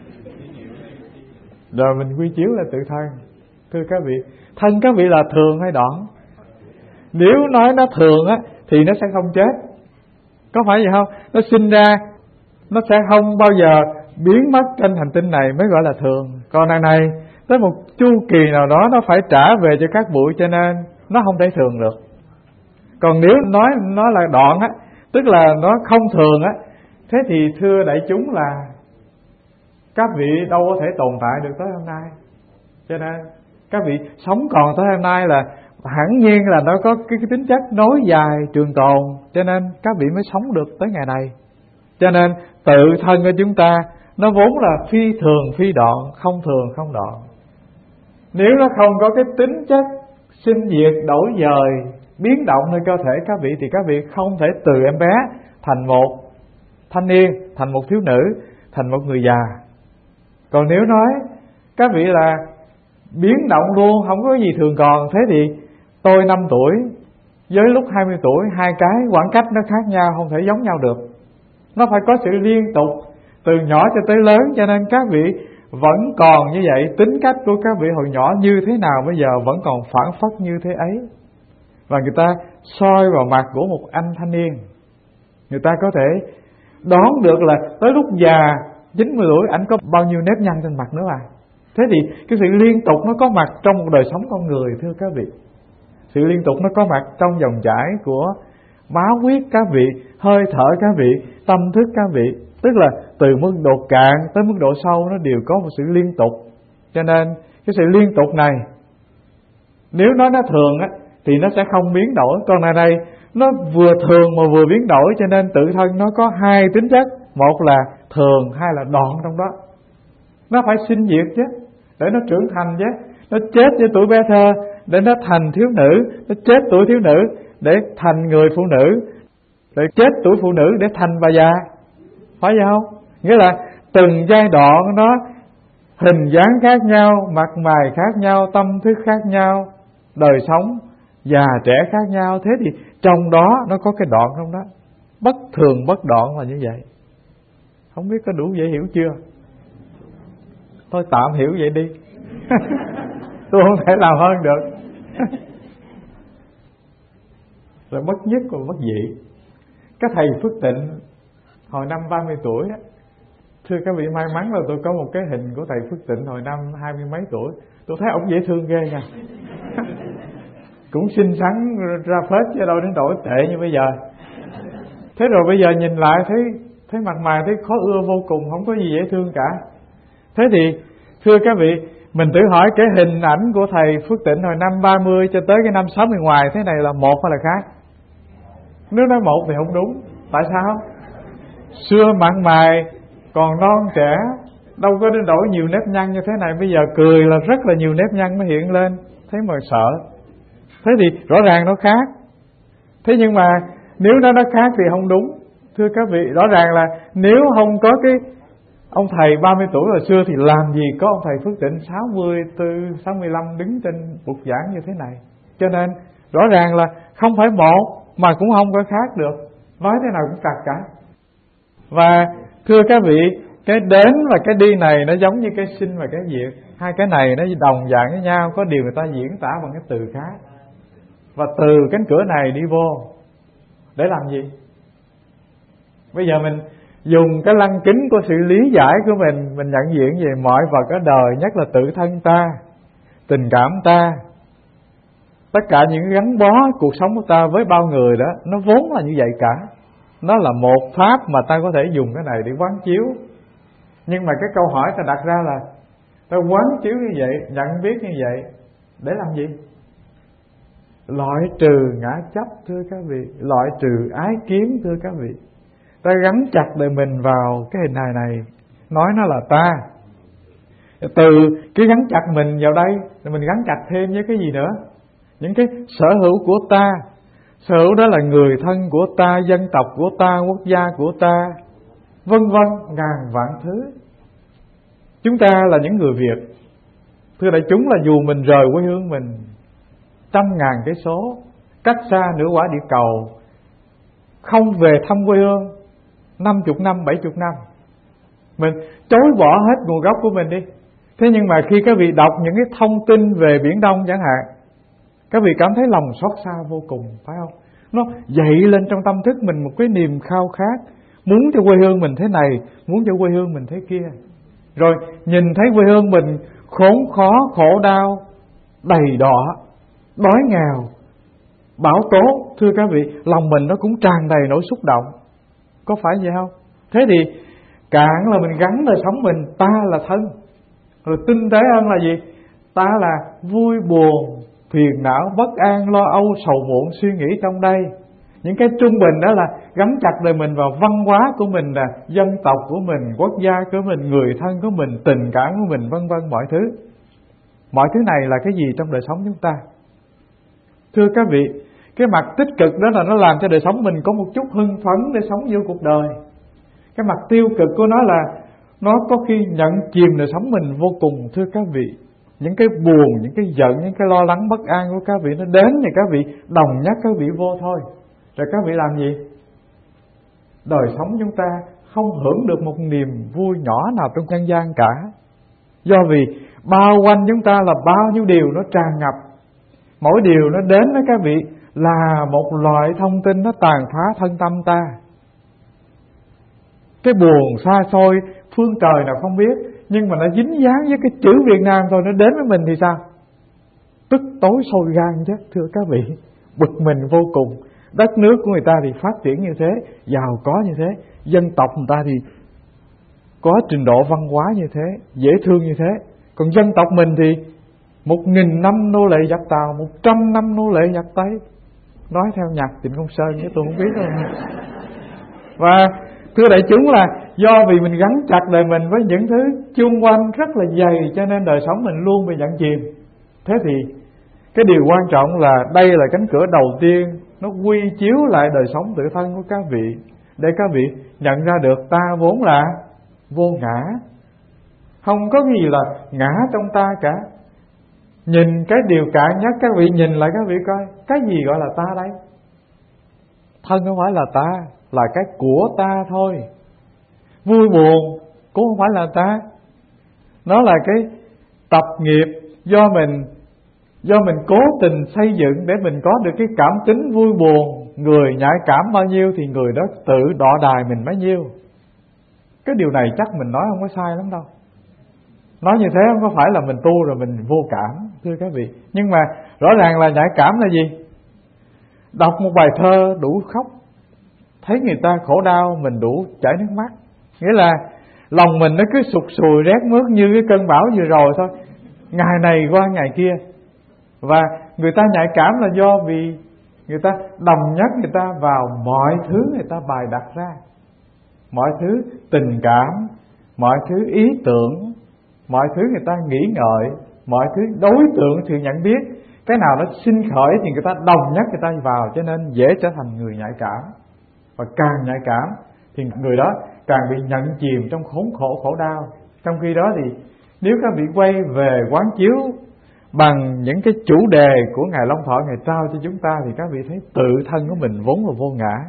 Rồi mình quy chiếu là tự thân. Thưa các vị, thân các vị là thường hay đoạn? Nếu nói nó thường á thì nó sẽ không chết, có phải vậy không? Nó sinh ra, nó sẽ không bao giờ biến mất trên hành tinh này mới gọi là thường. Còn đằng này tới một chu kỳ nào đó nó phải trả về cho các bụi, cho nên nó không thể thường được. Còn nếu nói nó là đoạn á, tức là nó không thường á, thế thì thưa đại chúng là các vị đâu có thể tồn tại được tới hôm nay. Cho nên các vị sống còn tới hôm nay là hẳn nhiên là nó có cái, cái tính chất nối dài trường tồn, cho nên các vị mới sống được tới ngày này. Cho nên tự thân của chúng ta nó vốn là phi thường phi đoạn, không thường không đoạn. Nếu nó không có cái tính chất sinh diệt đổi dời, biến động nơi cơ thể các vị, thì các vị không thể từ em bé thành một thanh niên, thành một thiếu nữ, thành một người già. Còn nếu nói các vị là biến động luôn, không có gì thường còn, thế thì tôi năm tuổi với lúc hai mươi tuổi, hai cái khoảng cách nó khác nhau, không thể giống nhau được. Nó phải có sự liên tục từ nhỏ cho tới lớn, cho nên các vị vẫn còn như vậy. Tính cách của các vị hồi nhỏ như thế nào bây giờ vẫn còn phản phất như thế ấy. Và người ta soi vào mặt của một anh thanh niên, người ta có thể đoán được là tới lúc già chín mươi tuổi anh có bao nhiêu nếp nhăn trên mặt nữa à. Thế thì cái sự liên tục nó có mặt trong một đời sống con người, thưa các vị. Sự liên tục nó có mặt trong dòng chảy của máu huyết các vị, hơi thở các vị, tâm thức các vị. Tức là từ mức độ cạn tới mức độ sâu nó đều có một sự liên tục. Cho nên cái sự liên tục này, nếu nói nó thường á thì nó sẽ không biến đổi. Còn này đây nó vừa thường mà vừa biến đổi, cho nên tự thân nó có hai tính chất, một là thường, hai là đoạn trong đó. Nó phải sinh diệt chứ, để nó trưởng thành chứ. Nó chết với tuổi bé thơ để nó thành thiếu nữ, nó chết tuổi thiếu nữ để thành người phụ nữ, rồi chết tuổi phụ nữ để thành bà già, phải vậy không? Nghĩa là từng giai đoạn nó hình dáng khác nhau, mặt mày khác nhau, tâm thức khác nhau, đời sống già trẻ khác nhau. Thế thì trong đó nó có cái đoạn trong đó, bất thường bất đoạn là như vậy. Không biết có đủ dễ hiểu chưa? Thôi tạm hiểu vậy đi. Tôi không thể làm hơn được. Rồi bất nhất và bất dị. Các thầy Phước Tịnh hồi năm ba mươi tuổi á, thưa các vị, may mắn là tôi có một cái hình của thầy Phước Tịnh hồi năm hai mươi mấy tuổi. Tôi thấy ông dễ thương ghê nha. Cũng xinh xắn ra phết chứ đâu đến nỗi tệ như bây giờ. Thế rồi bây giờ nhìn lại thấy thấy mặt mày thấy khó ưa vô cùng, không có gì dễ thương cả. Thế thì thưa các vị, mình tự hỏi cái hình ảnh của thầy Phước Tịnh hồi năm ba mươi cho tới cái năm sáu mươi ngoài thế này là một hay là khác? Nếu nói một thì không đúng. Tại sao? Xưa mặt mày còn non trẻ, đâu có đến nỗi nhiều nếp nhăn như thế này. Bây giờ cười là rất là nhiều nếp nhăn nó hiện lên, thấy mà sợ. Thế thì rõ ràng nó khác. Thế nhưng mà nếu nó nó khác thì không đúng. Thưa các vị, rõ ràng là nếu không có cái ông thầy ba mươi tuổi hồi xưa thì làm gì có ông thầy Phước Tịnh sáu mươi tư, sáu mươi lăm đứng trên bục giảng như thế này. Cho nên rõ ràng là không phải một mà cũng không có khác được. Nói thế nào cũng cặt cả. Và thưa các vị, cái đến và cái đi này nó giống như cái sinh và cái diệt. Hai cái này nó đồng dạng với nhau, có điều người ta diễn tả bằng cái từ khác. Và từ cánh cửa này đi vô để làm gì? Bây giờ mình dùng cái lăng kính của sự lý giải của mình, mình nhận diện về mọi vật ở đời, nhất là tự thân ta, tình cảm ta, tất cả những gắn bó cuộc sống của ta với bao người đó, nó vốn là như vậy cả. Nó là một pháp mà ta có thể dùng cái này để quán chiếu. Nhưng mà cái câu hỏi ta đặt ra là ta quán chiếu như vậy, nhận biết như vậy để làm gì? Loại trừ ngã chấp, thưa các vị, loại trừ ái kiến, thưa các vị. Ta gắn chặt đời mình vào cái hình hài này, nói nó là ta. Từ cái gắn chặt mình vào đây, rồi mình gắn chặt thêm với cái gì nữa? Những cái sở hữu của ta. Sở hữu đó là người thân của ta, dân tộc của ta, quốc gia của ta, vân vân, ngàn vạn thứ. Chúng ta là những người Việt, thưa đại chúng, là dù mình rời quê hương mình trăm ngàn cây số, cách xa nửa quả địa cầu, không về thăm quê hương năm chục năm, bảy chục năm, mình chối bỏ hết nguồn gốc của mình đi. Thế nhưng mà khi các vị đọc những cái thông tin về Biển Đông chẳng hạn, các vị cảm thấy lòng xót xa vô cùng, phải không? Nó dậy lên trong tâm thức mình một cái niềm khao khát, muốn cho quê hương mình thế này, muốn cho quê hương mình thế kia. Rồi nhìn thấy quê hương mình khốn khó, khổ đau, đầy đọa, đói nghèo, bão tố, thưa các vị, lòng mình nó cũng tràn đầy nỗi xúc động. Có phải vậy không? Thế thì cạn là mình gắn đời sống mình, ta là thân. Rồi tinh tế hơn là gì? Ta là vui buồn, phiền não, bất an, lo âu, sầu muộn, suy nghĩ trong đây. Những cái trung bình đó là gắn chặt đời mình vào văn hóa của mình, là dân tộc của mình, quốc gia của mình, người thân của mình, tình cảm của mình, vân vân, mọi thứ. Mọi thứ này là cái gì trong đời sống chúng ta? Thưa các vị, cái mặt tích cực đó là nó làm cho đời sống mình có một chút hưng phấn để sống vô cuộc đời. Cái mặt tiêu cực của nó là nó có khi nhận chìm đời sống mình vô cùng, thưa các vị. Những cái buồn, những cái giận, những cái lo lắng bất an của các vị nó đến thì các vị đồng nhắc các vị vô thôi. Rồi các vị làm gì? Đời sống chúng ta không hưởng được một niềm vui nhỏ nào trong nhân gian cả. Do vì bao quanh chúng ta là bao nhiêu điều nó tràn ngập. Mỗi điều nó đến với các vị là một loại thông tin nó tàn phá thân tâm ta. Cái buồn xa xôi phương trời nào không biết, nhưng mà nó dính dáng với cái chữ Việt Nam thôi, nó đến với mình thì sao? Tức tối sôi gan chứ, thưa các vị. Bực mình vô cùng. Đất nước của người ta thì phát triển như thế, giàu có như thế, dân tộc người ta thì có trình độ văn hóa như thế, dễ thương như thế. Còn dân tộc mình thì một nghìn năm nô lệ giặc Tàu, một trăm năm nô lệ giặc Tây. Nói theo nhạc Trịnh Công Sơn chứ tôi không biết đâu. Và thưa đại chúng, là do vì mình gắn chặt đời mình với những thứ chung quanh rất là dày, cho nên đời sống mình luôn bị nhận chìm. Thế thì cái điều quan trọng là đây là cánh cửa đầu tiên, nó quy chiếu lại đời sống tự thân của các vị, để các vị nhận ra được ta vốn là vô ngã, không có gì là ngã trong ta cả. Nhìn cái điều cạn nhất, các vị nhìn lại các vị coi, cái gì gọi là ta đây? Thân không phải là ta, là cái của ta thôi. Vui buồn cũng không phải là ta, nó là cái tập nghiệp do mình Do mình cố tình xây dựng để mình có được cái cảm tính vui buồn. Người nhạy cảm bao nhiêu thì người đó tự đọ đài mình bấy nhiêu. Cái điều này chắc mình nói không có sai lắm đâu. Nói như thế không có phải là mình tu rồi mình vô cảm, thưa các vị. Nhưng mà rõ ràng là nhạy cảm là gì? Đọc một bài thơ đủ khóc, thấy người ta khổ đau mình đủ chảy nước mắt. Nghĩa là lòng mình nó cứ sụt sùi rét mướt như cái cơn bão vừa rồi thôi, ngày này qua ngày kia. Và người ta nhạy cảm là do vì người ta đồng nhất người ta vào mọi thứ người ta bày đặt ra. Mọi thứ tình cảm, mọi thứ ý tưởng, mọi thứ người ta nghĩ ngợi, mọi thứ đối tượng sự nhận biết. Cái nào nó sinh khởi thì người ta đồng nhất người ta vào, cho nên dễ trở thành người nhạy cảm. Và càng nhạy cảm thì người đó càng bị nhận chìm trong khốn khổ khổ đau. Trong khi đó thì nếu các vị quay về quán chiếu bằng những cái chủ đề của Ngài Long Thọ Ngài trao cho chúng ta, thì các vị thấy tự thân của mình vốn là vô ngã.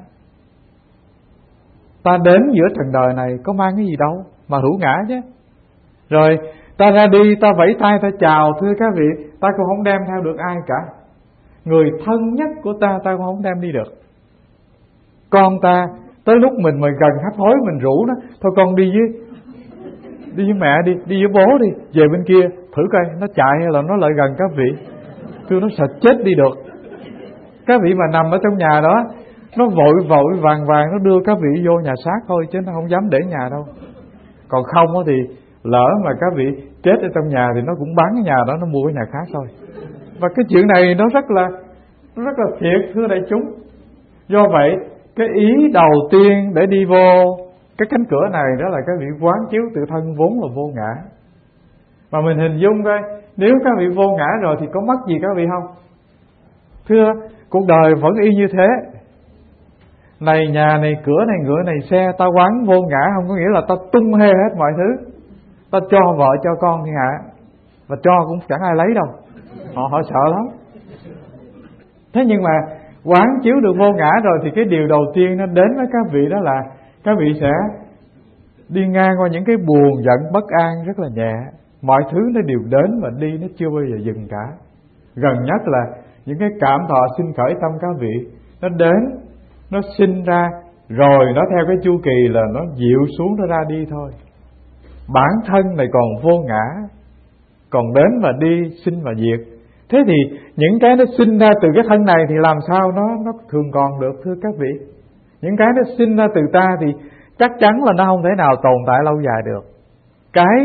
Ta đến giữa trần đời này có mang cái gì đâu mà hữu ngã chứ. Rồi ta ra đi, ta vẫy tay ta chào, thưa các vị, ta cũng không đem theo được ai cả. Người thân nhất của ta ta cũng không đem đi được. Con ta tới lúc mình mà gần hấp hối mình rủ nó, thôi con đi với Đi với mẹ đi, đi với bố đi, về bên kia thử coi nó chạy hay là nó lại gần các vị. Thưa nó sợ chết đi được. Các vị mà nằm ở trong nhà đó, nó vội vội vàng vàng nó đưa các vị vô nhà xác thôi, chứ nó không dám để nhà đâu. Còn không thì lỡ mà các vị chết ở trong nhà thì nó cũng bán cái nhà đó, nó mua cái nhà khác thôi. Và cái chuyện này nó rất là nó rất là thiệt, thưa đại chúng. Do vậy cái ý đầu tiên để đi vô cái cánh cửa này đó là các vị quán chiếu tự thân vốn là vô ngã. Mà mình hình dung coi, nếu các vị vô ngã rồi thì có mất gì các vị không? Thưa, cuộc đời vẫn y như thế. Này nhà, này cửa, này ngựa, này xe, ta quán vô ngã không có nghĩa là ta tung hê hết mọi thứ. Ta cho vợ cho con thiên hạ, và cho cũng chẳng ai lấy đâu. Họ họ sợ lắm. Thế nhưng mà quán chiếu được vô ngã rồi thì cái điều đầu tiên nó đến với các vị đó là các vị sẽ đi ngang qua những cái buồn giận bất an rất là nhẹ. Mọi thứ nó đều đến và đi, nó chưa bao giờ dừng cả. Gần nhất là những cái cảm thọ sinh khởi tâm các vị, nó đến, nó sinh ra, rồi nó theo cái chu kỳ là nó dịu xuống, nó ra đi thôi. Bản thân này còn vô ngã, còn đến và đi, sinh và diệt. Thế thì những cái nó sinh ra từ cái thân này thì làm sao nó nó thường còn được, thưa các vị? Những cái nó sinh ra từ ta thì chắc chắn là nó không thể nào tồn tại lâu dài được. Cái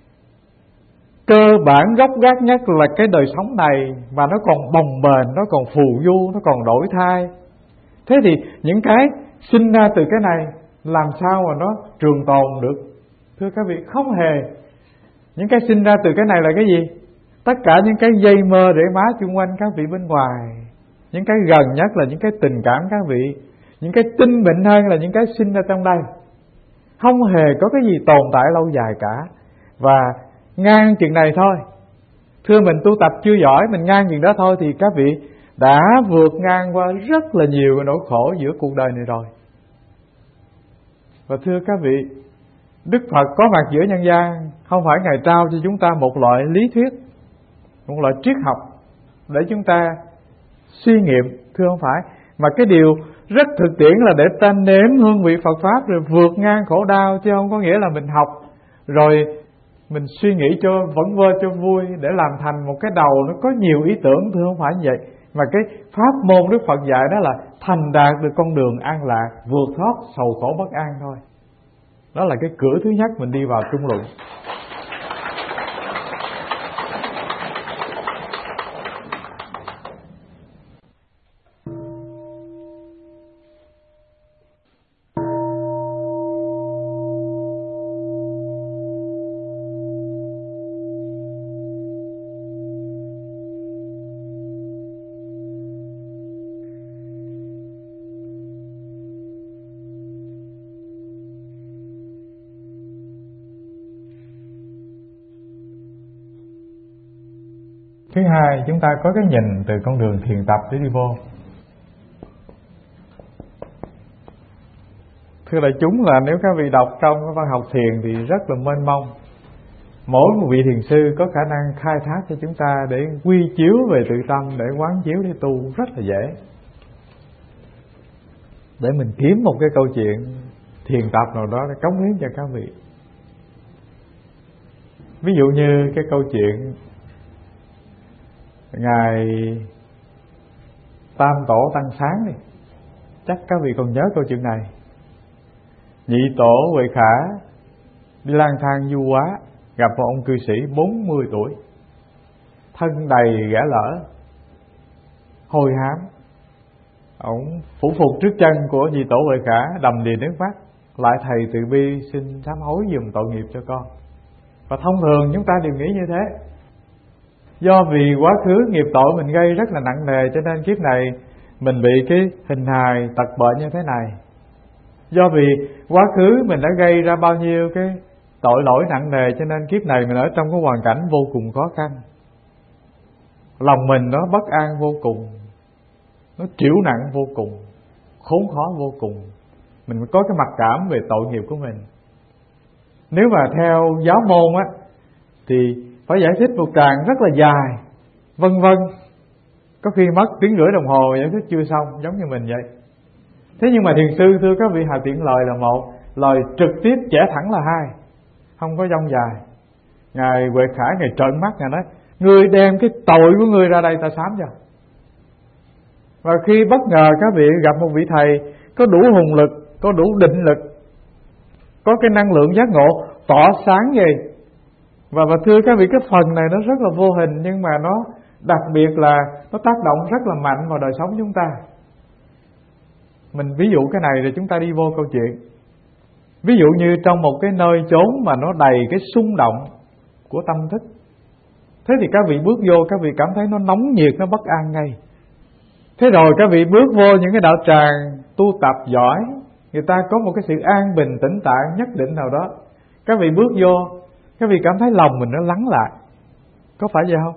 cơ bản gốc gác nhất là cái đời sống này mà nó còn bồng bềnh, nó còn phù du, nó còn đổi thay. Thế thì những cái sinh ra từ cái này làm sao mà nó trường tồn được, thưa các vị? Không hề. Những cái sinh ra từ cái này là cái gì? Tất cả những cái dây mơ rễ má chung quanh các vị bên ngoài. Những cái gần nhất là những cái tình cảm các vị. Những cái tinh mịn hơn là những cái sinh ra trong đây. Không hề có cái gì tồn tại lâu dài cả. Và ngang chừng này thôi. Thưa, mình tu tập chưa giỏi, mình ngang chừng đó thôi thì các vị đã vượt ngang qua rất là nhiều cái nỗi khổ giữa cuộc đời này rồi. Và thưa các vị, Đức Phật có mặt giữa nhân gian không phải Ngài trao cho chúng ta một loại lý thuyết, một loại triết học để chúng ta suy nghiệm, thưa không phải. Mà cái điều rất thực tiễn là để ta nếm hương vị Phật Pháp rồi vượt ngang khổ đau, chứ không có nghĩa là mình học rồi mình suy nghĩ cho vẩn vơ cho vui để làm thành một cái đầu nó có nhiều ý tưởng, thưa không phải như vậy. Mà cái pháp môn Đức Phật dạy đó là thành đạt được con đường an lạc, vượt thoát sầu khổ bất an thôi. Đó là cái cửa thứ nhất mình đi vào trung luận. Thứ hai, chúng ta có cái nhìn từ con đường thiền tập để đi vô. Thưa đại chúng, là nếu các vị đọc trong cái văn học thiền thì rất là mênh mông. Mỗi một vị thiền sư có khả năng khai thác cho chúng ta để quy chiếu về tự tâm, để quán chiếu để tu rất là dễ. Để mình kiếm một cái câu chuyện thiền tập nào đó để cống hiến cho các vị. Ví dụ như cái câu chuyện Ngài Tam Tổ Tăng Sáng đi, chắc các vị còn nhớ câu chuyện này. Nhị tổ Huệ Khả đi lang thang du hóa, gặp một ông cư sĩ bốn mươi tuổi, thân đầy ghẻ lở, hôi hám. Ông phủ phục trước chân của nhị tổ Huệ Khả, đầm đìa nước mắt, lại thầy từ bi xin sám hối giùm tội nghiệp cho con. Và thông thường chúng ta đều nghĩ như thế. Do vì quá khứ nghiệp tội mình gây rất là nặng nề, cho nên kiếp này mình bị cái hình hài tật bệnh như thế này. Do vì quá khứ mình đã gây ra bao nhiêu cái tội lỗi nặng nề, cho nên kiếp này mình ở trong cái hoàn cảnh vô cùng khó khăn. Lòng mình nó bất an vô cùng, nó chịu nặng vô cùng, khốn khó vô cùng. Mình có cái mặc cảm về tội nghiệp của mình. Nếu mà theo giáo môn á thì phải giải thích một tràng rất là dài, vân vân. Có khi mất tiếng rưỡi đồng hồ giải thích chưa xong, giống như mình vậy. Thế nhưng mà thiền sư, thưa các vị, hà tiện lời là một, lời trực tiếp chẻ thẳng là hai, không có dông dài. Ngài Huệ Khả Ngài trợn mắt, Ngài nói: ngươi đem cái tội của ngươi ra đây ta sám cho. Và khi bất ngờ các vị gặp một vị thầy có đủ hùng lực, có đủ định lực, có cái năng lượng giác ngộ tỏ sáng gì. Và, và thưa các vị, cái phần này nó rất là vô hình, nhưng mà nó đặc biệt là nó tác động rất là mạnh vào đời sống chúng ta. Mình ví dụ cái này rồi chúng ta đi vô câu chuyện. Ví dụ như trong một cái nơi chốn mà nó đầy cái xung động của tâm thức. Thế thì các vị bước vô, các vị cảm thấy nó nóng nhiệt, nó bất an ngay. Thế rồi các vị bước vô những cái đạo tràng tu tập giỏi, người ta có một cái sự an bình tĩnh tại nhất định nào đó, các vị bước vô, các vị cảm thấy lòng mình nó lắng lại. Có phải vậy không?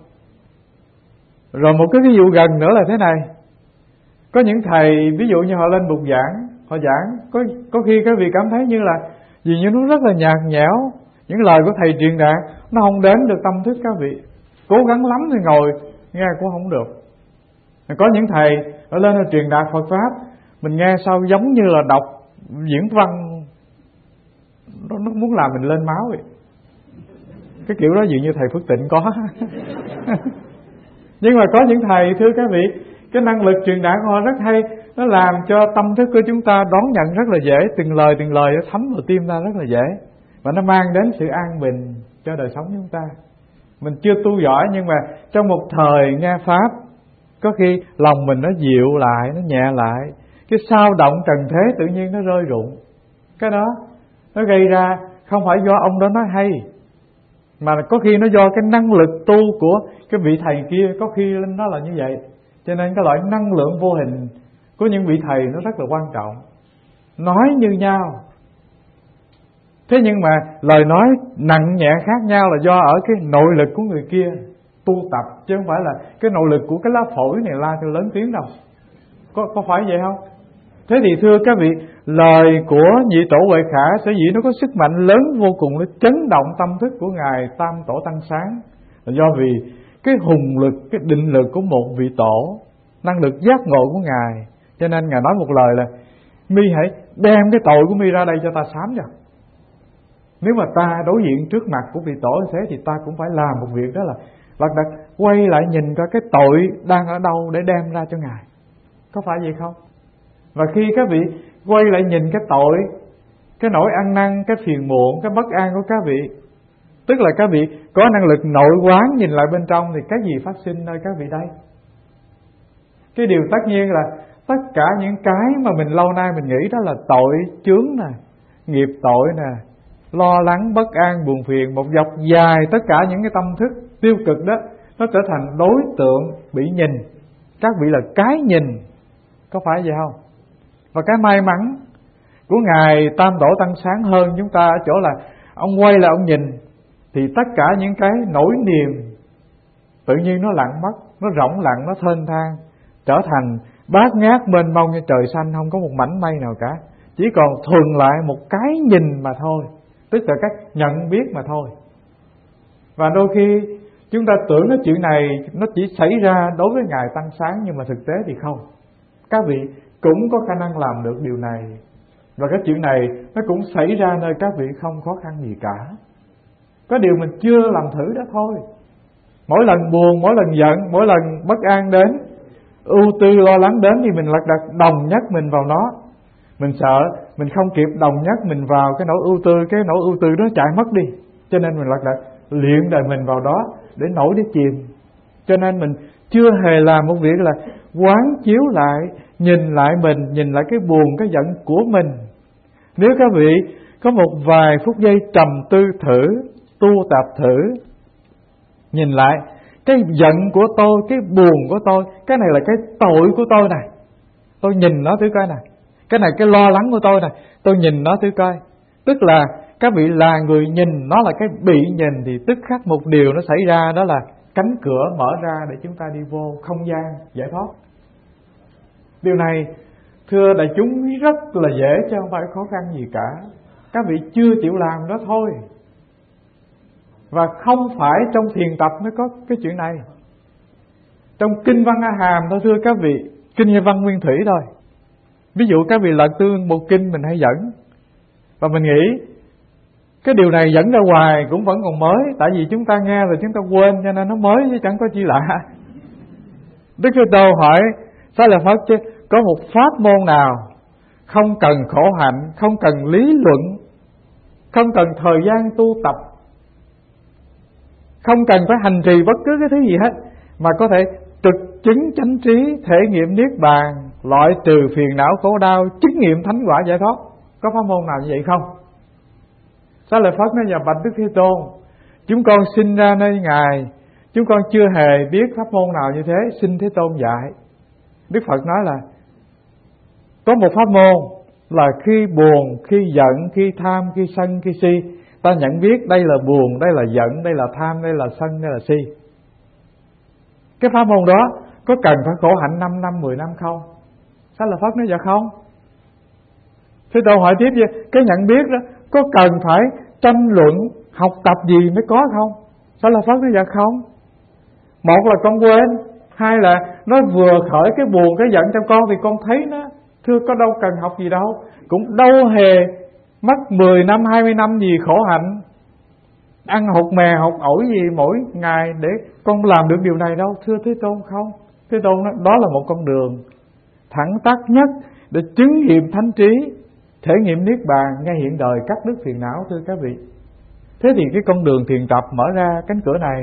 Rồi một cái ví dụ gần nữa là thế này. Có những thầy ví dụ như họ lên bục giảng, họ giảng, có có khi các vị cảm thấy như là vì như nó rất là nhạt nhẽo, những lời của thầy truyền đạt nó không đến được tâm thức các vị. Cố gắng lắm thì ngồi nghe cũng không được. Có những thầy ở lên họ truyền đạt Phật pháp, mình nghe sao giống như là đọc diễn văn, nó, nó muốn làm mình lên máu vậy. Cái kiểu đó dường như thầy Phước Tịnh có. Nhưng mà có những thầy, thưa các vị, cái năng lực truyền đạt của họ rất hay, nó làm cho tâm thức của chúng ta đón nhận rất là dễ, từng lời từng lời nó thấm vào tim ta rất là dễ, và nó mang đến sự an bình cho đời sống chúng ta. Mình chưa tu giỏi nhưng mà trong một thời nghe pháp, có khi lòng mình nó dịu lại, nó nhẹ lại, cái sao động trần thế tự nhiên nó rơi rụng. Cái đó nó gây ra không phải do ông đó nói hay, mà có khi nó do cái năng lực tu của cái vị thầy kia, có khi nó là như vậy. Cho nên cái loại năng lượng vô hình của những vị thầy nó rất là quan trọng. Nói như nhau, thế nhưng mà lời nói nặng nhẹ khác nhau là do ở cái nội lực của người kia tu tập, chứ không phải là cái nội lực của cái lá phổi này la cho lớn tiếng đâu. Có, có phải vậy không? Thế thì thưa các vị, lời của nhị tổ Huệ Khả sở dĩ nó có sức mạnh lớn vô cùng, nó chấn động tâm thức của Ngài Tam Tổ Tăng Sáng, là do vì cái hùng lực, cái định lực của một vị tổ, năng lực giác ngộ của Ngài. Cho nên Ngài nói một lời là: mi hãy đem cái tội của mi ra đây cho ta sám cho. Nếu mà ta đối diện trước mặt của vị tổ như thế thì ta cũng phải làm một việc, đó là lật đật quay lại nhìn coi cái tội đang ở đâu để đem ra cho Ngài. Có phải vậy không? Và khi các vị quay lại nhìn cái tội, cái nỗi ăn năn, cái phiền muộn, cái bất an của các vị, tức là các vị có năng lực nội quán nhìn lại bên trong, thì cái gì phát sinh nơi các vị đây? Cái điều tất nhiên là tất cả những cái mà mình lâu nay mình nghĩ đó là tội chướng nè, nghiệp tội nè, lo lắng, bất an, buồn phiền, một dọc dài tất cả những cái tâm thức tiêu cực đó, nó trở thành đối tượng bị nhìn. Các vị là cái nhìn. Có phải vậy không? Và cái may mắn của Ngài Tam Tổ Tăng Sáng hơn chúng ta ở chỗ là ông quay lại ông nhìn, thì tất cả những cái nỗi niềm tự nhiên nó lặng mất, nó rỗng lặng, nó thênh thang, trở thành bát ngát mênh mông như trời xanh, không có một mảnh mây nào cả. Chỉ còn thuần lại một cái nhìn mà thôi, tức là cách nhận biết mà thôi. Và đôi khi chúng ta tưởng cái chuyện này nó chỉ xảy ra đối với Ngài Tăng Sáng, nhưng mà thực tế thì không. Các vị cũng có khả năng làm được điều này, và cái chuyện này nó cũng xảy ra nơi các vị không khó khăn gì cả. Có điều mình chưa làm thử đó thôi. Mỗi lần buồn, mỗi lần giận, mỗi lần bất an đến, ưu tư lo lắng đến, thì mình lật đật đồng nhất mình vào nó. Mình sợ mình không kịp đồng nhất mình vào cái nỗi ưu tư, cái nỗi ưu tư đó chạy mất đi. Cho nên mình lật đật luyện đời mình vào đó để nổi để chìm. Cho nên mình chưa hề làm một việc là quán chiếu lại, nhìn lại mình, nhìn lại cái buồn, cái giận của mình. Nếu các vị có một vài phút giây trầm tư thử, tu tập thử, nhìn lại cái giận của tôi, cái buồn của tôi, cái này là cái tội của tôi này, tôi nhìn nó thử coi này. Cái này cái lo lắng của tôi này, tôi nhìn nó thử coi. Tức là các vị là người nhìn, nó là cái bị nhìn, thì tức khắc một điều nó xảy ra, đó là cánh cửa mở ra để chúng ta đi vô không gian giải thoát. Điều này thưa đại chúng rất là dễ, chứ không phải khó khăn gì cả. Các vị chưa chịu làm đó thôi. Và không phải trong thiền tập mới có cái chuyện này. Trong Kinh Văn A Hàm thôi thưa các vị, Kinh Văn Nguyên Thủy thôi. Ví dụ các vị lật tương một kinh mình hay dẫn, và mình nghĩ cái điều này dẫn ra hoài cũng vẫn còn mới, tại vì chúng ta nghe rồi chúng ta quên, cho nên nó mới chứ chẳng có chi lạ. Đức Thế Tôn hỏi Xá Lợi Phất chứ có một pháp môn nào không cần khổ hạnh, không cần lý luận, không cần thời gian tu tập, không cần phải hành trì bất cứ cái thứ gì hết, mà có thể trực chứng chánh trí, thể nghiệm niết bàn, loại trừ phiền não khổ đau, chứng nghiệm thánh quả giải thoát? Có pháp môn nào như vậy không? Xá Lợi Phất nói: dạ bạch Đức Thế Tôn, Chúng con sinh ra nơi Ngài, chúng con chưa hề biết pháp môn nào như thế, xin Thế Tôn dạy. Đức Phật nói là có một pháp môn là khi buồn, khi giận, khi tham, khi sân, khi si, ta nhận biết đây là buồn, đây là giận, đây là tham, đây là sân, đây là si. Cái pháp môn đó có cần phải khổ hạnh năm năm, mười năm không? Sao là Phật nói dạ không? Thế tôi hỏi tiếp vậy, cái nhận biết đó có cần phải tranh luận, học tập gì mới có không? Sao là Phật nói dạ không? Một là con quên, hai là nó vừa khởi cái buồn, cái giận trong con thì con thấy nó, thưa có đâu cần học gì đâu, cũng đâu hề mất mười năm, hai mươi năm gì khổ hạnh, ăn hột mè hột ổi gì mỗi ngày để con làm được điều này đâu. Thưa Thế Tôn không. Thế Tôn nói đó là một con đường thẳng tắc nhất để chứng nghiệm thánh trí, thể nghiệm niết bàn ngay hiện đời, cắt đứt phiền não. Thưa các vị, thế thì cái con đường thiền tập mở ra cánh cửa này.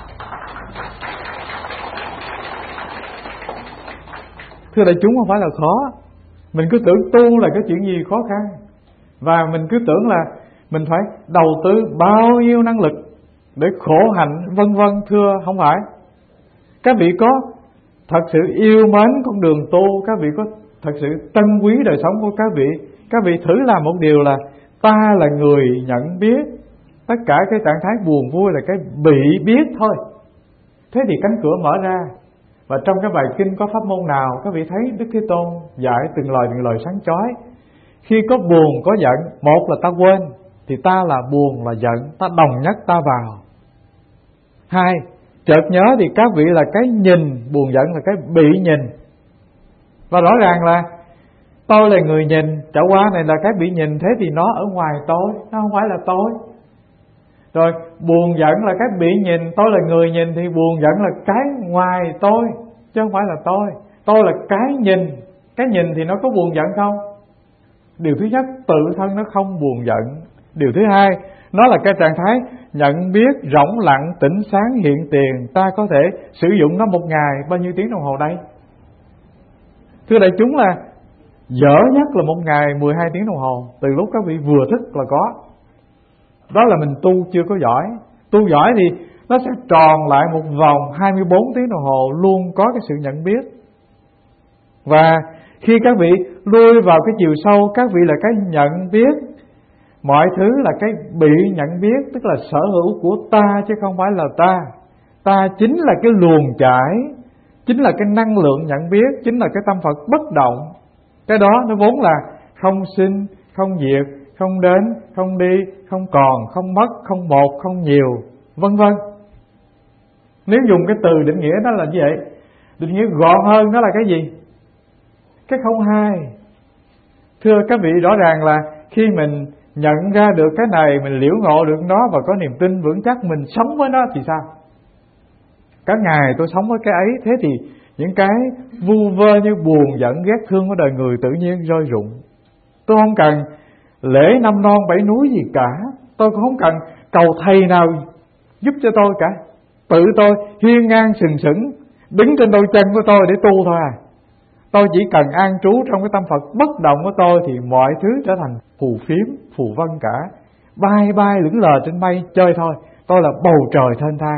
Thưa đại chúng, không phải là khó. Mình cứ tưởng tu là cái chuyện gì khó khăn, và mình cứ tưởng là mình phải đầu tư bao nhiêu năng lực để khổ hạnh vân vân. Thưa không phải. Các vị có thật sự yêu mến con đường tu, các vị có thật sự trân quý đời sống của các vị, các vị thử làm một điều là ta là người nhận biết, tất cả cái trạng thái buồn vui là cái bị biết thôi. Thế thì cánh cửa mở ra. Và trong cái bài kinh có pháp môn nào các vị thấy Đức Thế Tôn dạy từng lời từng lời sáng chói. Khi có buồn có giận, một là ta quên thì ta là buồn là giận, ta đồng nhất ta vào. Hai, chợt nhớ thì các vị là cái nhìn, buồn giận là cái bị nhìn. Và rõ ràng là tôi là người nhìn, trải qua này là cái bị nhìn, thế thì nó ở ngoài tôi, nó không phải là tôi. Rồi buồn giận là cái bị nhìn, tôi là người nhìn thì buồn giận là cái ngoài tôi, chứ không phải là tôi. Tôi là cái nhìn, cái nhìn thì nó có buồn giận không? Điều thứ nhất, tự thân nó không buồn giận. Điều thứ hai, nó là cái trạng thái nhận biết rỗng lặng, tỉnh sáng hiện tiền. Ta có thể sử dụng nó một ngày bao nhiêu tiếng đồng hồ đây? Thưa đại chúng, là dở nhất là một ngày mười hai tiếng đồng hồ, từ lúc các vị vừa thức là có. Đó là mình tu chưa có giỏi. Tu giỏi thì nó sẽ tròn lại một vòng hai mươi bốn tiếng đồng hồ, luôn có cái sự nhận biết. Và khi các vị lui vào cái chiều sâu, các vị là cái nhận biết. Mọi thứ là cái bị nhận biết, tức là sở hữu của ta chứ không phải là ta. Ta chính là cái luồng chảy, chính là cái năng lượng nhận biết, chính là cái tâm Phật bất động. Cái đó nó vốn là không sinh, không diệt, không đến, không đi, không còn, không mất, không một, không nhiều, vân vân. Nếu dùng cái từ định nghĩa đó là như vậy, định nghĩa gọn hơn đó là cái gì? Cái không hai. Thưa các vị, rõ ràng là khi mình nhận ra được cái này, mình liễu ngộ được nó và có niềm tin vững chắc, mình sống với nó thì sao? Cả ngày tôi sống với cái ấy, thế thì những cái vu vơ như buồn, giận, ghét, thương của đời người tự nhiên rơi rụng. Tôi không cần lễ năm non bảy núi gì cả, tôi cũng không cần cầu thầy nào giúp cho tôi cả. Tự tôi hiên ngang sừng sững đứng trên đôi chân của tôi để tu thôi à. Tôi chỉ cần an trú trong cái tâm Phật bất động của tôi thì mọi thứ trở thành phù phiếm, phù vân cả, bay bay lững lờ trên mây chơi thôi. Tôi là bầu trời thênh thang.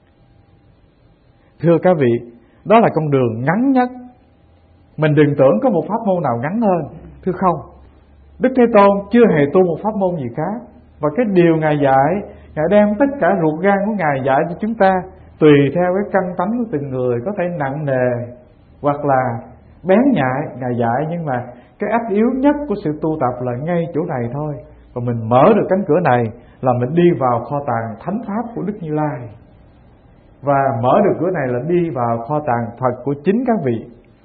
Thưa các vị, đó là con đường ngắn nhất. Mình đừng tưởng có một pháp môn nào ngắn hơn. Thưa không, Đức Thế Tôn chưa hề tu một pháp môn gì khác. Và cái điều Ngài dạy, Ngài đem tất cả ruột gan của Ngài dạy cho chúng ta, tùy theo cái căn tánh của từng người, có thể nặng nề hoặc là bén nhạy Ngài dạy. Nhưng mà cái ách yếu nhất của sự tu tập là ngay chỗ này thôi. Và mình mở được cánh cửa này là mình đi vào kho tàng thánh pháp của Đức Như Lai. Và mở được cửa này là đi vào kho tàng Phật của chính các vị.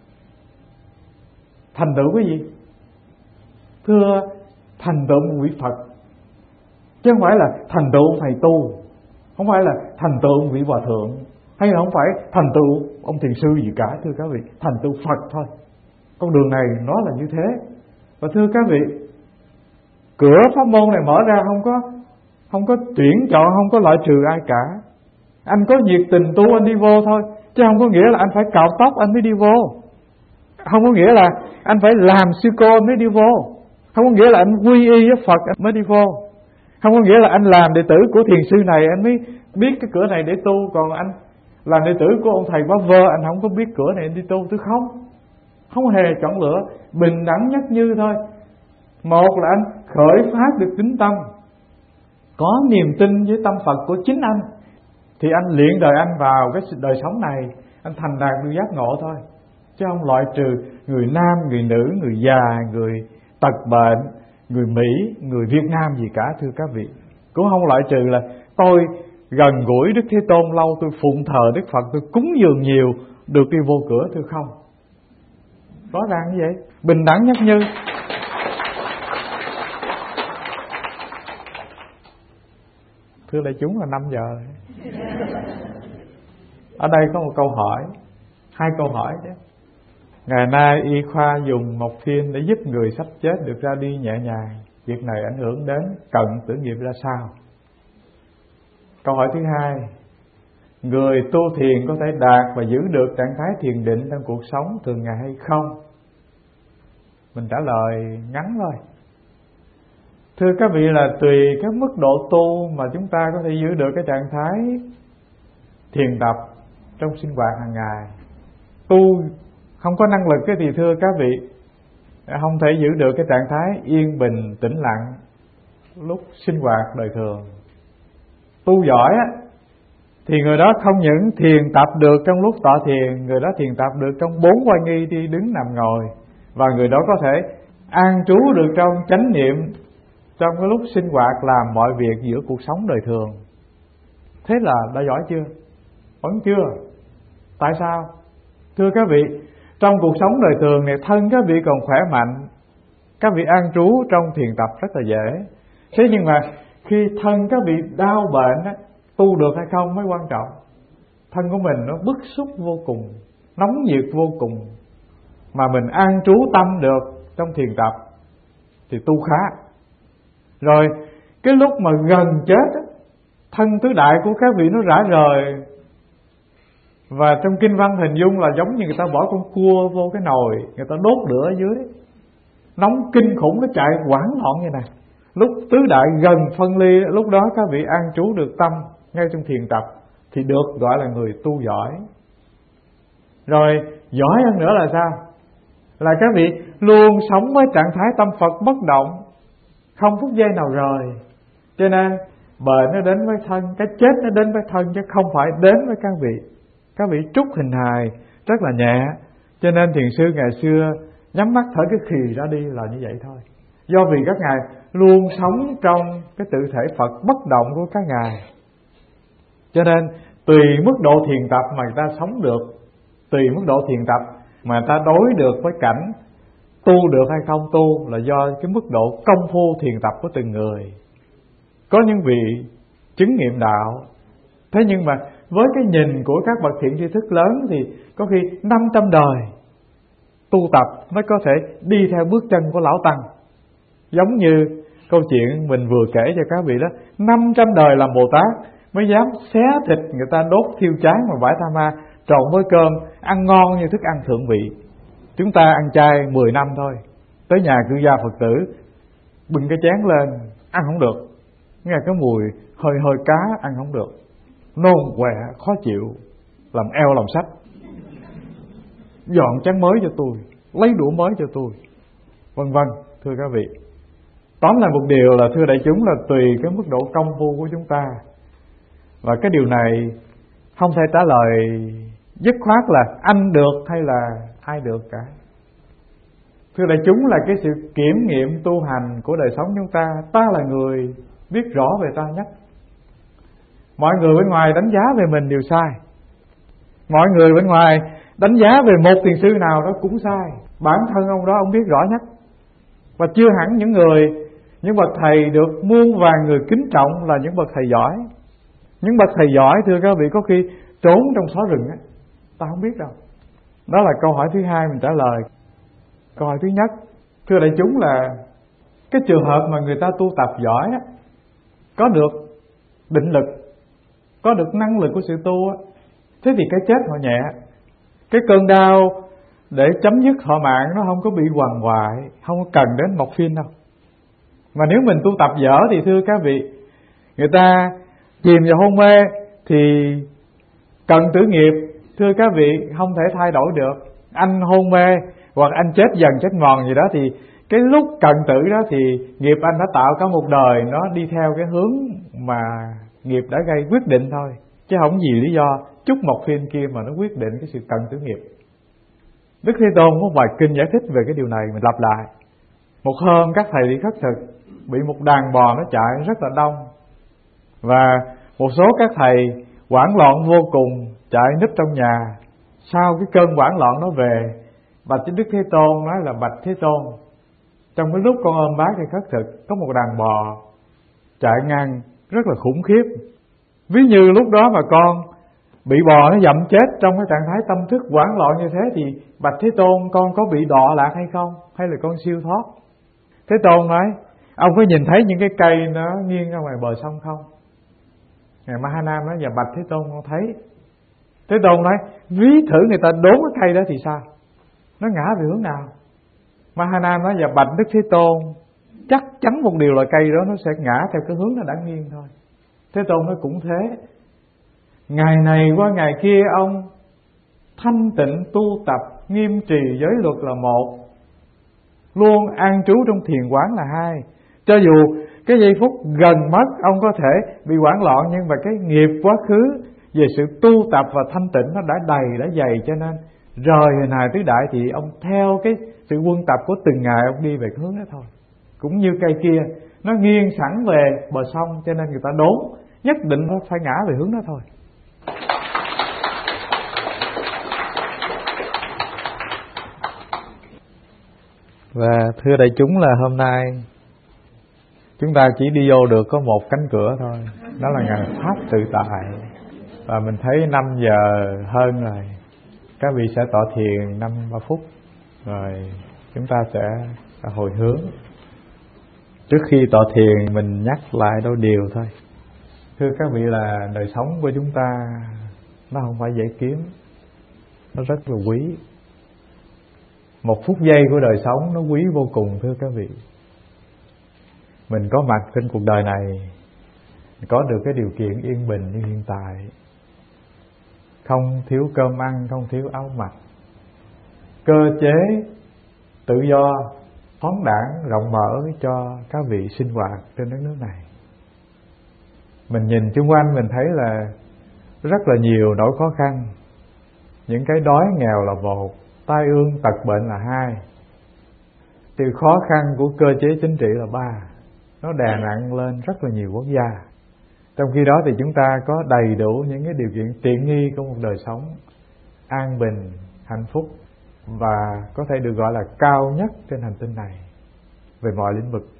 Thành tựu cái gì? Thưa, thành tựu một vị Phật, chứ không phải là thành tựu thầy tu, không phải là thành tựu vị hòa thượng, hay là không phải thành tựu ông thiền sư gì cả. Thưa các vị, thành tựu Phật thôi. Con đường này nó là như thế. Và thưa các vị, cửa pháp môn này mở ra không có không có tuyển chọn, không có loại trừ ai cả. Anh có nhiệt tình tu anh đi vô thôi, chứ không có nghĩa là anh phải cạo tóc anh mới đi vô. Không có nghĩa là anh phải làm sư cô mới đi vô. Không có nghĩa là anh quy y với Phật anh mới đi vô. Không có nghĩa là anh làm đệ tử của thiền sư này anh mới biết cái cửa này để tu, còn anh làm đệ tử của ông thầy Bá Vơ anh không có biết cửa này đi tu. Tôi không Không hề chọn lựa, bình đẳng nhất như thôi. Một là anh khởi phát được tính tâm, có niềm tin với tâm Phật của chính anh, thì anh luyện đời anh vào cái đời sống này, anh thành đạt được giác ngộ thôi. Chứ không loại trừ người nam, người nữ, người già, người tật bệnh, người Mỹ, người Việt Nam gì cả, thưa các vị. Cũng không loại trừ là tôi gần gũi Đức Thế Tôn lâu, tôi phụng thờ Đức Phật, tôi cúng dường nhiều, được đi vô cửa, thưa không. Rõ ràng như vậy, bình đẳng nhất như. Thưa đại chúng là năm giờ. Ở đây có một câu hỏi, hai câu hỏi chứ. Ngày nay y khoa dùng morphine để giúp người sắp chết được ra đi nhẹ nhàng. Việc này ảnh hưởng đến cận tử nghiệp ra sao? Câu hỏi thứ hai, người tu thiền có thể đạt và giữ được trạng thái thiền định trong cuộc sống thường ngày hay không? Mình trả lời ngắn thôi. Thưa các vị, là tùy cái mức độ tu mà chúng ta có thể giữ được cái trạng thái thiền tập trong sinh hoạt hàng ngày. Tu không có năng lực cái thì thưa các vị, không thể giữ được cái trạng thái yên bình tĩnh lặng lúc sinh hoạt đời thường. Tu giỏi á thì người đó không những thiền tập được trong lúc tọa thiền, người đó thiền tập được trong bốn oai nghi đi đứng nằm ngồi, và người đó có thể an trú được trong chánh niệm trong cái lúc sinh hoạt làm mọi việc giữa cuộc sống đời thường. Thế là đã giỏi chưa? Vẫn chưa. Tại sao? Thưa các vị, trong cuộc sống đời thường này thân các vị còn khỏe mạnh, các vị an trú trong thiền tập rất là dễ. Thế nhưng mà khi thân các vị đau bệnh á, tu được hay không mới quan trọng. Thân của mình nó bức xúc vô cùng, nóng nhiệt vô cùng, mà mình an trú tâm được trong thiền tập thì tu khá. Rồi cái lúc mà gần chết á, thân tứ đại của các vị nó rã rời, và trong kinh văn hình dung là giống như người ta bỏ con cua vô cái nồi, người ta đốt lửa ở dưới, nóng kinh khủng, nó chạy hoảng loạn như này. Lúc tứ đại gần phân ly, lúc đó các vị an trú được tâm ngay trong thiền tập thì được gọi là người tu giỏi. Rồi giỏi hơn nữa là sao? Là các vị luôn sống với trạng thái tâm Phật bất động, không phút giây nào rời. Cho nên bệnh nó đến với thân, cái chết nó đến với thân, chứ không phải đến với các vị. Các vị trút hình hài rất là nhẹ, cho nên thiền sư ngày xưa nhắm mắt thở cái khì ra đi là như vậy thôi. Do vì các ngài luôn sống trong cái tự thể Phật bất động của các ngài, cho nên tùy mức độ thiền tập mà người ta sống được, tùy mức độ thiền tập mà người ta đối được với cảnh tu được hay không tu, là do cái mức độ công phu thiền tập của từng người. Có những vị chứng nghiệm đạo, thế nhưng mà với cái nhìn của các bậc thiện tri thức lớn thì có khi năm trăm đời tu tập mới có thể đi theo bước chân của Lão Tăng. Giống như câu chuyện mình vừa kể cho các vị đó, năm trăm đời làm Bồ Tát mới dám xé thịt người ta đốt thiêu cháy mà bãi Tha Ma, trộn với cơm, ăn ngon như thức ăn thượng vị. Chúng ta ăn chay mười năm thôi, tới nhà cư gia Phật tử bưng cái chén lên, ăn không được, nghe cái mùi hơi hơi cá ăn không được, nôn quẹ khó chịu, làm eo làm sách, dọn chén mới cho tôi, lấy đũa mới cho tôi, vân vân. Thưa các vị, tóm lại một điều là thưa đại chúng là tùy cái mức độ công phu của chúng ta, và cái điều này không thể trả lời dứt khoát là anh được hay là ai được cả. Thưa đại chúng, là cái sự kiểm nghiệm tu hành của đời sống chúng ta, ta là người biết rõ về ta nhất. Mọi người bên ngoài đánh giá về mình đều sai, mọi người bên ngoài đánh giá về một thiền sư nào đó cũng sai. Bản thân ông đó ông biết rõ nhất. Và chưa hẳn những người, những bậc thầy được muôn vàn người kính trọng là những bậc thầy giỏi. Những bậc thầy giỏi thưa các vị có khi trốn trong xó rừng á, ta không biết đâu. Đó là câu hỏi thứ hai mình trả lời. Câu hỏi thứ nhất, thưa đại chúng, là cái trường hợp mà người ta tu tập giỏi á, có được định lực, có được năng lực của sự tu á, thế thì cái chết họ nhẹ. Cái cơn đau để chấm dứt họ mạng nó không có bị quằn quại, không có cần đến morphine đâu. Mà nếu mình tu tập dở thì thưa các vị, Người ta chìm vào hôn mê thì cần tử nghiệp, thưa các vị, không thể thay đổi được. Anh hôn mê hoặc anh chết dần chết mòn gì đó thì cái lúc cận tử đó thì nghiệp anh đã tạo cả một đời nó đi theo cái hướng mà nghiệp đã gây quyết định thôi, chứ không gì lý do chút một phiên kia mà nó quyết định cái sự cận tử nghiệp. Đức Thế Tôn có vài kinh giải thích về cái điều này, mình lặp lại. Một hôm các thầy đi khất thực, bị một đàn bò nó chạy rất là đông, và một số các thầy hoảng loạn vô cùng, chạy núp trong nhà. Sau cái cơn hoảng loạn nó về, bạch với Đức Thế Tôn nói là: bạch Thế Tôn, trong cái lúc con ôm bác đi khất thực, có một đàn bò chạy ngang rất là khủng khiếp. Ví như lúc đó mà con bị bò nó dẫm chết trong cái trạng thái tâm thức hoảng loạn như thế thì bạch Thế Tôn, con có bị đọa lạc hay không, hay là con siêu thoát? Thế Tôn nói: ông có nhìn thấy những cái cây nó nghiêng ra ngoài bờ sông không? Ngài Ma Ha Nam nói: dạ bạch Thế Tôn, con thấy. Thế Tôn nói: ví thử người ta đốn cái cây đó thì sao? Nó ngã về hướng nào? Ma Ha Nam nói: dạ bạch Đức Thế Tôn, chắc chắn một điều là cây đó nó sẽ ngã theo cái hướng nó đã nghiêng thôi. Thế Tôn nói: cũng thế. Ngày này qua ngày kia ông thanh tịnh tu tập, nghiêm trì giới luật là một, luôn an trú trong thiền quán là hai. Cho dù cái giây phút gần mất ông có thể bị hoảng loạn, nhưng mà cái nghiệp quá khứ về sự tu tập và thanh tịnh nó đã đầy, đã dày, cho nên rời hình hài tứ đại thì ông theo cái sự quân tập của từng ngày ông đi về cái hướng đó thôi. Cũng như cây kia nó nghiêng sẵn về bờ sông, cho nên người ta đốn, nhất định nó phải ngã về hướng đó thôi. Và thưa đại chúng, là hôm nay chúng ta chỉ đi vô được có một cánh cửa thôi, đó là ngài Pháp Tự Tại. Và mình thấy năm giờ hơn rồi, các vị sẽ tọa thiền năm ba phút, rồi chúng ta sẽ hồi hướng. Trước khi tọa thiền mình nhắc lại đôi điều thôi. Thưa các vị, là đời sống của chúng ta nó không phải dễ kiếm, nó rất là quý. Một phút giây của đời sống nó quý vô cùng, thưa các vị. Mình có mặt trên cuộc đời này, có được cái điều kiện yên bình như hiện tại, không thiếu cơm ăn, không thiếu áo mặc, cơ chế tự do, thoáng đãng, rộng mở cho các vị sinh hoạt trên đất nước này. Mình nhìn chung quanh mình thấy là rất là nhiều nỗi khó khăn. Những cái đói nghèo là một, tai ương tật bệnh là hai, sự khó khăn của cơ chế chính trị là ba. Nó đè nặng lên rất là nhiều quốc gia. Trong khi đó thì chúng ta có đầy đủ những cái điều kiện tiện nghi của một đời sống an bình, hạnh phúc, và có thể được gọi là cao nhất trên hành tinh này về mọi lĩnh vực.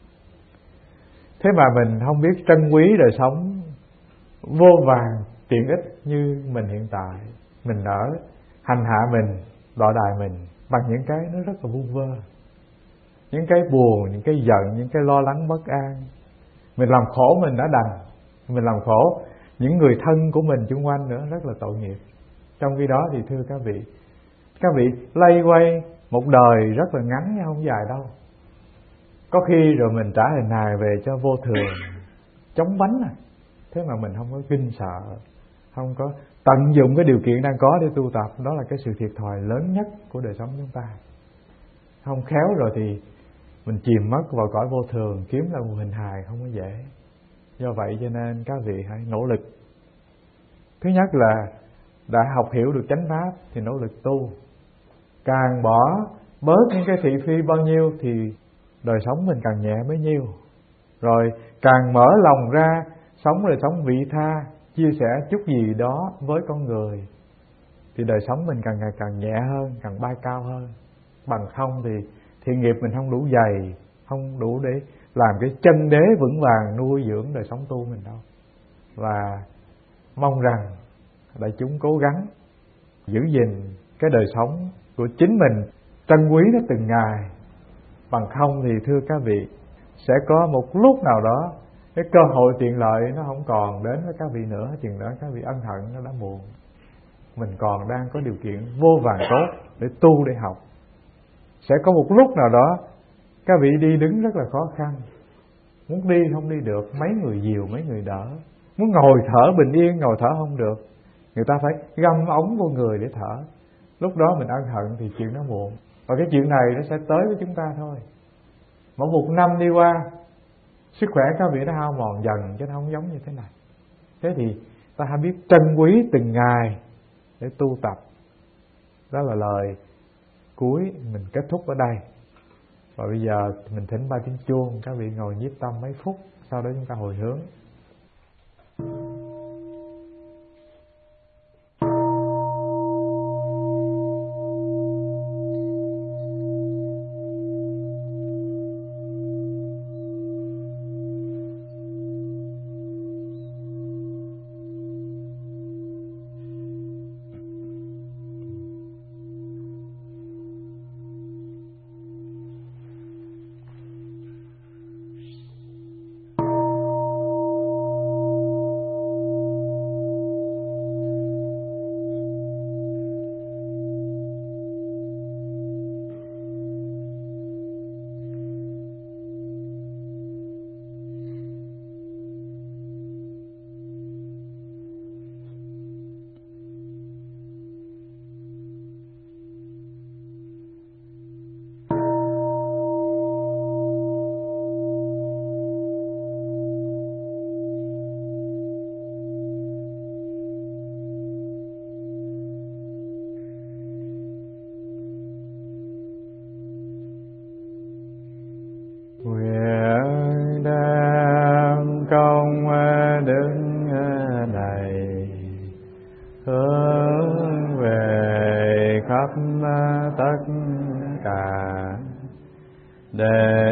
Thế mà mình không biết trân quý đời sống vô vàn tiện ích như mình hiện tại. Mình nỡ hành hạ mình, đọa đài mình bằng những cái nó rất là vu vơ, những cái buồn, những cái giận, những cái lo lắng bất an. Mình làm khổ mình đã đành, mình làm khổ những người thân của mình xung quanh nữa, rất là tội nghiệp. Trong khi đó thì thưa các vị, các vị lay quay một đời rất là ngắn chứ không dài đâu. Có khi rồi mình trả hình hài về cho vô thường, chóng vánh à. Thế mà mình không có kinh sợ, không có tận dụng cái điều kiện đang có để tu tập. Đó là cái sự thiệt thòi lớn nhất của đời sống chúng ta. Không khéo rồi thì mình chìm mất vào cõi vô thường, kiếm ra một hình hài không có dễ. Do vậy cho nên các vị hãy nỗ lực. Thứ nhất là đã học hiểu được chánh pháp thì nỗ lực tu. Càng bỏ bớt những cái thị phi bao nhiêu thì đời sống mình càng nhẹ bấy nhiêu. Rồi càng mở lòng ra sống đời sống vị tha, chia sẻ chút gì đó với con người thì đời sống mình càng ngày càng nhẹ hơn, càng bay cao hơn. Bằng không thì thiện nghiệp mình không đủ dày, không đủ để làm cái chân đế vững vàng nuôi dưỡng đời sống tu mình đâu. Và mong rằng đại chúng cố gắng giữ gìn cái đời sống của chính mình, trân quý nó từng ngày. Bằng không thì thưa các vị, sẽ có một lúc nào đó cái cơ hội tiện lợi nó không còn đến với các vị nữa, chừng đó các vị ân hận nó đã muộn. Mình còn đang có điều kiện vô vàn tốt để tu, để học. Sẽ có một lúc nào đó các vị đi đứng rất là khó khăn, muốn đi không đi được, mấy người dìu mấy người đỡ. Muốn ngồi thở bình yên, ngồi thở không được, người ta phải găm ống vô người để thở. Lúc đó mình ân hận thì chuyện nó muộn. Và cái chuyện này nó sẽ tới với chúng ta thôi. Mỗi một năm đi qua, sức khỏe các vị nó hao mòn dần, chứ nó không giống như thế này. Thế thì ta hãy biết trân quý từng ngày để tu tập. Đó là lời cuối mình kết thúc ở đây. Và bây giờ mình thỉnh ba tiếng chuông, các vị ngồi nhiếp tâm mấy phút, sau đó chúng ta hồi hướng. Nguyện đem công đức này hướng về khắp tất cả để